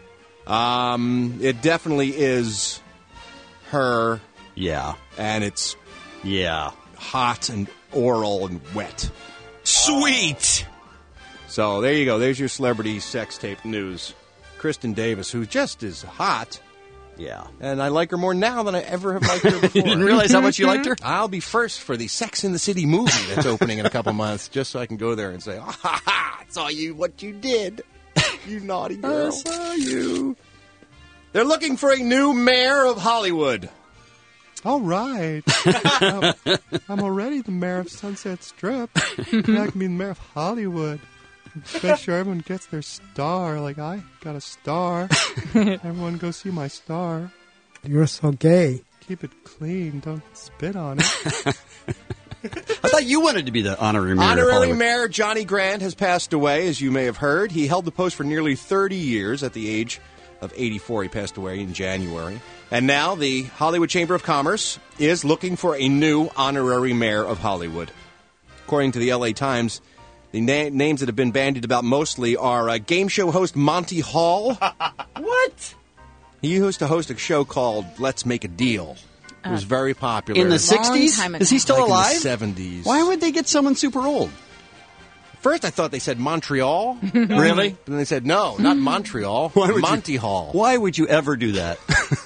it definitely is her. Yeah. And it's hot and oral and wet. Sweet! So there you go. There's your celebrity sex tape news. Kristen Davis, who just is hot. Yeah. And I like her more now than I ever have liked her before. You didn't realize how much you liked her? I'll be first for the Sex and the City movie that's opening in a couple months, just so I can go there and say, I saw you, what you did. You naughty girl. I saw you. They're looking for a new mayor of Hollywood. All right. I'm already the mayor of Sunset Strip. I can be the mayor of Hollywood. Make sure everyone gets their star. Like, I got a star. Everyone go see my star. You're so gay. Keep it clean. Don't spit on it. I thought you wanted to be the honorary mayor. Honorary Mayor Johnny Grant has passed away, as you may have heard. He held the post for nearly 30 years at the age of 84. He passed away in January. And now the Hollywood Chamber of Commerce is looking for a new honorary mayor of Hollywood. According to the LA Times, the names that have been bandied about mostly are game show host Monty Hall. What? He used to host a show called Let's Make a Deal. It was very popular. In the 60s? Is he still alive? In the 70s. Why would they get someone super old? First, I thought they said Montreal. Really? And then they said, no, not Montreal. Monty Hall. Why would you ever do that?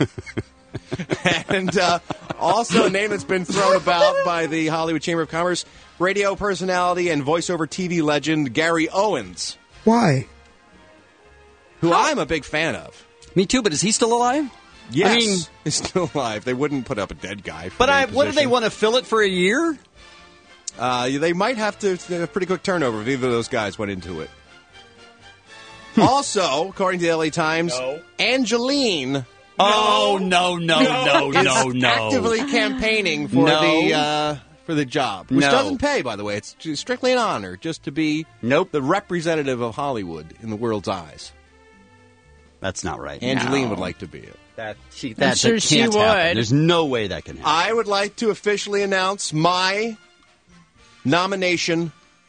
And also a name that's been thrown about by the Hollywood Chamber of Commerce, radio personality and voiceover TV legend Gary Owens. Why? Who I'm a big fan of. Me too, but is he still alive? Yes, I mean, he's still alive. They wouldn't put up a dead guy. But what do they want to fill it for a year? They might have to a pretty quick turnover if either of those guys went into it. Also, according to the LA Times, Angeline. Oh, no. Actively campaigning for the job, which doesn't pay, by the way. It's strictly an honor just to be the representative of Hollywood in the world's eyes. That's not right. Angeline would like to be it. I'm sure she can't would. happen. There's no way that can happen. I would like to officially announce my nomination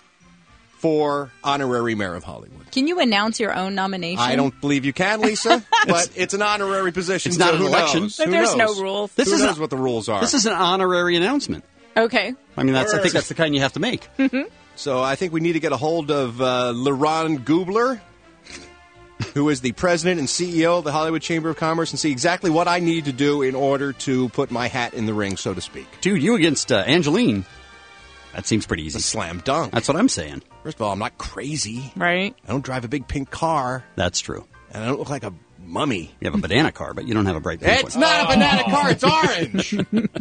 for honorary mayor of Hollywood. Can you announce your own nomination? I don't believe you can, Lisa, but it's an honorary position. It's not so an who election. knows? But Who there's knows? no rules. Who knows what the rules are? This is an honorary announcement. Okay. I mean, I think that's the kind you have to make. So I think we need to get a hold of LeRon Gubler, who is the president and CEO of the Hollywood Chamber of Commerce, and see exactly what I need to do in order to put my hat in the ring, so to speak. Dude, you against Angeline. That seems pretty easy. It's a slam dunk. That's what I'm saying. First of all, I'm not crazy. Right. I don't drive a big pink car. That's true. And I don't look like a mummy. You have a banana car, but you don't have a bright pink It's one. not a banana car. It's orange.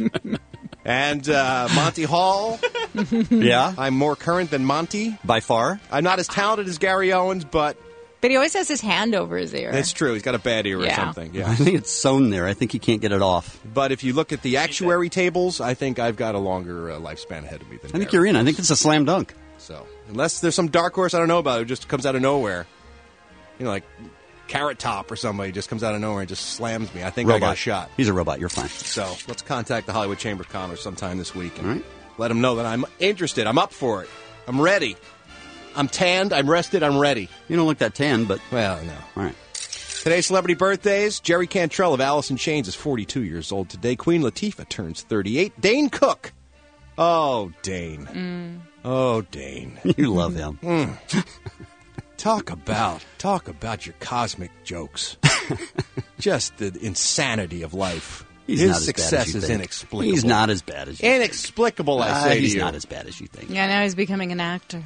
And Monty Hall. Yeah? I'm more current than Monty. By far. I'm not as talented as Gary Owens, but... But he always has his hand over his ear. That's true. He's got a bad ear or something. Yeah. I think it's sewn there. I think he can't get it off. But if you look at the actuary tables, I think I've got a longer lifespan ahead of me than I think you're in. I think it's a slam dunk. So, unless there's some dark horse I don't know about who just comes out of nowhere. You know, like Carrot Top or somebody just comes out of nowhere and just slams me. I think I got a shot. He's a robot. You're fine. So, let's contact the Hollywood Chamber of Commerce sometime this week and let them know that I'm interested. I'm up for it. I'm ready. I'm tanned, I'm rested, I'm ready. You don't look that tan, but... Well, no. All right. Today's celebrity birthdays. Jerry Cantrell of Alice in Chains is 42 years old today. Queen Latifah turns 38. Dane Cook. Oh, Dane. Oh, Dane. You love him. Talk about your cosmic jokes. Just the insanity of life. He's His not as success bad as you is think. inexplicable. He's not as bad as you Inexplicable, think. I say to he's you. not as bad as you think. Yeah, now he's becoming an actor.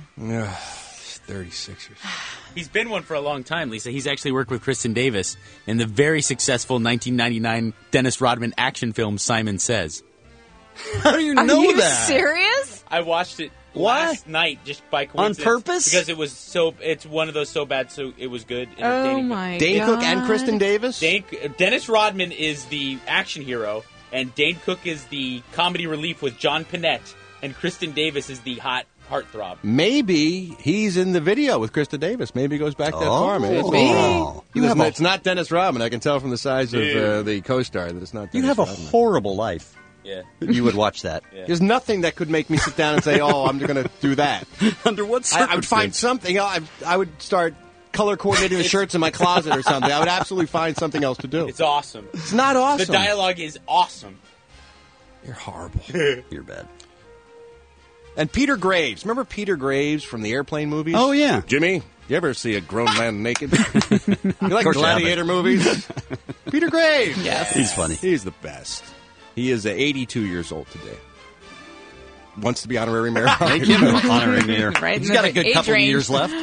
36 years. He's been one for a long time, Lisa. He's actually worked with Kristen Davis in the very successful 1999 Dennis Rodman action film Simon Says. How do you Are know you that? serious? I watched it last night just by coincidence. On purpose? Because it was it's one of those so bad so it was good. Oh my Dane God. Cook and Kristen Davis? Dennis Rodman is the action hero, and Dane Cook is the comedy relief with John Panette, and Kristen Davis is the hot heartthrob. Maybe he's in the video with Krista Davis. Maybe he goes back that far. Maybe it's not Dennis Rodman. I can tell from the size of the co-star that it's not Dennis You have a Rodman. horrible life. Yeah. You would watch that. There's nothing that could make me sit down and say, oh, I'm going to do that. Under what circumstances? I would find something. I would start color coordinating the shirts in my closet or something. I would absolutely find something else to do. It's awesome. It's not awesome. The dialogue is awesome. You're horrible. You're bad. And Peter Graves. Remember Peter Graves from the Airplane movies? Oh, yeah. Jimmy, you ever see a grown man naked? You like course you gladiator movies? Peter Graves. Yes. He's funny. He's the best. He is 82 years old today. Wants to be honorary mayor. Thank you, honorary mayor. Right He's in got the a good age couple of range. years left.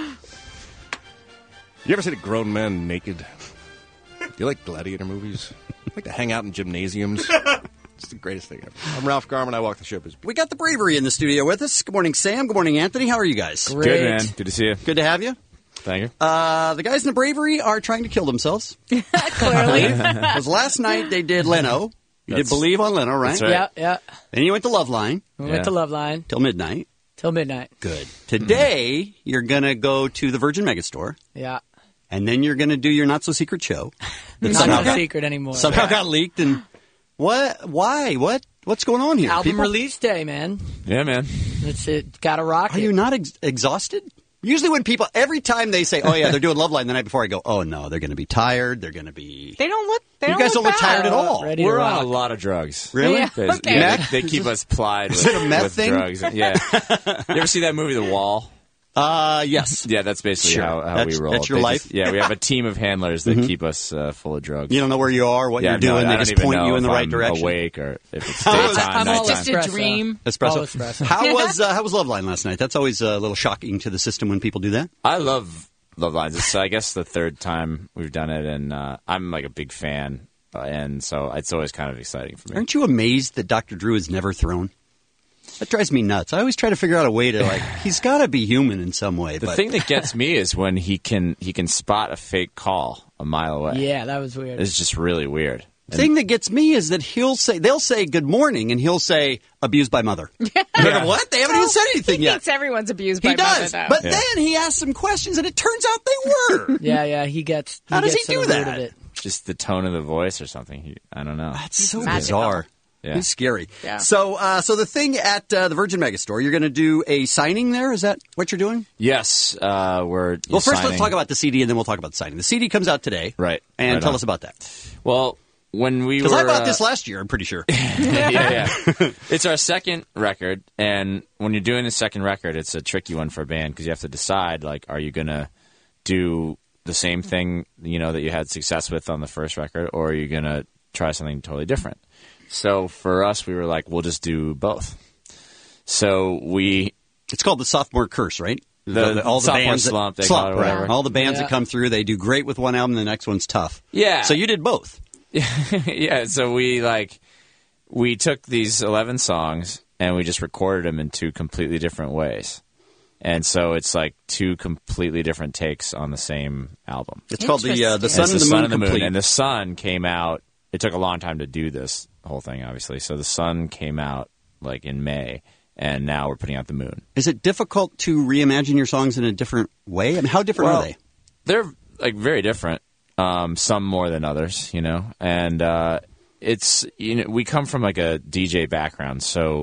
You ever seen a grown man naked? Do you like gladiator movies? I like to hang out in gymnasiums. It's the greatest thing ever. I'm Ralph Garman. I walk the ship. We got the Bravery in the studio with us. Good morning, Sam. Good morning, Anthony. How are you guys? Good, man. Good to see you. Good to have you. Thank you. The guys in the Bravery are trying to kill themselves. Clearly. Because last night they did Leno. You did Believe on Leno, right? That's right. Yeah. Then you went to Loveline. We went to Loveline. Till midnight. Good. Today, you're going to go to the Virgin Megastore. Yeah. And then you're going to do your not-so-secret show. Not so secret anymore. Somehow got leaked. And what? Why? What's going on here? Album release day, man. Yeah, man. It's gotta rock. Are you not exhausted? Usually when people, every time they say, oh, yeah, they're doing Loveline the night before, I go, oh, no, they're going to be tired. They're going to be... They don't look... You guys don't look tired at all. We're on a lot of drugs. Really? Yeah, okay. Yeah, they keep us plied with, Is it a meth with thing? drugs. Yeah. You ever see that movie, The Wall? Yes. Yeah, that's basically Sure. how we roll. That's your life? Yeah, we have a team of handlers that keep us full of drugs. You don't know where you are, what you're doing. They just point you in the right direction. Awake or if it's How daytime, I'm all nighttime. just a dream. Espresso. All espresso. How was Loveline last night? That's always a little shocking to the system when people do that. I love Love Lines. It's, I guess, the third time we've done it, and I'm like a big fan, and so it's always kind of exciting for me. Aren't you amazed that Dr. Drew is never thrown? That drives me nuts. I always try to figure out a way to, he's got to be human in some way. The thing that gets me is when he can spot a fake call a mile away. Yeah, that was weird. It's just really weird. The thing that gets me is that they'll say good morning, and he'll say abused by mother. Yeah. What? They haven't even said anything He yet. thinks everyone's abused by He does, mother, though. but then he asks some questions, and it turns out they were. Yeah, he gets. How does gets he to do the root that? of it. Just the tone of the voice or something. I don't know. That's so Magical. bizarre. Yeah. It's scary. Yeah. So the thing at the Virgin Megastore, you're going to do a signing there? Is that what you're doing? Yes, we're Well, first signing. let's talk about the CD, and then we'll talk about the signing. The CD comes out today. Right. And Right tell on. us about that. Well, when we were... Because I bought this last year, I'm pretty sure. yeah. It's our second record, and when you're doing a second record, it's a tricky one for a band because you have to decide, are you going to do the same thing, that you had success with on the first record, or are you going to try something totally different? So for us, we were like, we'll just do both. So It's called the sophomore curse, right? All the sophomore bands slump, they call it, or whatever. Right. All the bands that come through, they do great with one album, the next one's tough. Yeah. So you did both. Yeah, so we took these 11 songs and we just recorded them in two completely different ways. And so it's like two completely different takes on the same album. It's called the Sun and the Moon Complete. And the Sun came out. It took a long time to do this whole thing, obviously. So the Sun came out in May, and now we're putting out the Moon. Is it difficult to reimagine your songs in a different way? I mean, how different are they? They're very different. Some more than others, and it's we come from a DJ background,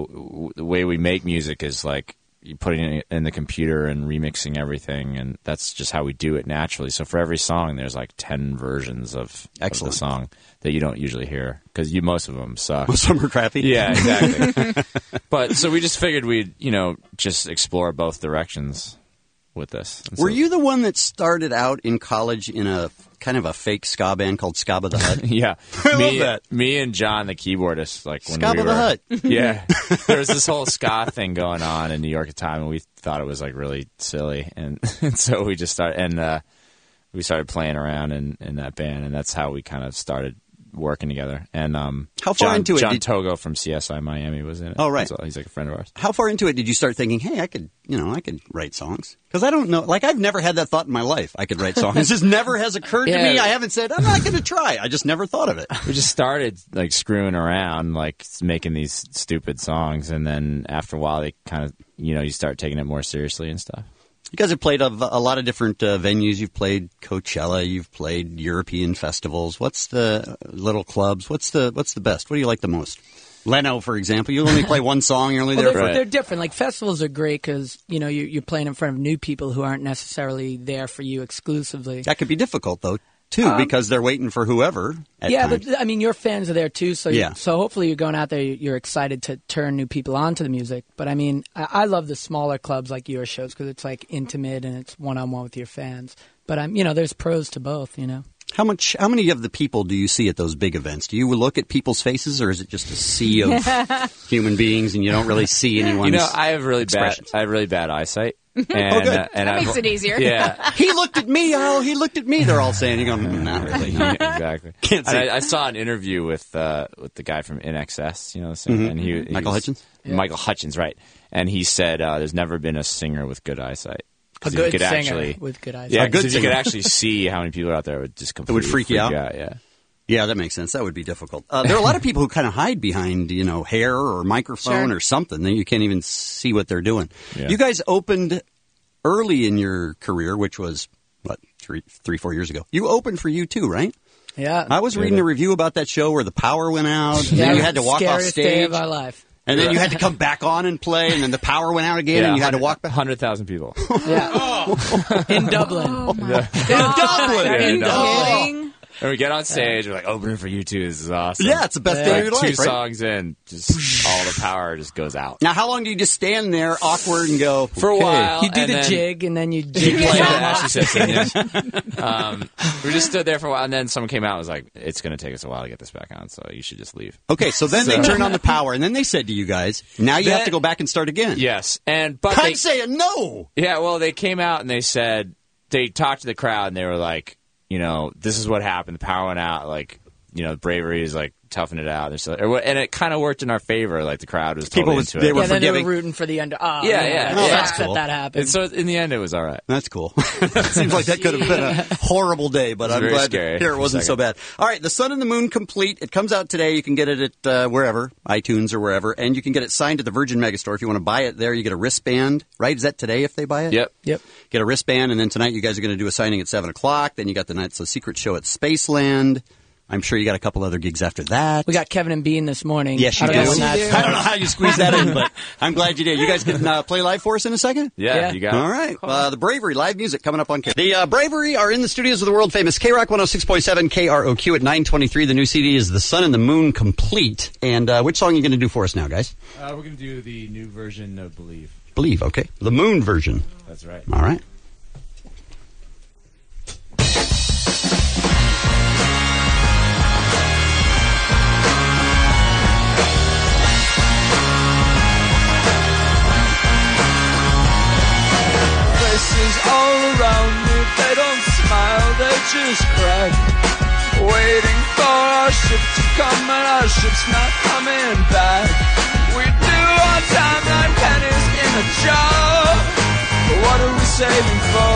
so the way we make music is you putting it in the computer and remixing everything, and that's just how we do it naturally. So for every song, there's 10 versions of the song that you don't usually hear because most of them suck. Most of them are crappy. Yeah, exactly. But so we just figured we'd just explore both directions with this. And Were you the one that started out in college in a kind of a fake ska band called Scaba the Hut? Yeah. I love that. Me and John, the keyboardist, when Scaba we were... the Hut. Yeah. There was this whole ska thing going on in New York at the time, and we thought it was really silly. And so we just started, and we started playing around in that band, and that's how we kind of started working together. And how far into it? John Togo from CSI Miami was in it. Oh, right. So he's a friend of ours. How far into it did you start thinking, hey, I could write songs? Because I don't know. I've never had that thought in my life. I could write songs. This just never has occurred to me. I haven't said, I'm not going to try. I just never thought of it. We just started screwing around, making these stupid songs. And then after a while, they kind of, you start taking it more seriously and stuff. You guys have played a lot of different venues. You've played Coachella. You've played European festivals. What's the little clubs? What's the best? What do you like the most? Leno, for example. You only play one song. You're only there for... They're different. Festivals are great because, you're playing in front of new people who aren't necessarily there for you exclusively. That could be difficult, though, too, because they're waiting for whoever at times. But, your fans are there, too. So, yeah. So hopefully you're going out there, you're excited to turn new people onto the music. But, I love the smaller clubs like your shows because it's, intimate and it's one-on-one with your fans. But, there's pros to both, How many of the people do you see at those big events? Do you look at people's faces, or is it just a sea of human beings, and you don't really see anyone's I have really bad eyesight. And, good. And that makes it easier. Yeah. He looked at me. Oh, he looked at me. They're all saying, "You're going, not really." Yeah, exactly. Can't see. And I saw an interview with the guy from INXS, the singer, and he Michael Hutchins. Michael Hutchins, right? And he said there's never been a singer with good eyesight. A Because good you could singer actually, with good eyes. Yeah, A good because you could singer. actually see how many people are out there. It would just It would completely freak you out. Yeah. Yeah, that makes sense. That would be difficult. There are a lot of people who kind of hide behind, hair or microphone Sure. or something. Then you can't even see what they're doing. Yeah. You guys opened early in your career, which was, 3-4 years ago. You opened for U2, right? Yeah. I was reading a review about that show where the power went out. And Yeah, then you it had to was walk the off scariest day stage. of our life. And then you had to come back on and play, and then the power went out again, and you had to walk back. 100,000 people. Yeah. In Dublin. Oh, In Dublin! Are you kidding? And we get on stage, we're like, opening for you two, this is awesome. Yeah, it's the best day of your life, 2 right? songs in, just all the power just goes out. Now, how long do you just stand there awkward and go, For a okay. while. You do and the then- jig, and then you You jig play it that, off. she said, we just stood there for a while, and then someone came out and was like, it's going to take us a while to get this back on, so you should just leave. Okay, so then they turn on the power, and then they said to you guys, now you have to go back and start again. Yes, but I'm saying no! Yeah, well, they came out and they said, they talked to the crowd, and they were like, this is what happened. The power went out, bravery is like, toughing it out. And it kind of worked in our favor. Like, the crowd was totally into it. Yeah, then they were rooting for the under. Oh, Yeah. That's cool. that happened. And so, in the end, it was all right. That's cool. Seems like that could have been a horrible day, but It was I'm very glad scary to hear it for a wasn't so second. bad. All right, The Sun and the Moon Complete. It comes out today. You can get it at wherever, iTunes or wherever, and you can get it signed at the Virgin Megastore. If you want to buy it there, you get a wristband, right? Is that today if they buy it? Yep. Get a wristband, and then tonight you guys are going to do a signing at 7 o'clock. Then you got the Night's a Secret show at Spaceland. I'm sure you got a couple other gigs after that. We got Kevin and Bean this morning. Yes, you I do. don't know when that's I don't know how you squeeze that in, but I'm glad you did. You guys can play live for us in a second? Yeah, you got it. All right. The Bravery live music coming up on K. The Bravery are in the studios of the world famous K-Rock 106.7 KROQ at 9:23. The new CD is The Sun and the Moon Complete. And which song are you going to do for us now, guys? We're going to do the new version of Believe. Believe, okay. The Moon version. That's right. All right. Faces all around me, they don't smile, they just crack. Waiting for our ship to come, and our ship's not coming back. We do our time like pennies in a jar. What are we saving for?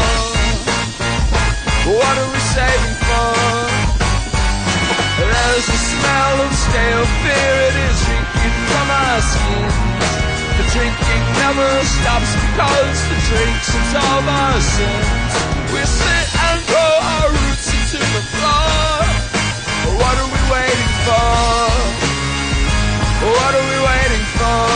What are we saving for? There's a smell of stale beer, it is reeking from our skins. The drinking never stops because the drinks absolve our sins. We sit and grow our roots into the floor. What are we waiting for? What are we waiting for?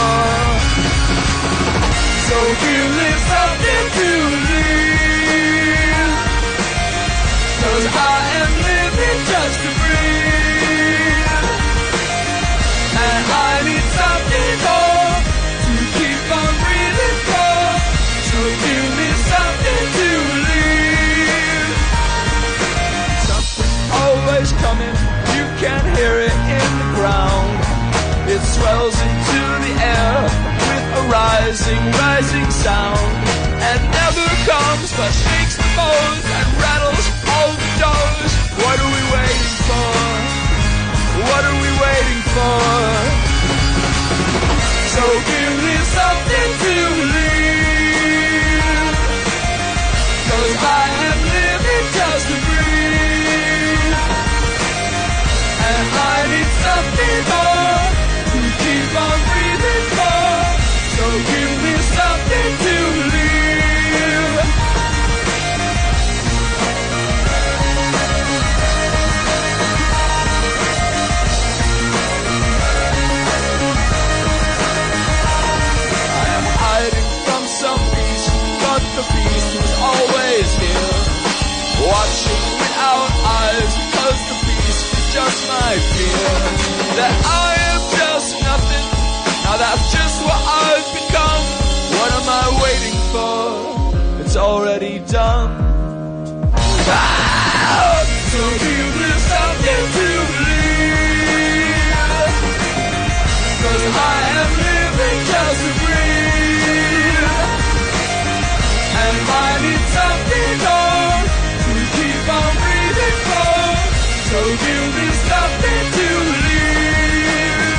So give me something to live, 'cause I am living just to breathe, and I need something more to keep on breathing for. So give me something to live. Something's always coming, you can hear it in the ground. It swells into the air with a rising sound, and never comes but shakes the bones and rattles all the doors. What are we waiting for? What are we waiting for? So give me something to live, 'cause I am living just to breathe, and I need something more to keep on breathing for. So give me something to live. I am hiding from some beast, but the beast was always here, watching without eyes, because the beast is just my fear. That I am just nothing, now that's just what I've become. What am I waiting for? It's already done. Ah! So give me something to believe, 'cause I am living just to breathe, and I need something more to keep on breathing for. So give me something to live.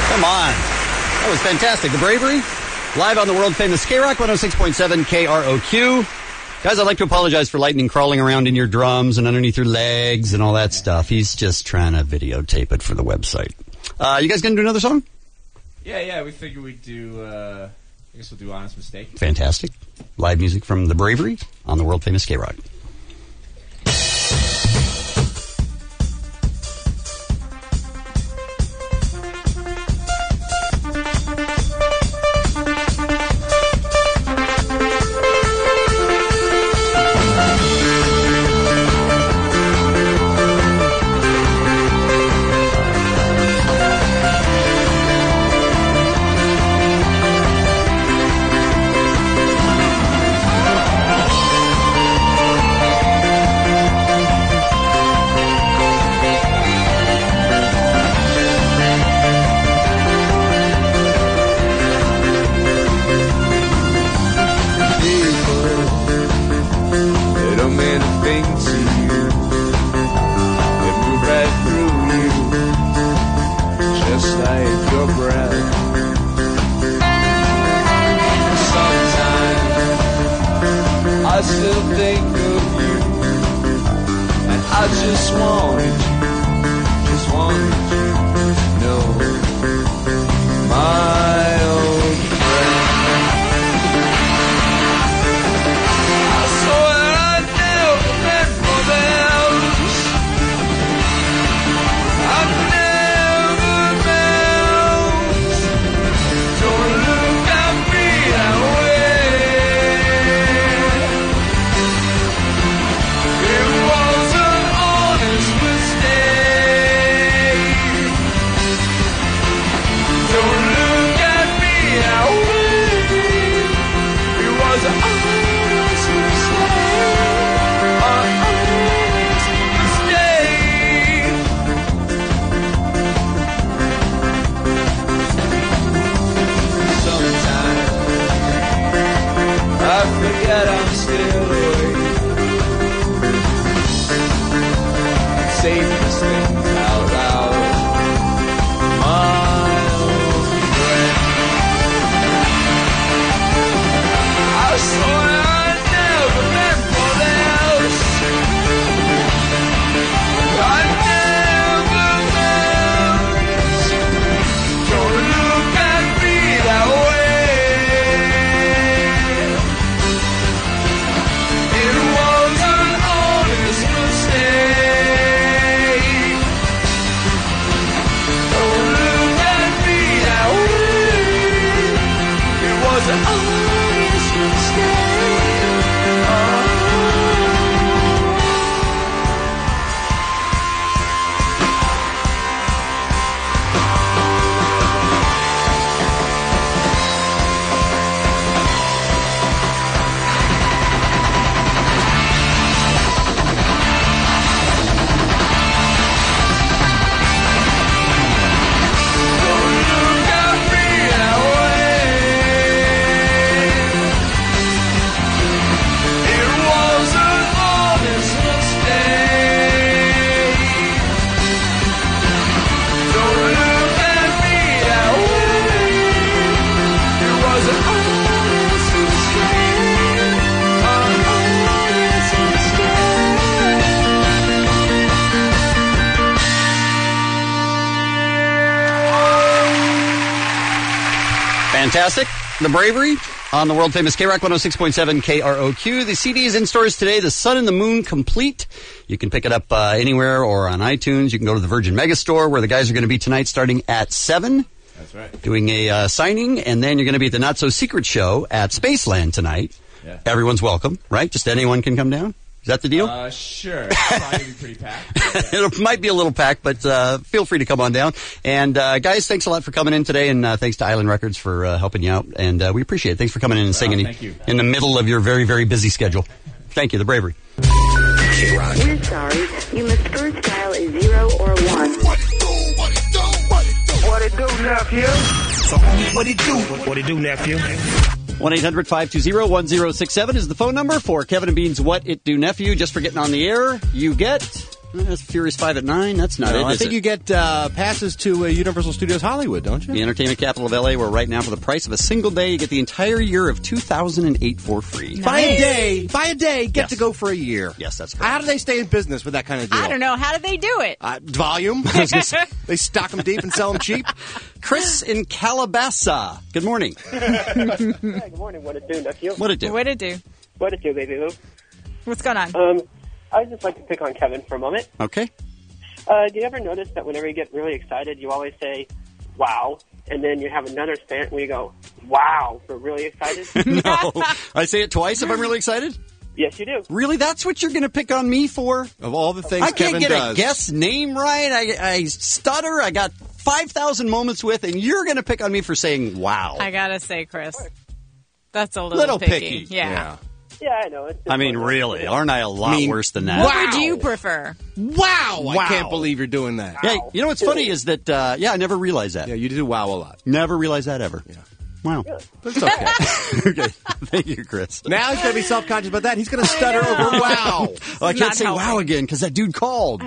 Come on. That was fantastic. The Bravery, live on the world-famous K-Rock 106.7 KROQ. Guys, I'd like to apologize for Lightning crawling around in your drums and underneath your legs and all that stuff. He's just trying to videotape it for the website. You guys going to do another song? Yeah, we figured we'd do, I guess we'll do Honest Mistake. Fantastic. Live music from The Bravery on the world-famous K-Rock. Fantastic. The Bravery on the world-famous K-Rock 106.7 KROQ. The CD is in stores today, The Sun and the Moon Complete. You can pick it up anywhere or on iTunes. You can go to the Virgin Megastore, where the guys are going to be tonight starting at 7. That's right. Doing a signing, and then you're going to be at the Not-So-Secret show at Spaceland tonight. Yeah. Everyone's welcome, right? Just anyone can come down? Is that the deal? Sure. Probably be pretty packed. Yeah. It might be a little packed, but feel free to come on down. And guys, thanks a lot for coming in today, and thanks to Island Records for helping you out. And we appreciate it. Thanks for coming in and singing thank you. in the middle of your very, very busy schedule. Thank you, The Bravery. We're sorry. You must first dial a 0 or 1. What it do, nephew? So, what it do? What it do, nephew? 1-800-520-1067 is the phone number for Kevin and Bean's What It Do Nephew. Just for getting on the air, you get That's Furious 5 at 9. That's not it. I is think it? you get passes to Universal Studios Hollywood, don't you? The entertainment capital of LA, where right now for the price of a single day, you get the entire year of 2008 for free. Nice. Buy a day, get to go for a year. Yes, that's correct. How do they stay in business with that kind of deal? I don't know. How did they do it? Volume. They stock them deep and sell them cheap. Chris in Calabasas. Good morning. Hey, good morning. What it do, nephew? What it do? What it do? What it do, baby boo? What's going on? I'd just like to pick on Kevin for a moment. Okay. Do you ever notice that whenever you get really excited, you always say, wow, and then you have another stint where you go, wow, for really excited? No. I say it twice if I'm really excited? Yes, you do. Really? That's what you're going to pick on me for? Of all the things I can't Kevin get does. a guest name right. I stutter. I got 5,000 moments with, and you're going to pick on me for saying wow. I gotta say, Chris, that's a Little picky. Yeah. Yeah, I know. I mean, really, aren't I a lot worse than that? What would you prefer? Wow! I can't believe you're doing that. Yeah, you know what's funny is that, I never realized that. Yeah, you do wow a lot. Never realized that ever. Yeah. Wow. But it's okay. Okay. Thank you, Chris. Now he's going to be self-conscious about that. He's going to stutter over wow. Oh, I can't say wow again because that dude called.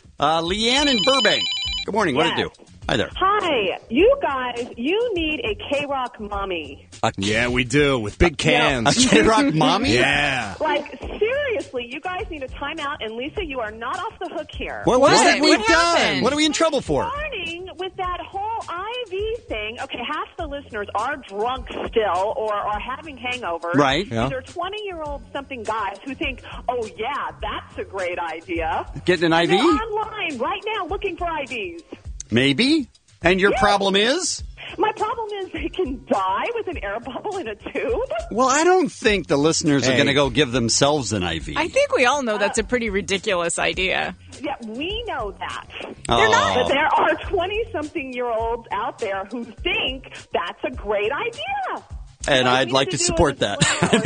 Leanne in Burbank. Good morning. What do? Hi there. Hi. You guys, you need a K-Rock mommy. Yeah, we do, with big cans. A K-Rock mommy? Yeah. Like, seriously, you guys need a timeout, and Lisa, you are not off the hook here. What have we done? What are we in trouble for? Starting with that whole IV thing, okay, half the listeners are drunk still or are having hangovers. Right. These are 20-year-old something guys who think, oh, yeah, that's a great idea. Getting an IV? They're online right now looking for IVs. Maybe. And your problem is? My problem is they can die with an air bubble in a tube. Well, I don't think the listeners are going to go give themselves an IV. I think we all know that's a pretty ridiculous idea. Yeah, we know that. Oh. They're not. But there are 20-something-year-olds out there who think that's a great idea. And I'd like to support that.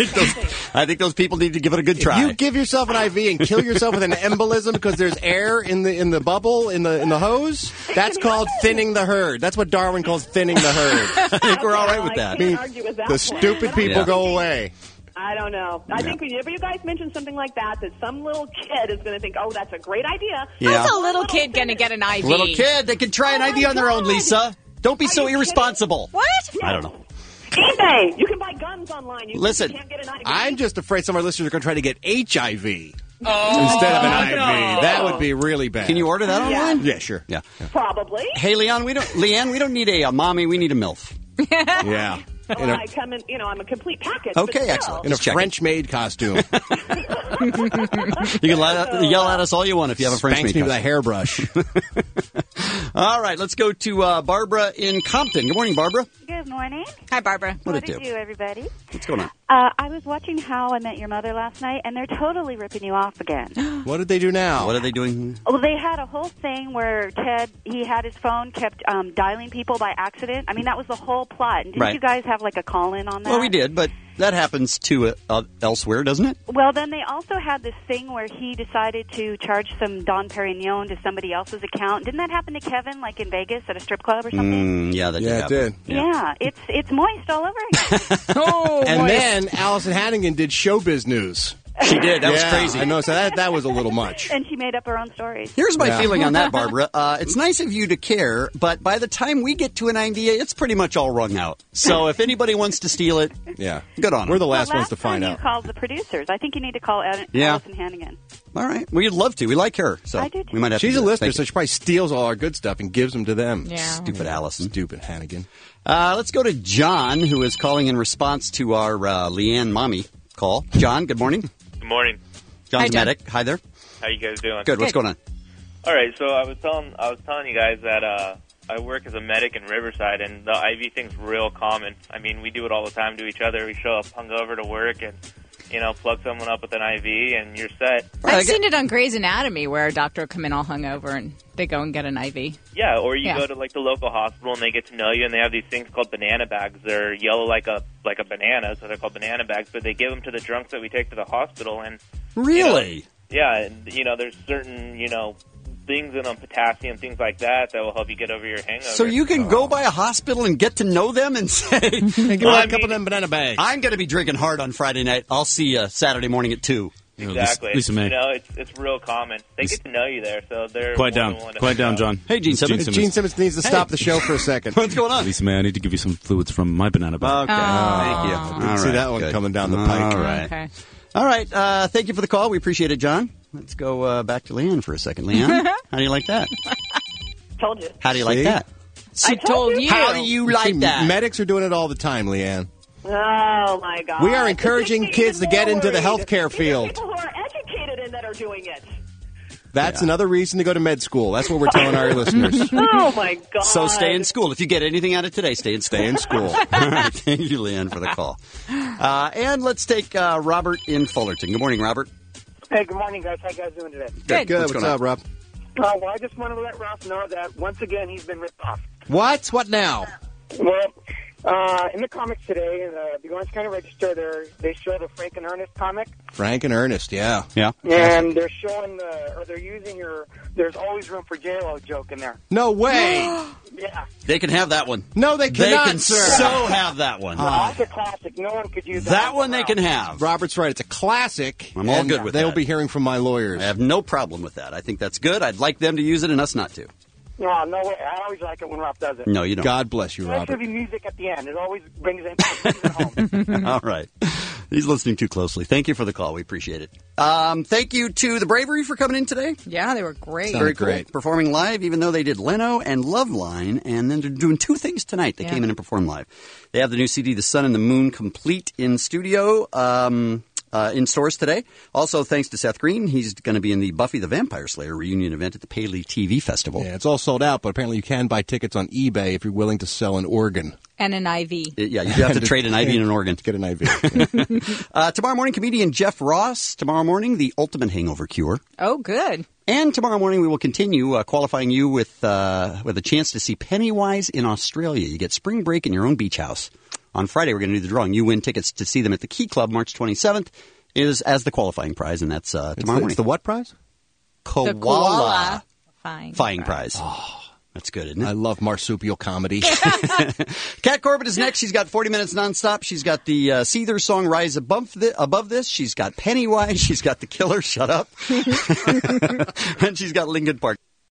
I think those people need to give it a good try. If you give yourself an IV and kill yourself with an embolism because there's air in the bubble in the hose, that's called thinning the herd. That's what Darwin calls thinning the herd. I think we're all right with that. I can't argue with that the point, stupid but people I go think- away. I don't know. I think whenever you guys mention something like that some little kid is going to think, oh, that's a great idea. Yeah. How's a little kid going to get an IV? Little kid, they can try an IV on their own, Lisa. Don't be so irresponsible. What? I don't know. eBay. You can buy guns online. You Listen, can't get an IV. I'm just afraid some of our listeners are going to try to get HIV Oh, instead of an IV. no. That would be really bad. Can you order that Yeah. online? Yeah, sure. Yeah. Probably. Hey, Leanne, we don't need a mommy. We need a MILF. Yeah. Well, I come in, I'm a complete package. but Okay, still. excellent. In a Just checking. French-made costume. You can yell at us all you want if you have a French Spanks me with a hairbrush. All right, let's go to Barbara in Compton. Good morning, Barbara. Good morning. Hi, Barbara. What What it do, do? everybody? What's going on? I was watching How I Met Your Mother last night, and they're totally ripping you off again. What did they do now? What are they doing? Well, they had a whole thing where Ted, he had his phone, kept dialing people by accident. I mean, that was the whole plot. And didn't Right. you guys have like a call-in on that? Well, we did, but that happens to elsewhere, doesn't it? Well, then they also had this thing where he decided to charge some Dom Perignon to somebody else's account. Didn't that happen to Kevin, like in Vegas at a strip club or something? Yeah, that Yeah, it did. did. Yeah, it's moist all over again. Oh, And moist. then Allison Hannigan did Showbiz News. She did. That was Yeah, crazy. I know. So that was a little much. And she made up her own stories. Here's my Yeah. feeling on that, Barbara. It's nice of you to care, but by the time we get to an idea, it's pretty much all wrung out. So if anybody wants to steal it, Yeah. good on them. We're the last well, ones to find time out. you called the producers. I think you need to call Yeah. Allison Hannigan. All right. We'd love to. We like her. So I do too. we might have She's to a do that. listener, Thank so you. she probably steals all our good stuff and gives them to them. Yeah. Stupid Allison. Stupid Hannigan. Let's go to John, who is calling in response to our Leanne mommy call. John, good morning. Good morning. John's Hi, John. medic. Hi there. How you guys doing? Good. What's going on? All right. So I was telling you guys that I work as a medic in Riverside, and the IV thing's real common. I mean, we do it all the time to each other. We show up hungover to work and plug someone up with an IV, and you're set. I've seen it on Grey's Anatomy where a doctor will come in all hungover and they go and get an IV. Yeah, or you Yeah. go to like the local hospital and they get to know you, and they have these things called banana bags. They're yellow like a banana, so they're called banana bags. But they give them to the drunks that we take to the hospital, and Really? yeah, and there's certain things in them, potassium, things like that will help you get over your hangover. So you can go by a hospital and get to know them and say, Hey, give me a couple of them banana bags. I'm going to be drinking hard on Friday night. I'll see you Saturday morning at 2. Exactly. Lisa May. You know, it's real common. They get to know you there, so they're Quiet more down. than willing to Quiet help down, out. John. Hey, Gene Simmons. Gene Simmons needs to stop the show for a second. What's going on? Lisa May, I need to give you some fluids from my banana boat. Okay. Thank you. I didn't see that one coming down the pike. All right. Okay. All right. Thank you for the call. We appreciate it, John. Let's go back to Leanne for a second. Leanne, how do you like that? Told you. How do you like See? that? She told you. How do you like that? Medics are doing it all the time, Leanne. Oh, my God. We are encouraging This makes me kids to even get more into the worried. healthcare These are field. people who are educated and that are doing it. That's another reason to go to med school. That's what we're telling our listeners. Oh, my God. So stay in school. If you get anything out of today, stay in school. Stay in school. All right. Thank you, Leanne, for the call. And let's take Robert in Fullerton. Good morning, Robert. Hey, good morning, guys. How you guys doing today? Good. What's going up, on? Rob? Well, I just want to let Ralph know that, once again, he's been ripped off. What? What now? Well, in the comics today, the Orange County Register, they show the Frank and Ernest comic, Frank and Ernest, yeah. Yeah. and they're showing they're using your "There's always room for J-Lo" joke in there. No way. Yeah. They can have that one. No, they cannot, They can sir. so have that one. That's a classic. No one could use that. That one they can have. Robert's right. It's a classic. I'm all and good with they'll that. be hearing from my lawyers. I have no problem with that. I think that's good. I'd like them to use it and us not to. No, no way. I always like it when Ralph does it. No, you don't. God bless you, There Robert. should be music at the end. It always brings it home. All right. He's listening too closely. Thank you for the call. We appreciate it. Thank you to the Bravery for coming in today. Yeah, they were great. Very cool. Performing live, even though they did Leno and Loveline, and then they're doing two things tonight. They came in and performed live. They have the new CD, The Sun and the Moon, complete in studio. In stores today. Also, thanks to Seth Green, he's going to be in the Buffy the Vampire Slayer reunion event at the Paley TV Festival. Yeah, it's all sold out, but apparently you can buy tickets on eBay if you're willing to sell an organ. And an IV. Yeah, you have to trade an IV and an organ. Get an IV. Tomorrow morning, comedian Jeff Ross. Tomorrow morning, the ultimate hangover cure. Oh, good. And tomorrow morning, we will continue qualifying you with a chance to see Pennywise in Australia. You get spring break in your own beach house. On Friday, we're going to do the drawing. You win tickets to see them at the Key Club March 27th is as the qualifying prize, and that's tomorrow morning. It's the what prize? Koala. The koala Fying prize. Oh, that's good, isn't it? I love marsupial comedy. Kat Corbett is next. She's got 40 Minutes nonstop. She's got the Seether song Rise Above This. She's got Pennywise. She's got The Killer. Shut up. And she's got Linkin Park.